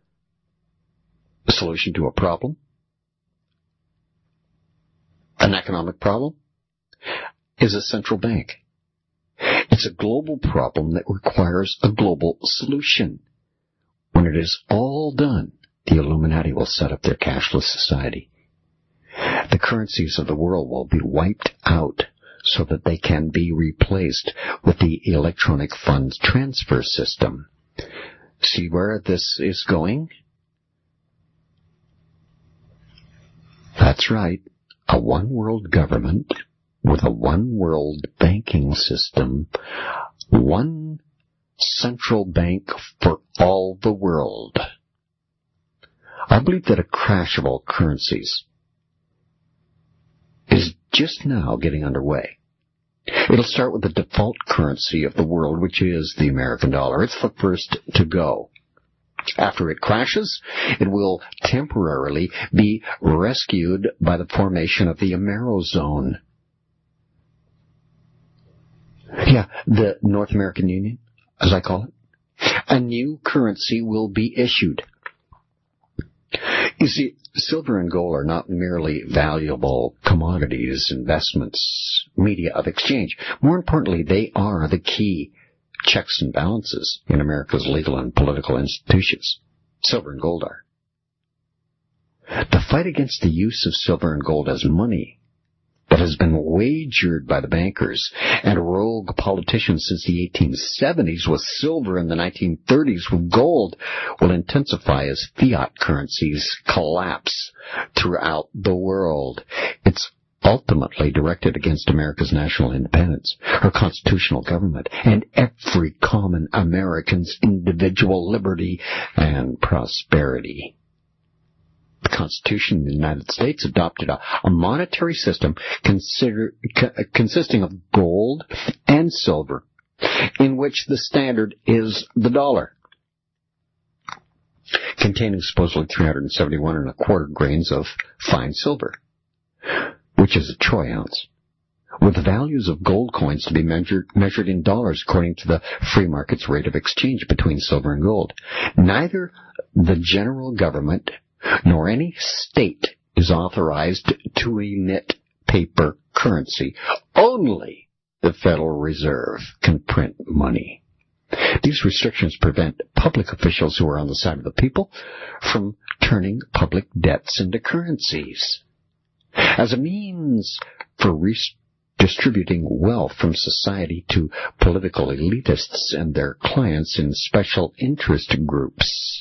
a solution to a problem, an economic problem, is a central bank. It's a global problem that requires a global solution. When it is all done, the Illuminati will set up their cashless society. The currencies of the world will be wiped out so that they can be replaced with the electronic funds transfer system. See where this is going? That's right. A one-world government with a one-world banking system, one central bank for all the world. I believe that a crash of all currencies is just now getting underway. It'll start with the default currency of the world, which is the American dollar. It's the first to go. After it crashes, it will temporarily be rescued by the formation of the Eurozone. Yeah, the North American Union, as I call it. A new currency will be issued. You see, silver and gold are not merely valuable commodities, investments, media of exchange. More importantly, they are the key checks and balances in America's legal and political institutions. Silver and gold are. The fight against the use of silver and gold as money that has been wagered by the bankers and rogue politicians since the eighteen seventies with silver in the nineteen thirties with gold will intensify as fiat currencies collapse throughout the world. It's ultimately directed against America's national independence, her constitutional government, and every common American's individual liberty and prosperity. The Constitution of the United States adopted a, a monetary system consider, co- consisting of gold and silver, in which the standard is the dollar, containing supposedly three hundred seventy-one and a quarter grains of fine silver, which is a troy ounce, with the values of gold coins to be measured, measured in dollars according to the free market's rate of exchange between silver and gold. Neither the general government nor any state is authorized to emit paper currency. Only the Federal Reserve can print money. These restrictions prevent public officials who are on the side of the people from turning public debts into currencies. As a means for redistributing wealth from society to political elitists and their clients in special interest groups.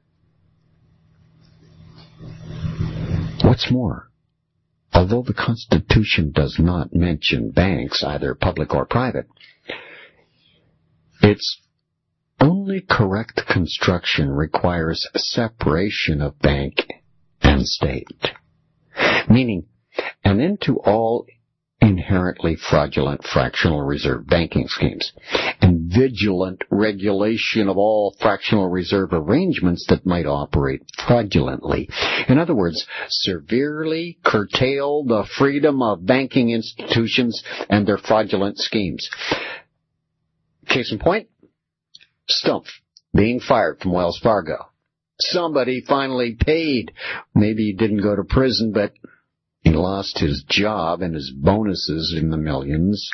What's more, although the Constitution does not mention banks, either public or private, it's only correct construction requires separation of bank and state, meaning an end to all inherently fraudulent fractional reserve banking schemes, and vigilant regulation of all fractional reserve arrangements that might operate fraudulently. In other words, severely curtail the freedom of banking institutions and their fraudulent schemes. Case in point, Stumpf being fired from Wells Fargo. Somebody finally paid. Maybe he didn't go to prison, but he lost his job and his bonuses in the millions.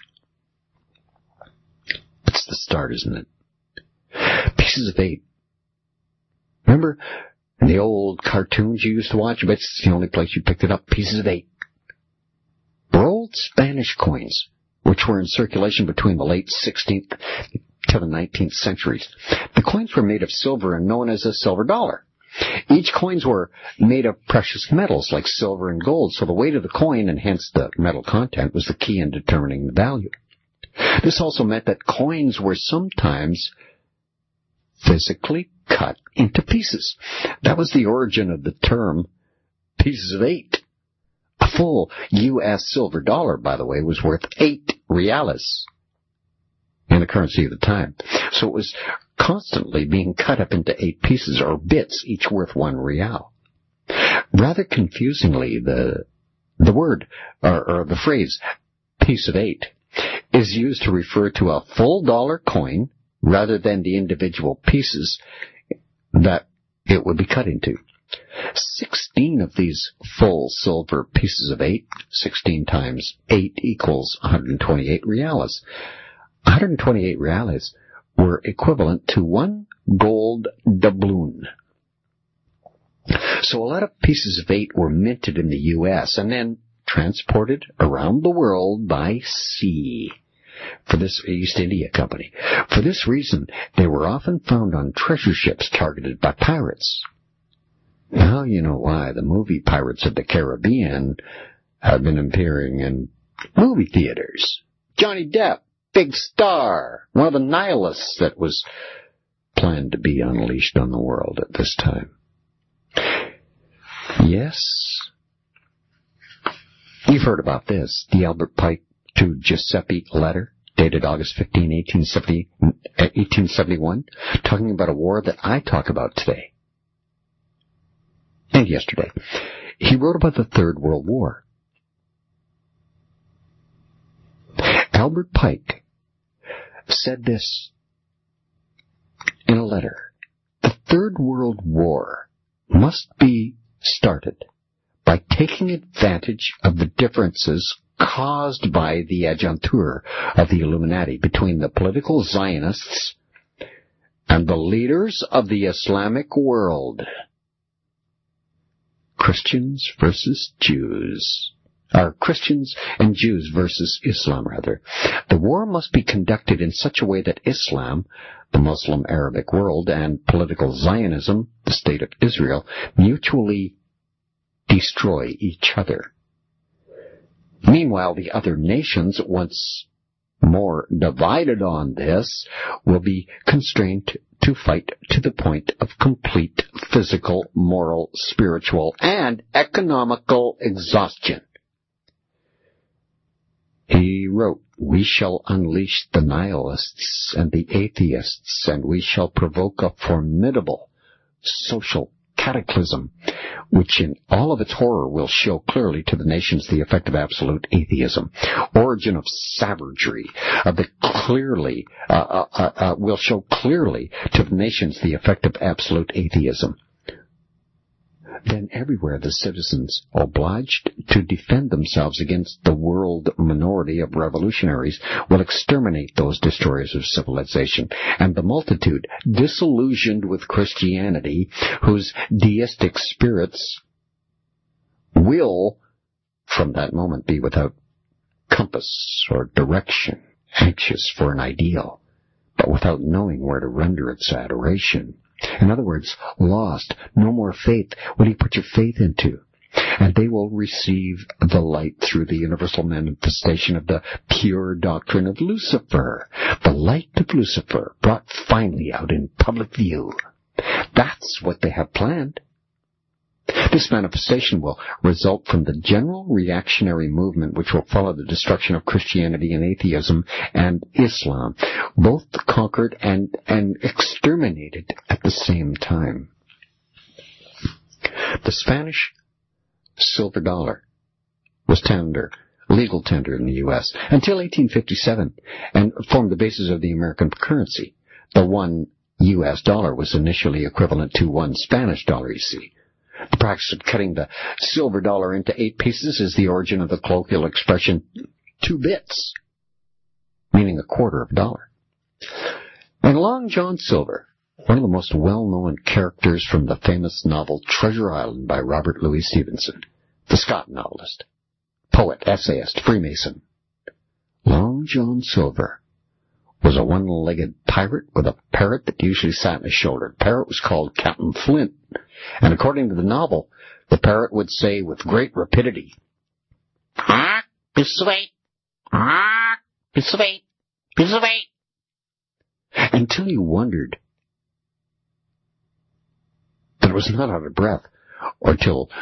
It's the start, isn't it? Pieces of Eight. Remember the old cartoons you used to watch? I bet it's the only place you picked it up. Pieces of Eight. Were old Spanish coins, which were in circulation between the late sixteenth to the nineteenth centuries. The coins were made of silver and known as a silver dollar. Each coins were made of precious metals like silver and gold, so the weight of the coin, and hence the metal content, was the key in determining the value. This also meant that coins were sometimes physically cut into pieces. That was the origin of the term pieces of eight. A full U S silver dollar, by the way, was worth eight reales in the currency of the time. So it was constantly being cut up into eight pieces, or bits, each worth one real. Rather confusingly, the the word, or, or the phrase, piece of eight, is used to refer to a full dollar coin rather than the individual pieces that it would be cut into. Sixteen of these full silver pieces of eight, sixteen times eight equals one hundred twenty-eight reales. one hundred twenty-eight reales were equivalent to one gold doubloon. So a lot of pieces of eight were minted in the U S and then transported around the world by sea for this East India Company. For this reason, they were often found on treasure ships targeted by pirates. Now you know why the movie Pirates of the Caribbean have been appearing in movie theaters. Johnny Depp, big star, one of the nihilists that was planned to be unleashed on the world at this time. Yes, you've heard about this, the Albert Pike to Giuseppe letter, dated August fifteenth, eighteen seventy-one, talking about a war that I talk about today and yesterday. He wrote about the Third World War. Albert Pike said this in a letter: the Third World War must be started by taking advantage of the differences caused by the adjuncture of the Illuminati between the political Zionists and the leaders of the Islamic world. Christians versus Jews. Or Christians and Jews versus Islam, rather. The war must be conducted in such a way that Islam, the Muslim Arabic world, and political Zionism, the state of Israel, mutually destroy each other. Meanwhile, the other nations, once more divided on this, will be constrained to fight to the point of complete physical, moral, spiritual, and economical exhaustion. He wrote, we shall unleash the nihilists and the atheists, and we shall provoke a formidable social cataclysm, which in all of its horror will show clearly to the nations the effect of absolute atheism. Origin of savagery, of the clearly, uh, uh, uh, will show clearly to the nations the effect of absolute atheism. Then everywhere the citizens, obliged to defend themselves against the world minority of revolutionaries, will exterminate those destroyers of civilization, and the multitude, disillusioned with Christianity, whose deistic spirits will, from that moment, be without compass or direction, anxious for an ideal, but without knowing where to render its adoration. In other words, lost, no more faith. What do you put your faith into? and they will receive the light through the universal manifestation of the pure doctrine of Lucifer, the light of Lucifer brought finally out in public view. That's what they have planned. This manifestation will result from the general reactionary movement which will follow the destruction of Christianity and atheism and Islam, both conquered and, and exterminated at the same time. The Spanish silver dollar was tender, legal tender in the U S until eighteen fifty-seven and formed the basis of the American currency. The one U S dollar was initially equivalent to one Spanish dollar, you see. The practice of cutting the silver dollar into eight pieces is the origin of the colloquial expression two bits, meaning a quarter of a dollar. And Long John Silver, one of the most well-known characters from the famous novel Treasure Island by Robert Louis Stevenson, the Scott novelist, poet, essayist, Freemason. Long John Silver was a one-legged pirate with a parrot that usually sat on his shoulder. The parrot was called Captain Flint, and according to the novel, the parrot would say with great rapidity, "Ah, piece of eight, ah, piece of eight, piece of eight," until you wondered that it was not out of breath, or till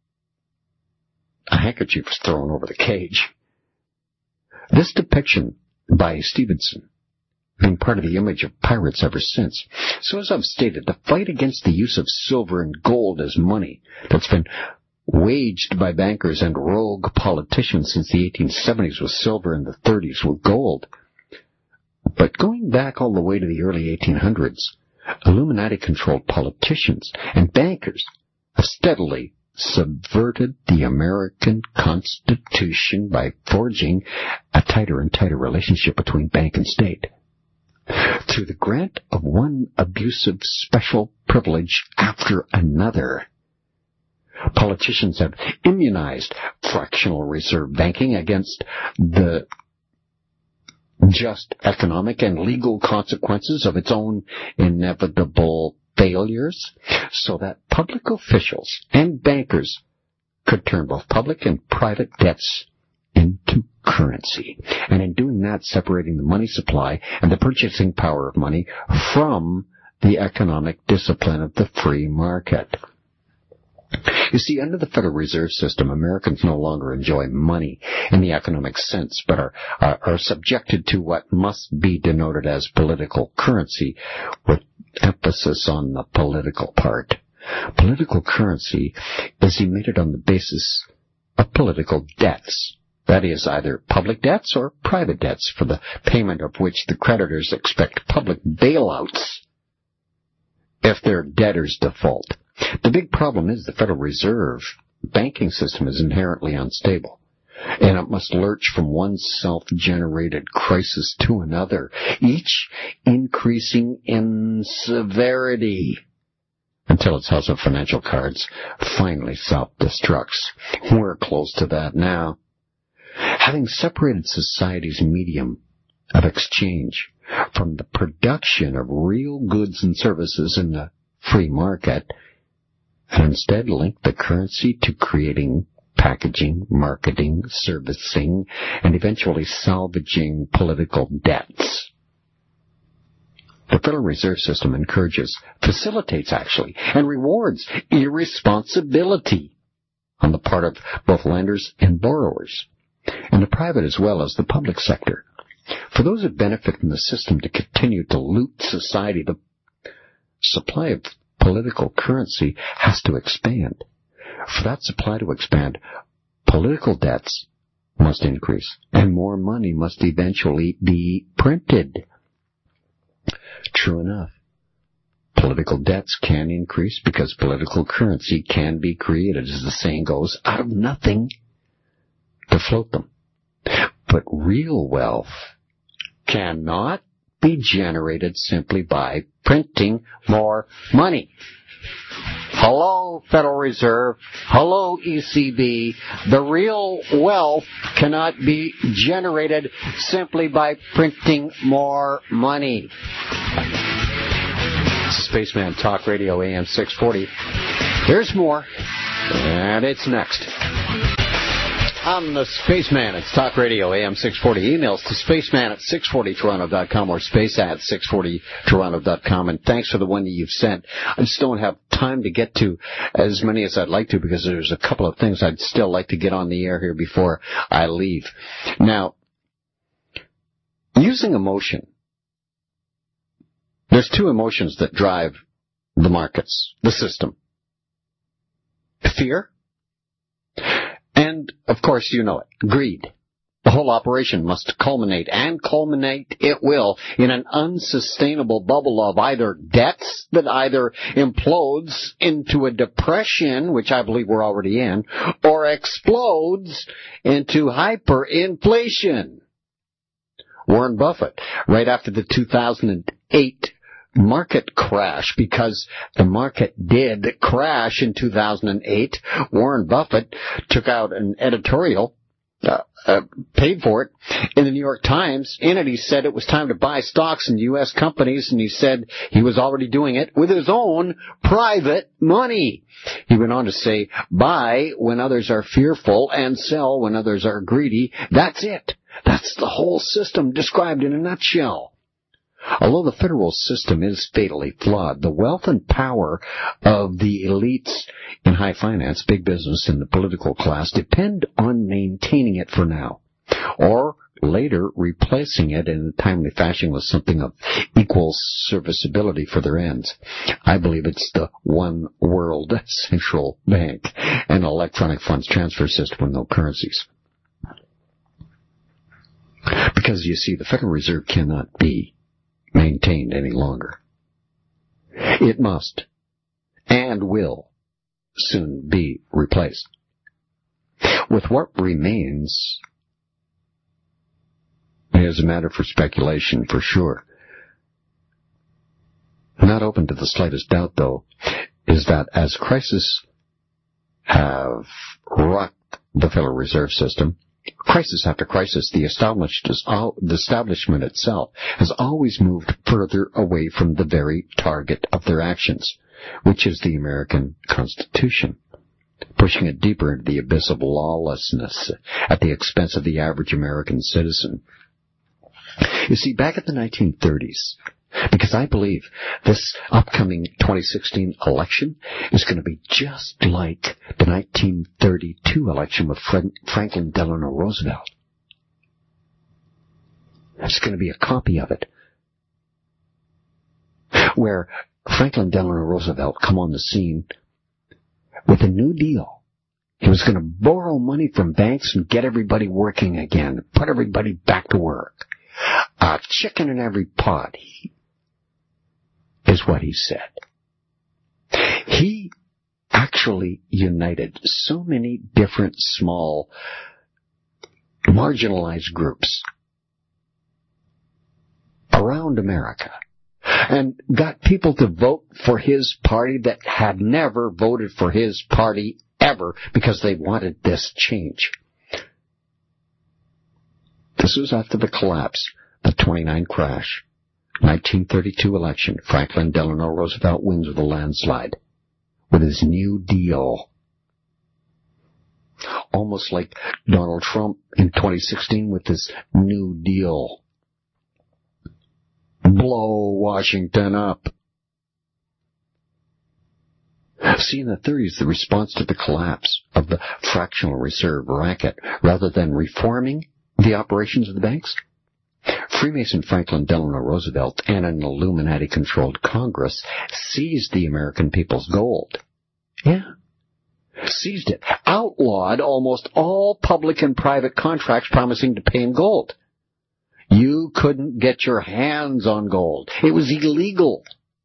a handkerchief was thrown over the cage. This depiction by Stevenson been part of the image of pirates ever since. So as I've stated, the fight against the use of silver and gold as money that's been waged by bankers and rogue politicians since the eighteen seventies with silver and the thirties with gold. But going back all the way to the early eighteen hundreds, Illuminati-controlled politicians and bankers have steadily subverted the American Constitution by forging a tighter and tighter relationship between bank and state. Through the grant of one abusive special privilege after another, politicians have immunized fractional reserve banking against the just economic and legal consequences of its own inevitable failures, so that public officials and bankers could turn both public and private debts into currency, and in doing that, separating the money supply and the purchasing power of money from the economic discipline of the free market. You see, under the Federal Reserve System, Americans no longer enjoy money in the economic sense, but are, are, are subjected to what must be denoted as political currency, with emphasis on the political part. Political currency is emitted on the basis of political debts. That is, either public debts or private debts, for the payment of which the creditors expect public bailouts if their debtors default. The big problem is the Federal Reserve banking system is inherently unstable, and it must lurch from one self-generated crisis to another, each increasing in severity, until its house of financial cards finally self-destructs. We're close to that now. Having separated society's medium of exchange from the production of real goods and services in the free market, and instead linked the currency to creating, packaging, marketing, servicing, and eventually salvaging political debts. The Federal Reserve System encourages, facilitates actually, and rewards irresponsibility on the part of both lenders and borrowers, and the private as well as the public sector. For those that benefit from the system to continue to loot society, the supply of political currency has to expand. For that supply to expand, political debts must increase, and more money must eventually be printed. True enough, political debts can increase because political currency can be created, as the saying goes, out of nothing to float them. But real wealth cannot be generated simply by printing more money. Hello, Federal Reserve. Hello, E C B. The real wealth cannot be generated simply by printing more money. Spaceman Talk Radio A M six forty. There's more. And it's next. I'm the Spaceman. It's Talk Radio, A M six forty. Emails to spaceman at six forty toronto dot com or space at six forty toronto dot com. And thanks for the one that you've sent. I just don't have time to get to as many as I'd like to because there's a couple of things I'd still like to get on the air here before I leave. Now, using emotion. There's two emotions that drive the markets, the system. Fear. And, of course, you know it, greed. The whole operation must culminate, and culminate it will, in an unsustainable bubble of either debts that either implodes into a depression, which I believe we're already in, or explodes into hyperinflation. Warren Buffett, right after the two thousand eight market crash, because the market did crash in two thousand eight. Warren Buffett took out an editorial, uh, uh, paid for it, in the New York Times. In it, he said it was time to buy stocks in U S companies, and he said he was already doing it with his own private money. He went on to say, buy when others are fearful and sell when others are greedy. That's it. That's the whole system described in a nutshell. Although the federal system is fatally flawed, the wealth and power of the elites in high finance, big business, and the political class depend on maintaining it for now, or later replacing it in a timely fashion with something of equal serviceability for their ends. I believe it's the one world central bank and electronic funds transfer system with no currencies. Because, you see, the Federal Reserve cannot be maintained any longer. It must and will soon be replaced. With what remains is a matter for speculation, for sure. Not open to the slightest doubt, though, is that as crises have rocked the Federal Reserve System, crisis after crisis, the establishment itself has always moved further away from the very target of their actions, which is the American Constitution, pushing it deeper into the abyss of lawlessness at the expense of the average American citizen. You see, back in the nineteen thirties, because I believe this upcoming twenty sixteen election is going to be just like the nineteen thirty-two election with Franklin Delano Roosevelt. It's going to be a copy of it, where Franklin Delano Roosevelt come on the scene with a new deal. He was going to borrow money from banks and get everybody working again, put everybody back to work. A chicken in every pot is what he said. He actually united so many different small marginalized groups around America and got people to vote for his party that had never voted for his party ever because they wanted this change. This was after the collapse, the twenty-nine crash. nineteen thirty-two election, Franklin Delano Roosevelt wins with a landslide with his New Deal. Almost like Donald Trump in twenty sixteen with his New Deal. Blow Washington up. See, in the thirties, the response to the collapse of the fractional reserve racket, rather than reforming the operations of the banks, Freemason Franklin Delano Roosevelt and an Illuminati-controlled Congress seized the American people's gold. Yeah. Seized it. Outlawed almost all public and private contracts promising to pay in gold. You couldn't get your hands on gold. It was illegal.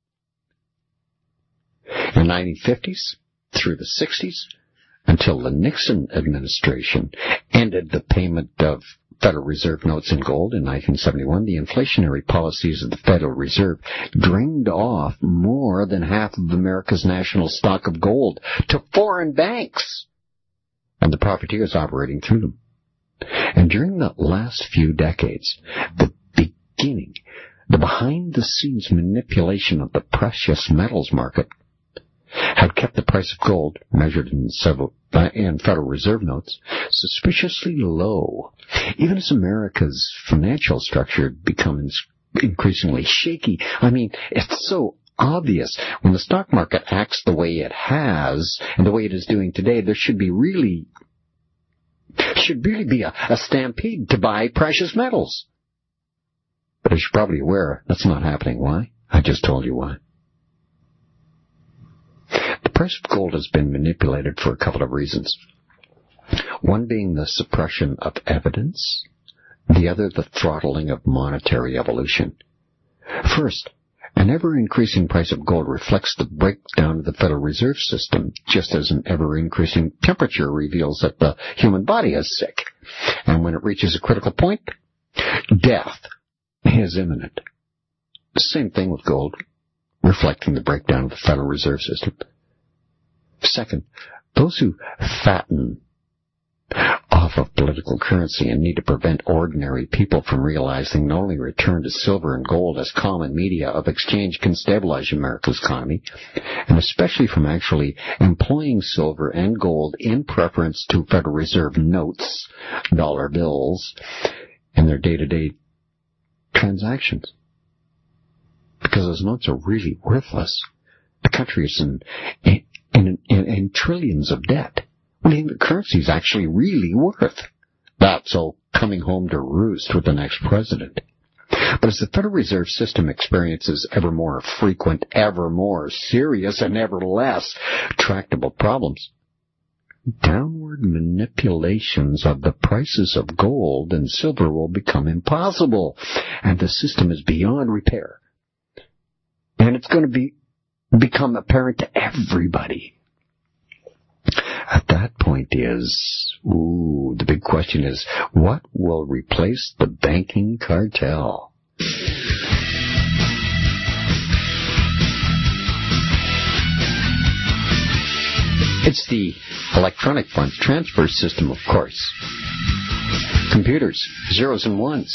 In the nineteen fifties, through the sixties, until the Nixon administration ended the payment of Federal Reserve notes in gold in nineteen seventy-one, the inflationary policies of the Federal Reserve drained off more than half of America's national stock of gold to foreign banks and the profiteers operating through them. And during the last few decades, the beginning, the behind-the-scenes manipulation of the precious metals market have kept the price of gold, measured in several uh, in Federal Reserve notes, suspiciously low, even as America's financial structure becomes increasingly shaky. I mean, it's so obvious. When the stock market acts the way it has, and the way it is doing today, there should be really, should really be a, a stampede to buy precious metals. But as you're probably aware, that's not happening. Why? I just told you why. The price of gold has been manipulated for a couple of reasons. One being the suppression of evidence, the other the throttling of monetary evolution. First, an ever-increasing price of gold reflects the breakdown of the Federal Reserve System, just as an ever-increasing temperature reveals that the human body is sick. And when it reaches a critical point, death is imminent. The same thing with gold, reflecting the breakdown of the Federal Reserve System. Second, those who fatten off of political currency and need to prevent ordinary people from realizing not only return to silver and gold as common media of exchange can stabilize America's economy, and especially from actually employing silver and gold in preference to Federal Reserve notes, dollar bills, in their day-to-day transactions. Because those notes are really worthless. The country is in, in, in, in, in trillions of debt. I mean, the currency is actually really worth. That's all coming home to roost with the next president. But as the Federal Reserve System experiences ever more frequent, ever more serious, and ever less tractable problems, downward manipulations of the prices of gold and silver will become impossible, and the system is beyond repair. And it's going to be become apparent to everybody. At that point is, ooh, the big question is, what will replace the banking cartel? It's the electronic funds transfer system, of course. Computers, zeros and ones.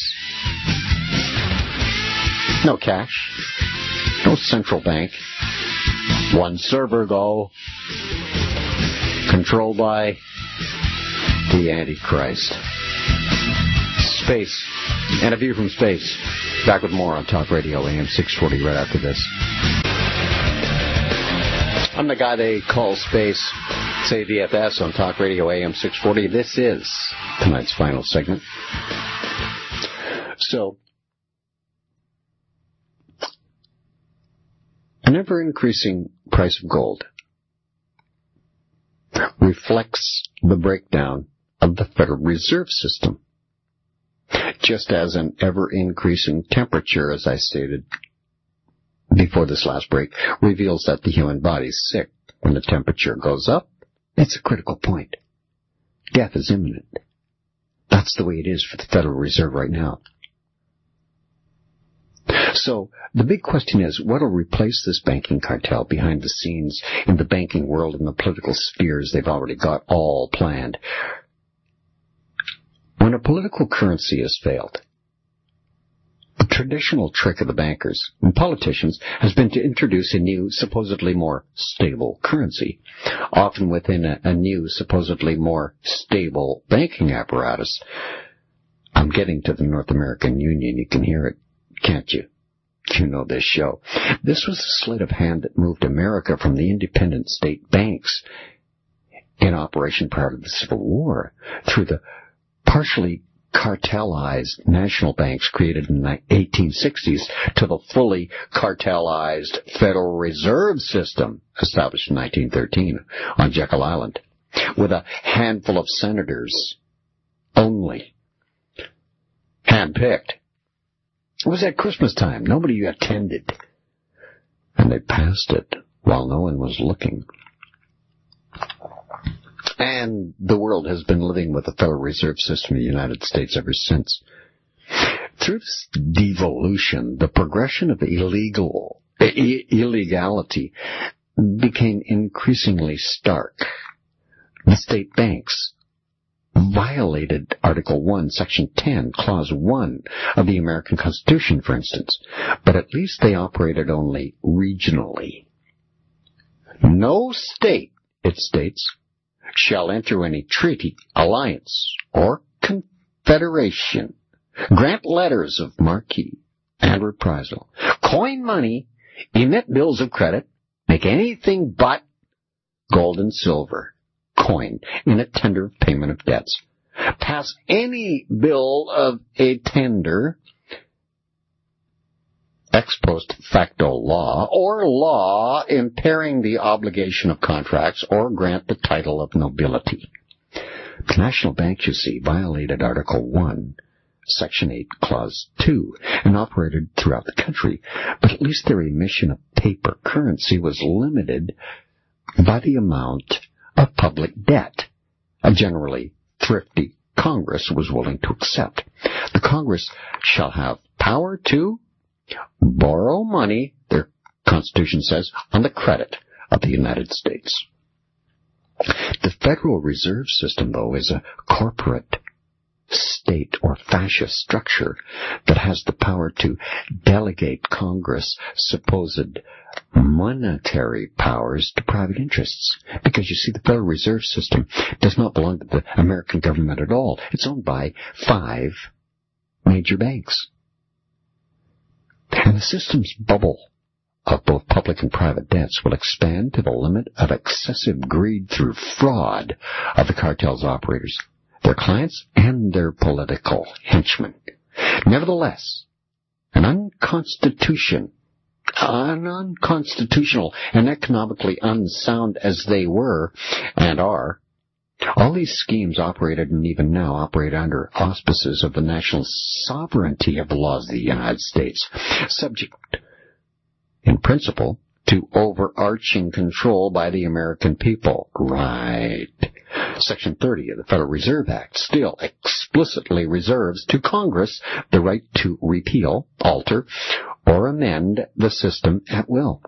No cash. No central bank. One server, though. Controlled by the Antichrist. Space. And a view from space. Back with more on Talk Radio A M six forty right after this. I'm the guy they call Space. Say V F S on Talk Radio A M six forty. This is tonight's final segment. So, an ever-increasing price of gold reflects the breakdown of the Federal Reserve System, just as an ever-increasing temperature, as I stated before this last break, reveals that the human body is sick. When the temperature goes up, it's a critical point. Death is imminent. That's the way it is for the Federal Reserve right now. So, the big question is, what will replace this banking cartel behind the scenes in the banking world and the political spheres they've already got all planned? When a political currency has failed, the traditional trick of the bankers and politicians has been to introduce a new, supposedly more stable currency, often within a, a new, supposedly more stable banking apparatus. I'm getting to the North American Union. You can hear it, can't you? You know this show. This was the sleight of hand that moved America from the independent state banks in operation prior to the Civil War through the partially cartelized national banks created in the eighteen sixties to the fully cartelized Federal Reserve System established in nineteen thirteen on Jekyll Island with a handful of senators only, handpicked. It was at Christmas time. Nobody attended. And they passed it while no one was looking. And the world has been living with the Federal Reserve System in the United States ever since. Through this devolution, the progression of illegal I- illegality became increasingly stark. The state banks violated Article one, Section ten, Clause one of the American Constitution, for instance, but at least they operated only regionally. No state, it states, shall enter any treaty, alliance, or confederation, grant letters of marque and reprisal, coin money, emit bills of credit, make anything but gold and silver coin in a tender of payment of debts, pass any bill of a tender, ex post facto law, or law impairing the obligation of contracts, or grant the title of nobility. The National Bank, you see, violated Article one, Section eight, Clause two, and operated throughout the country, but at least their emission of paper currency was limited by the amount of public debt a generally thrifty Congress was willing to accept. The Congress shall have power to borrow money, their Constitution says, on the credit of the United States. The Federal Reserve System, though, is a corporate state or fascist structure that has the power to delegate Congress' supposed monetary powers to private interests. Because, you see, the Federal Reserve System does not belong to the American government at all. It's owned by five major banks. And the system's bubble of both public and private debts will expand to the limit of excessive greed through fraud of the cartel's operators, their clients, and their political henchmen. Nevertheless, an unconstitution, an unconstitutional and economically unsound as they were and are, all these schemes operated and even now operate under auspices of the national sovereignty of the laws of the United States, subject, in principle, to overarching control by the American people. Right. Section thirty of the Federal Reserve Act still explicitly reserves to Congress the right to repeal, alter, or amend the system at will.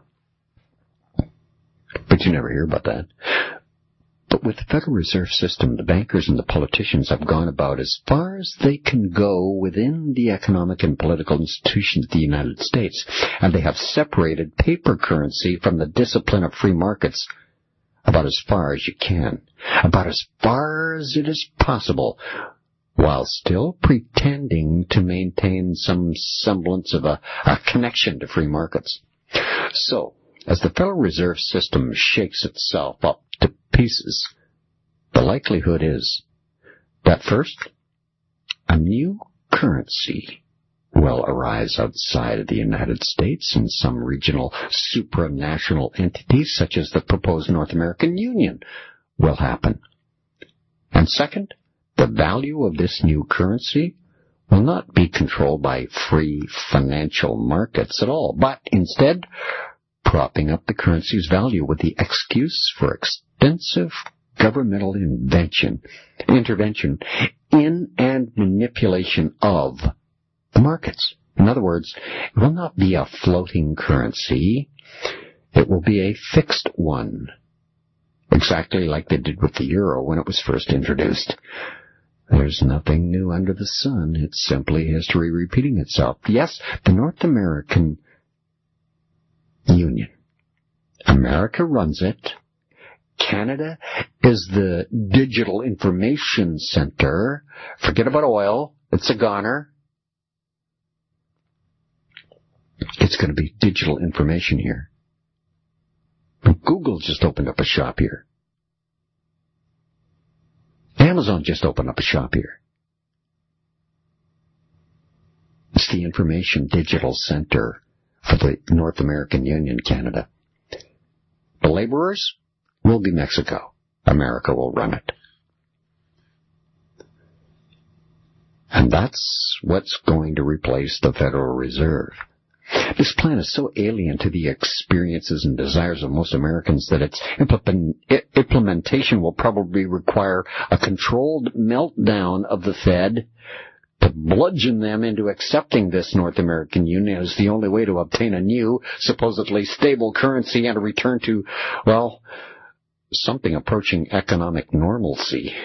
But you never hear about that. But with the Federal Reserve System, the bankers and the politicians have gone about as far as they can go within the economic and political institutions of the United States, and they have separated paper currency from the discipline of free markets about as far as you can, about as far as it is possible, while still pretending to maintain some semblance of a, a connection to free markets. So, as the Federal Reserve System shakes itself up to pieces, the likelihood is that first, a new currency will arise outside of the United States in some regional supranational entities such as the proposed North American Union will happen. And second, the value of this new currency will not be controlled by free financial markets at all, but instead propping up the currency's value with the excuse for extensive governmental invention, intervention in and manipulation of the markets. In other words, it will not be a floating currency. It will be a fixed one, exactly like they did with the euro when it was first introduced. There's nothing new under the sun. It's simply history repeating itself. Yes, the North American Union. America runs it. Canada is the digital information center. Forget about oil. It's a goner. It's going to be digital information here. Google just opened up a shop here. Amazon just opened up a shop here. It's the information digital center for the North American Union, Canada. The laborers will be Mexico. America will run it. And that's what's going to replace the Federal Reserve. This plan is so alien to the experiences and desires of most Americans that its implementation will probably require a controlled meltdown of the Fed to bludgeon them into accepting this North American Union as the only way to obtain a new, supposedly stable currency and a return to, well, something approaching economic normalcy.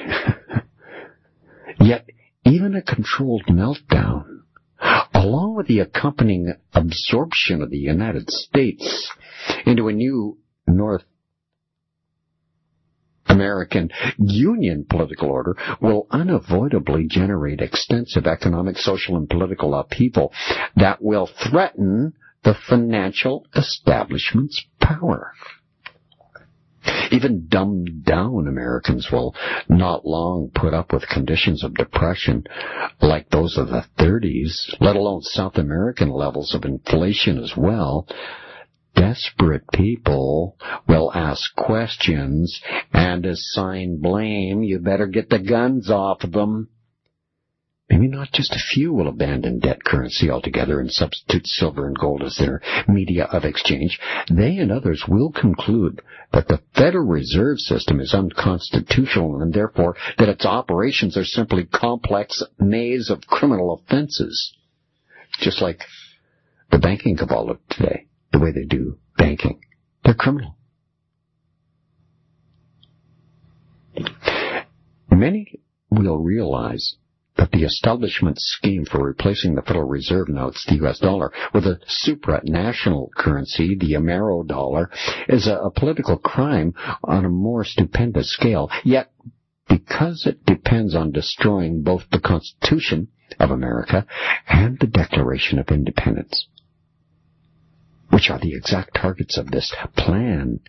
Yet, even a controlled meltdown, along with the accompanying absorption of the United States into a new North American Union political order will unavoidably generate extensive economic, social, and political upheaval that will threaten the financial establishment's power. Even dumbed-down Americans will not long put up with conditions of depression like those of the thirties, let alone South American levels of inflation as well. Desperate people will ask questions and assign blame. You better get the guns off of them. Maybe not just a few will abandon debt currency altogether and substitute silver and gold as their media of exchange. They and others will conclude that the Federal Reserve System is unconstitutional and therefore that its operations are simply complex maze of criminal offenses. Just like the banking cabal of today, the way they do banking. They're criminal. Many will realize that the establishment's scheme for replacing the Federal Reserve notes, the U S dollar, with a supranational currency, the Amero dollar, is a, a political crime on a more stupendous scale. Yet, because it depends on destroying both the Constitution of America and the Declaration of Independence, which are the exact targets of this plan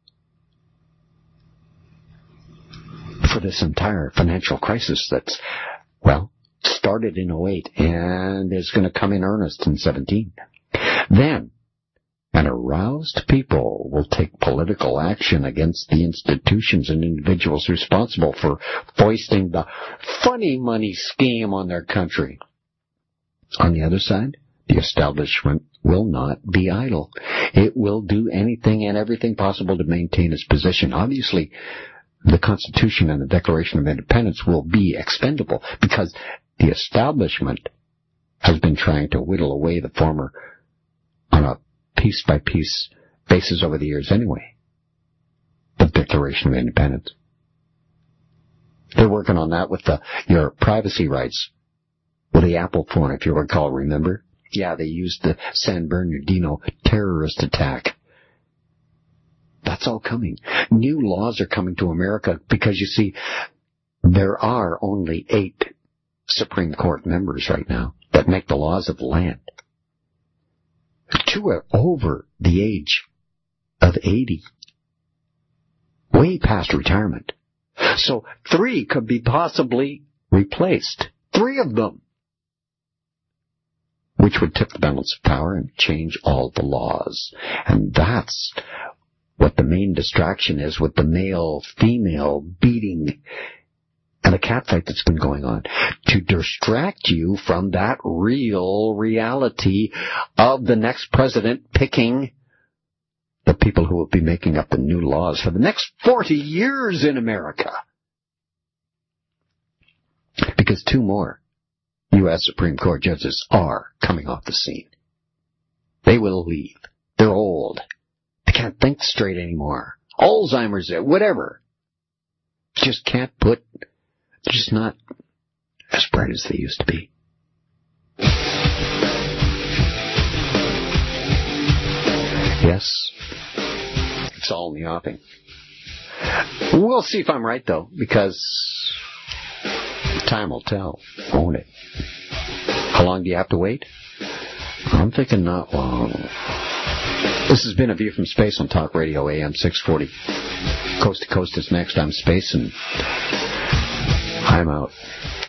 for this entire financial crisis that's, well, started in oh eight and is going to come in earnest in seventeen. Then, an aroused people will take political action against the institutions and individuals responsible for foisting the funny money scheme on their country. On the other side, the establishment will not be idle. It will do anything and everything possible to maintain its position. Obviously, the Constitution and the Declaration of Independence will be expendable because the establishment has been trying to whittle away the former on a piece-by-piece basis over the years anyway. The Declaration of Independence. They're working on that with the, your privacy rights with the Apple phone, if you recall, remember? Yeah, they used the San Bernardino terrorist attack. That's all coming. New laws are coming to America because, you see, there are only eight Supreme Court members right now that make the laws of the land. Two are over the age of eighty, way past retirement. So three could be possibly replaced. Three of them. Which would tip the balance of power and change all the laws. And that's what the main distraction is with the male-female beating and the catfight that's been going on, to distract you from that real reality of the next president picking the people who will be making up the new laws for the next forty years in America. Because two more U S Supreme Court judges are coming off the scene. They will leave. They're old. They can't think straight anymore. Alzheimer's, whatever. Just can't put, they're just not as bright as they used to be. Yes, it's all in the offing. We'll see if I'm right, though, because time will tell, won't it? How long do you have to wait? I'm thinking not long. This has been A View from Space on Talk Radio A M six forty. Coast to Coast is next. I'm Space, and I'm out.